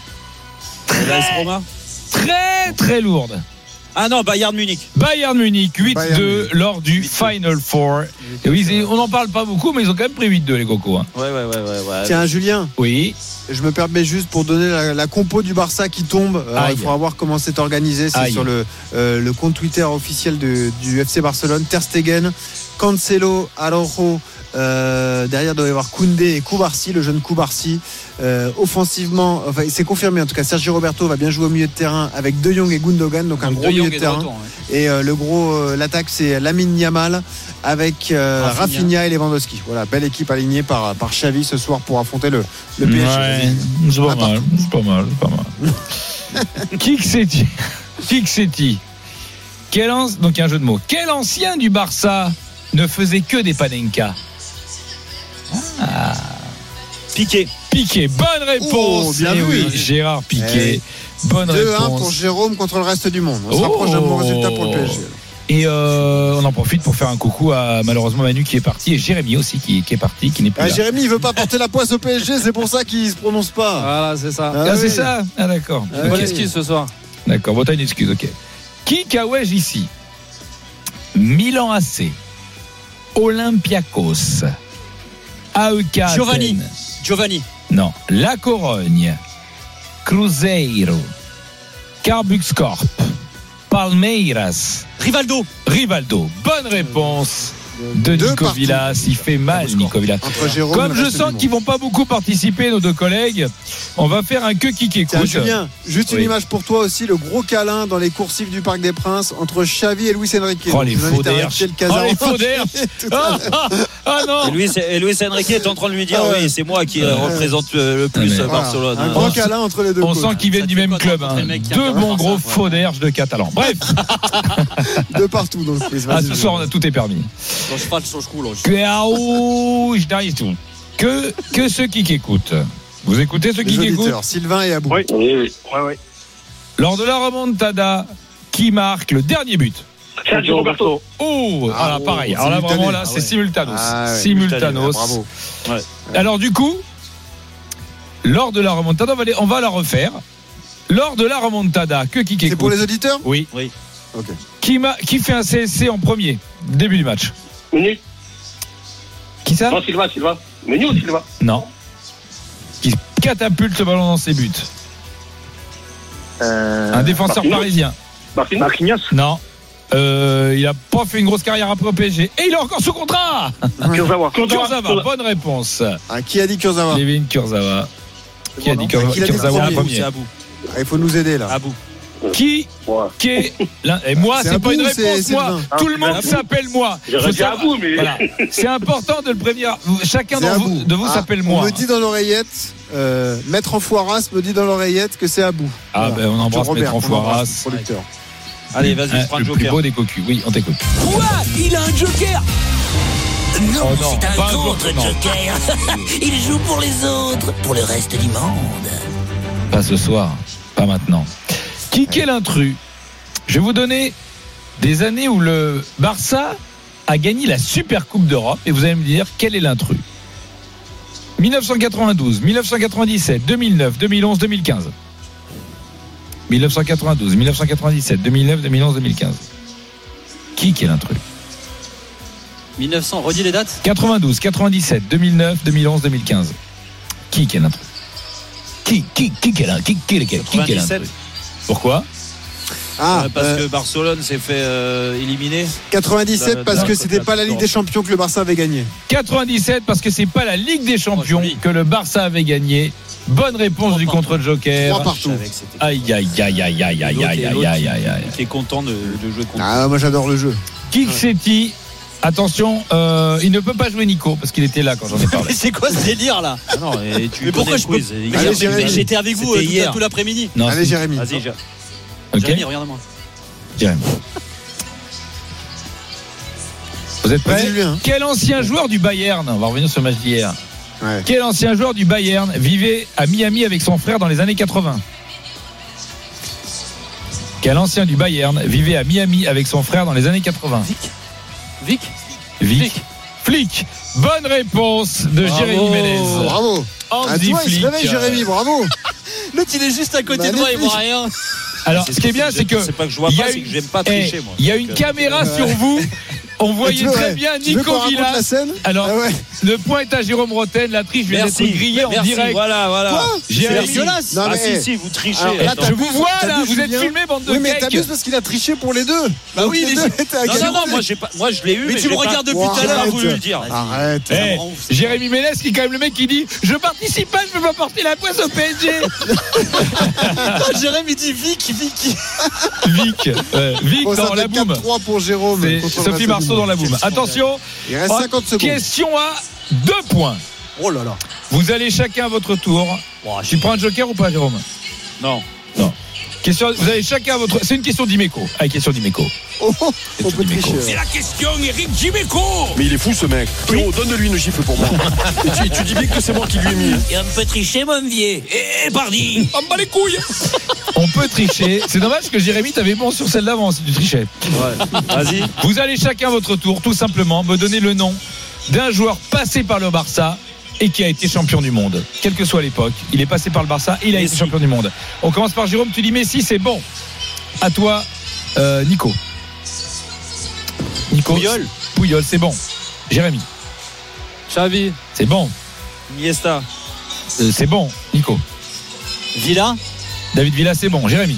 Très, très lourde.
Ah non, Bayern Munich,
8-2 lors du Final Four. Et oui, on n'en parle pas beaucoup, mais ils ont quand même pris 8-2 les cocos. Hein.
Ouais.
Tiens, Julien.
Oui.
Je me permets juste pour donner la compo du Barça qui tombe. Il faudra voir comment c'est organisé. C'est sur le compte Twitter officiel du FC Barcelone. Ter Stegen, Cancelo, Araujo. Derrière doit y avoir Koundé et Koubarsi, le jeune Koubarsi. Offensivement, c'est confirmé en tout cas. Sergio Roberto va bien jouer au milieu de terrain avec De Jong et Gundogan, donc un gros milieu de terrain. Et l'attaque c'est Lamine Yamal avec Rafinha et Lewandowski. Voilà, belle équipe alignée par Xavi ce soir pour affronter le PSG.
Ouais, c'est pas mal. Qui que c'est-il? Donc il y a un jeu de mots. Quel ancien du Barça ne faisait que des panenka?
Piqué,
bonne réponse.
Bien vu.
Oui, Gérard Piqué. Bonne
2-1
réponse.
pour Jérôme contre le reste du monde. On se rapproche d'un bon résultat pour le PSG.
Et on en profite pour faire un coucou à malheureusement Manu qui est parti et Jérémy aussi qui est parti, qui n'est plus là.
Jérémy il veut pas porter la poisse au PSG, c'est pour ça qu'il se prononce pas.
Voilà, c'est ça.
C'est ça. Ah d'accord.
Bonne excuse ce soir.
D'accord, bon t'as une excuse, ok. Qui cahouège ici? Milan AC, Olympiakos, AEK
Giovanni.
Non, La Corogne, Cruzeiro, Carbuxcorp, Palmeiras,
Rivaldo.
Bonne réponse de Nico Villas. Il fait mal, Nico Villas. Comme je sens qu'ils vont pas beaucoup participer, nos deux collègues, on va faire un que qui écoute.
Tiens, Julien, juste une image pour toi aussi, le gros câlin dans les coursives du Parc des Princes entre Xavi et Luis Enrique.
Oh les faux d'air. Ah non.
Et Luis Enrique est en train de lui dire oui, c'est moi qui représente le plus Barcelone.
Un gros câlin entre les deux.
On sent qu'ils viennent du même club. Deux bons gros faux d'herge de Catalan. Bref.
De partout dans le quiz.
Ce soir, tout est permis. Que ceux qui écoutent. Vous écoutez ceux qui écoutent?
Sylvain et Abou.
Oui.
Lors de la remontada, qui marque le dernier but?
Sergio Roberto.
Pareil. Alors là, vraiment, c'est simultanos. Simultanos.
Bravo.
Alors, du coup, lors de la remontada, on va la refaire. Lors de la remontada, qui écoute?
C'est pour les auditeurs?
Oui.
Ok.
Qui fait un CSC en premier, début du match?
Menu.
Qui ça?
Non, Silva. Menu ou Silva?
Non. catapulte ce ballon dans ses buts? Un défenseur parisien.
Marquinhos.
Non. Il a pas fait une grosse carrière après au PSG. Et il est encore sous contrat.
Kurzawa.
Bonne réponse.
Qui a dit Kurzawa?
Kevin Kurzawa. Qui a dit Kurzawa en premier?
Il faut nous aider là.
Abou.
Qui est là? Et moi, c'est pas une réponse. Moi, tout le monde s'appelle moi. Voilà. C'est important de le prévenir. Chacun de vous s'appelle moi.
On me dit dans l'oreillette, Maître Enfoiras me dit dans l'oreillette que c'est Abou.
Ah ben on embrasse Maître Enfoiras,
producteur.
Allez, vas-y, prends le
plus beau des cocus. Oui, on t'écoute.
Quoi? Il a un joker? Non,
Oh non,
c'est un
pas un
contre-joker. Il joue pour les autres, pour le reste du monde.
Pas ce soir, pas maintenant. Qui est l'intrus? Je vais vous donner des années où le Barça a gagné la Super Coupe d'Europe et vous allez me dire quel est l'intrus. 1992, 1997, 2009, 2011, 2015. 1992, 1997, 2009, 2011, 2015. Qui est l'intrus?
1900, redis les dates.
92, 97, 2009, 2011, 2015. Qui est l'intrus? Qui est l'intrus? Pourquoi?
Parce que Barcelone s'est fait éliminer.
97 parce que c'était pas la Ligue des Champions que le Barça avait gagné.
97 parce que c'est pas la Ligue des Champions que le Barça avait gagné. Bonne réponse du contre-joker.
3 partout.
Aïe.
Qui est content de jouer contre.
Ah, moi j'adore le jeu.
Kiksetti. Attention, il ne peut pas jouer Nico parce qu'il était là quand j'en ai parlé.
Mais c'est quoi ce délire là?
Non, et tu
mais pourquoi je peux? J'étais avec vous tout l'après-midi.
Non,
allez Jérémy.
Vas-y,
okay.
Jérémy, regarde-moi.
Jérémy. Vous êtes prêts?
Hein.
Quel ancien joueur du Bayern, on va revenir sur le match d'hier.
Ouais.
Quel ancien joueur du Bayern vivait à Miami avec son frère dans les années 80? Quel ancien du Bayern vivait à Miami avec son frère dans les années 80? Vic. Flick. Bonne réponse de Jérémy Ménez.
Bravo.
Andy Flick.
Il se réveille, Jérémy, bravo.
L'autre, il est juste à côté de moi, il voit rien.
Alors, ce qui est bien, c'est que.
C'est pas que je vois pas, c'est que j'aime pas tricher, moi.
Il y a une caméra sur vous. On voyait très bien Nico Villas. Alors, le point est à Jérôme Roten. La triche vient d'être grillée en direct.
Voilà.
C'est
dégueulasse.
Si, vous trichez.
Je vous vois là, vous êtes filmé, bande de
cake. Oui, mais
t'abuses
parce qu'il a triché pour les deux.
Bah oui, non, moi je l'ai eu. Mais tu me regardes depuis tout à l'heure, voulu le dire.
Arrête.
Jérémy Ménez, qui est quand même le mec qui dit: je participe pas, je peux pas porter la poisse au PSG.
Jérémy dit Vic.
Vic dans la boum.
4-3 pour Jérôme.
Sophie Marceau dans la boum. Attention,
il reste 50 secondes.
Question à 2 points.
Oh là là.
Vous allez chacun à votre tour. Tu prends un joker ou pas, Jérôme?
Non.
Question, vous allez chacun à votre. C'est une question d'Imeco. Allez, question d'Imeco.
On peut tricher.
C'est la question Eric Dimeco.
Mais il est fou ce mec. Pierrot, donne-lui une gifle pour moi. Et tu dis bien que c'est moi qui lui ai mis.
Et on peut tricher, mon vieux. Et pardi.
On bat les couilles. On peut tricher. C'est dommage que Jérémy t'avais bon sur celle d'avant si tu trichais.
Ouais. Vas-y.
Vous allez chacun à votre tour, tout simplement, me donner le nom d'un joueur passé par le Barça et qui a été champion du monde. Quelle que soit l'époque, il est passé par le Barça et il a été champion du monde. On commence par Jérôme, tu dis Messi, c'est bon. À toi, Nico. Puyol, c'est bon. Jérémy.
Xavi.
C'est bon.
Iniesta.
C'est bon. Nico.
Villa.
David Villa, c'est bon. Jérémy,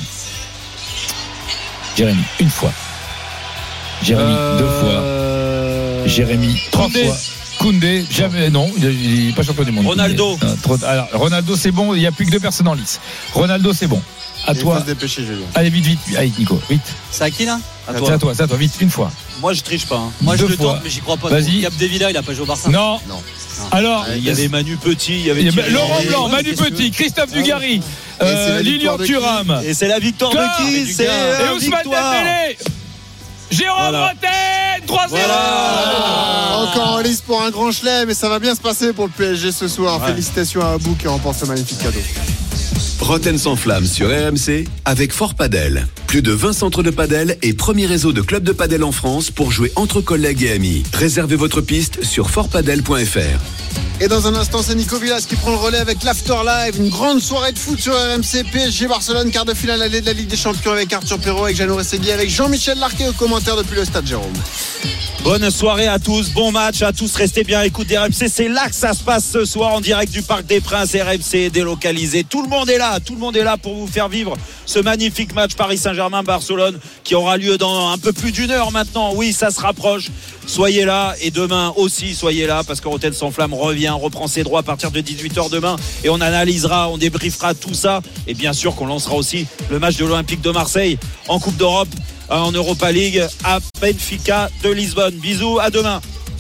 une fois. Jérémy, 2 fois. Jérémy, 3 fois. Koundé, jamais, non, il n'est pas champion du monde.
Ronaldo.
Alors, Ronaldo, c'est bon, il n'y a plus que 2 personnes en lice. Ronaldo, c'est bon. À toi. Allez, vite. Allez, Nico, vite.
C'est à qui là?
C'est à toi, vite, une fois.
Moi, je triche pas.
Moi, je le tente, mais j'y crois pas.
Vas-y.
Capdevila, il a pas joué au Barça.
Non. Alors,
il y avait Manu Petit, il y avait
Laurent Blanc, Manu Petit, Christophe Dugarry, Lilian Thuram.
Et c'est la victoire de qui? C'est
Ousmane Dembélé. Jérôme Roten, 3-0.
Encore en lice pour un grand chelem, mais ça va bien se passer pour le PSG ce soir. Ouais. Félicitations à Abou qui remporte ce magnifique cadeau.
Roten sans flamme sur RMC avec Fort Padel. Plus de 20 centres de padel et premier réseau de clubs de padel en France pour jouer entre collègues et amis. Réservez votre piste sur fortpadel.fr.
Et dans un instant, c'est Nico Villas qui prend le relais avec l'After Live. Une grande soirée de foot sur RMC. PSG Barcelone, quart de finale allée de la Ligue des Champions avec Arthur Perrault, avec Jeannot Rességui, avec Jean-Michel Larquet au commentaire depuis le stade Jérôme.
Bonne soirée à tous, bon match à tous, restez bien à l'écoute d'RMC, c'est là que ça se passe ce soir en direct du Parc des Princes. RMC délocalisé, tout le monde est là pour vous faire vivre ce magnifique match Paris Saint-Germain-Barcelone qui aura lieu dans un peu plus d'une heure maintenant. Oui, ça se rapproche, soyez là, et demain aussi soyez là, parce que Rotten sans flamme reprend ses droits à partir de 18h demain, et on analysera, on débriefera tout ça, et bien sûr qu'on lancera aussi le match de l'Olympique de Marseille en Coupe d'Europe, en Europa League à Benfica de Lisbonne. Bisous, à demain.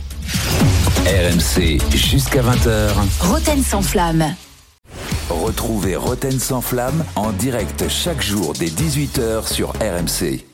RMC jusqu'à 20h.
Rotten sans flamme.
Retrouvez Rotten sans flamme en direct chaque jour dès 18h sur RMC.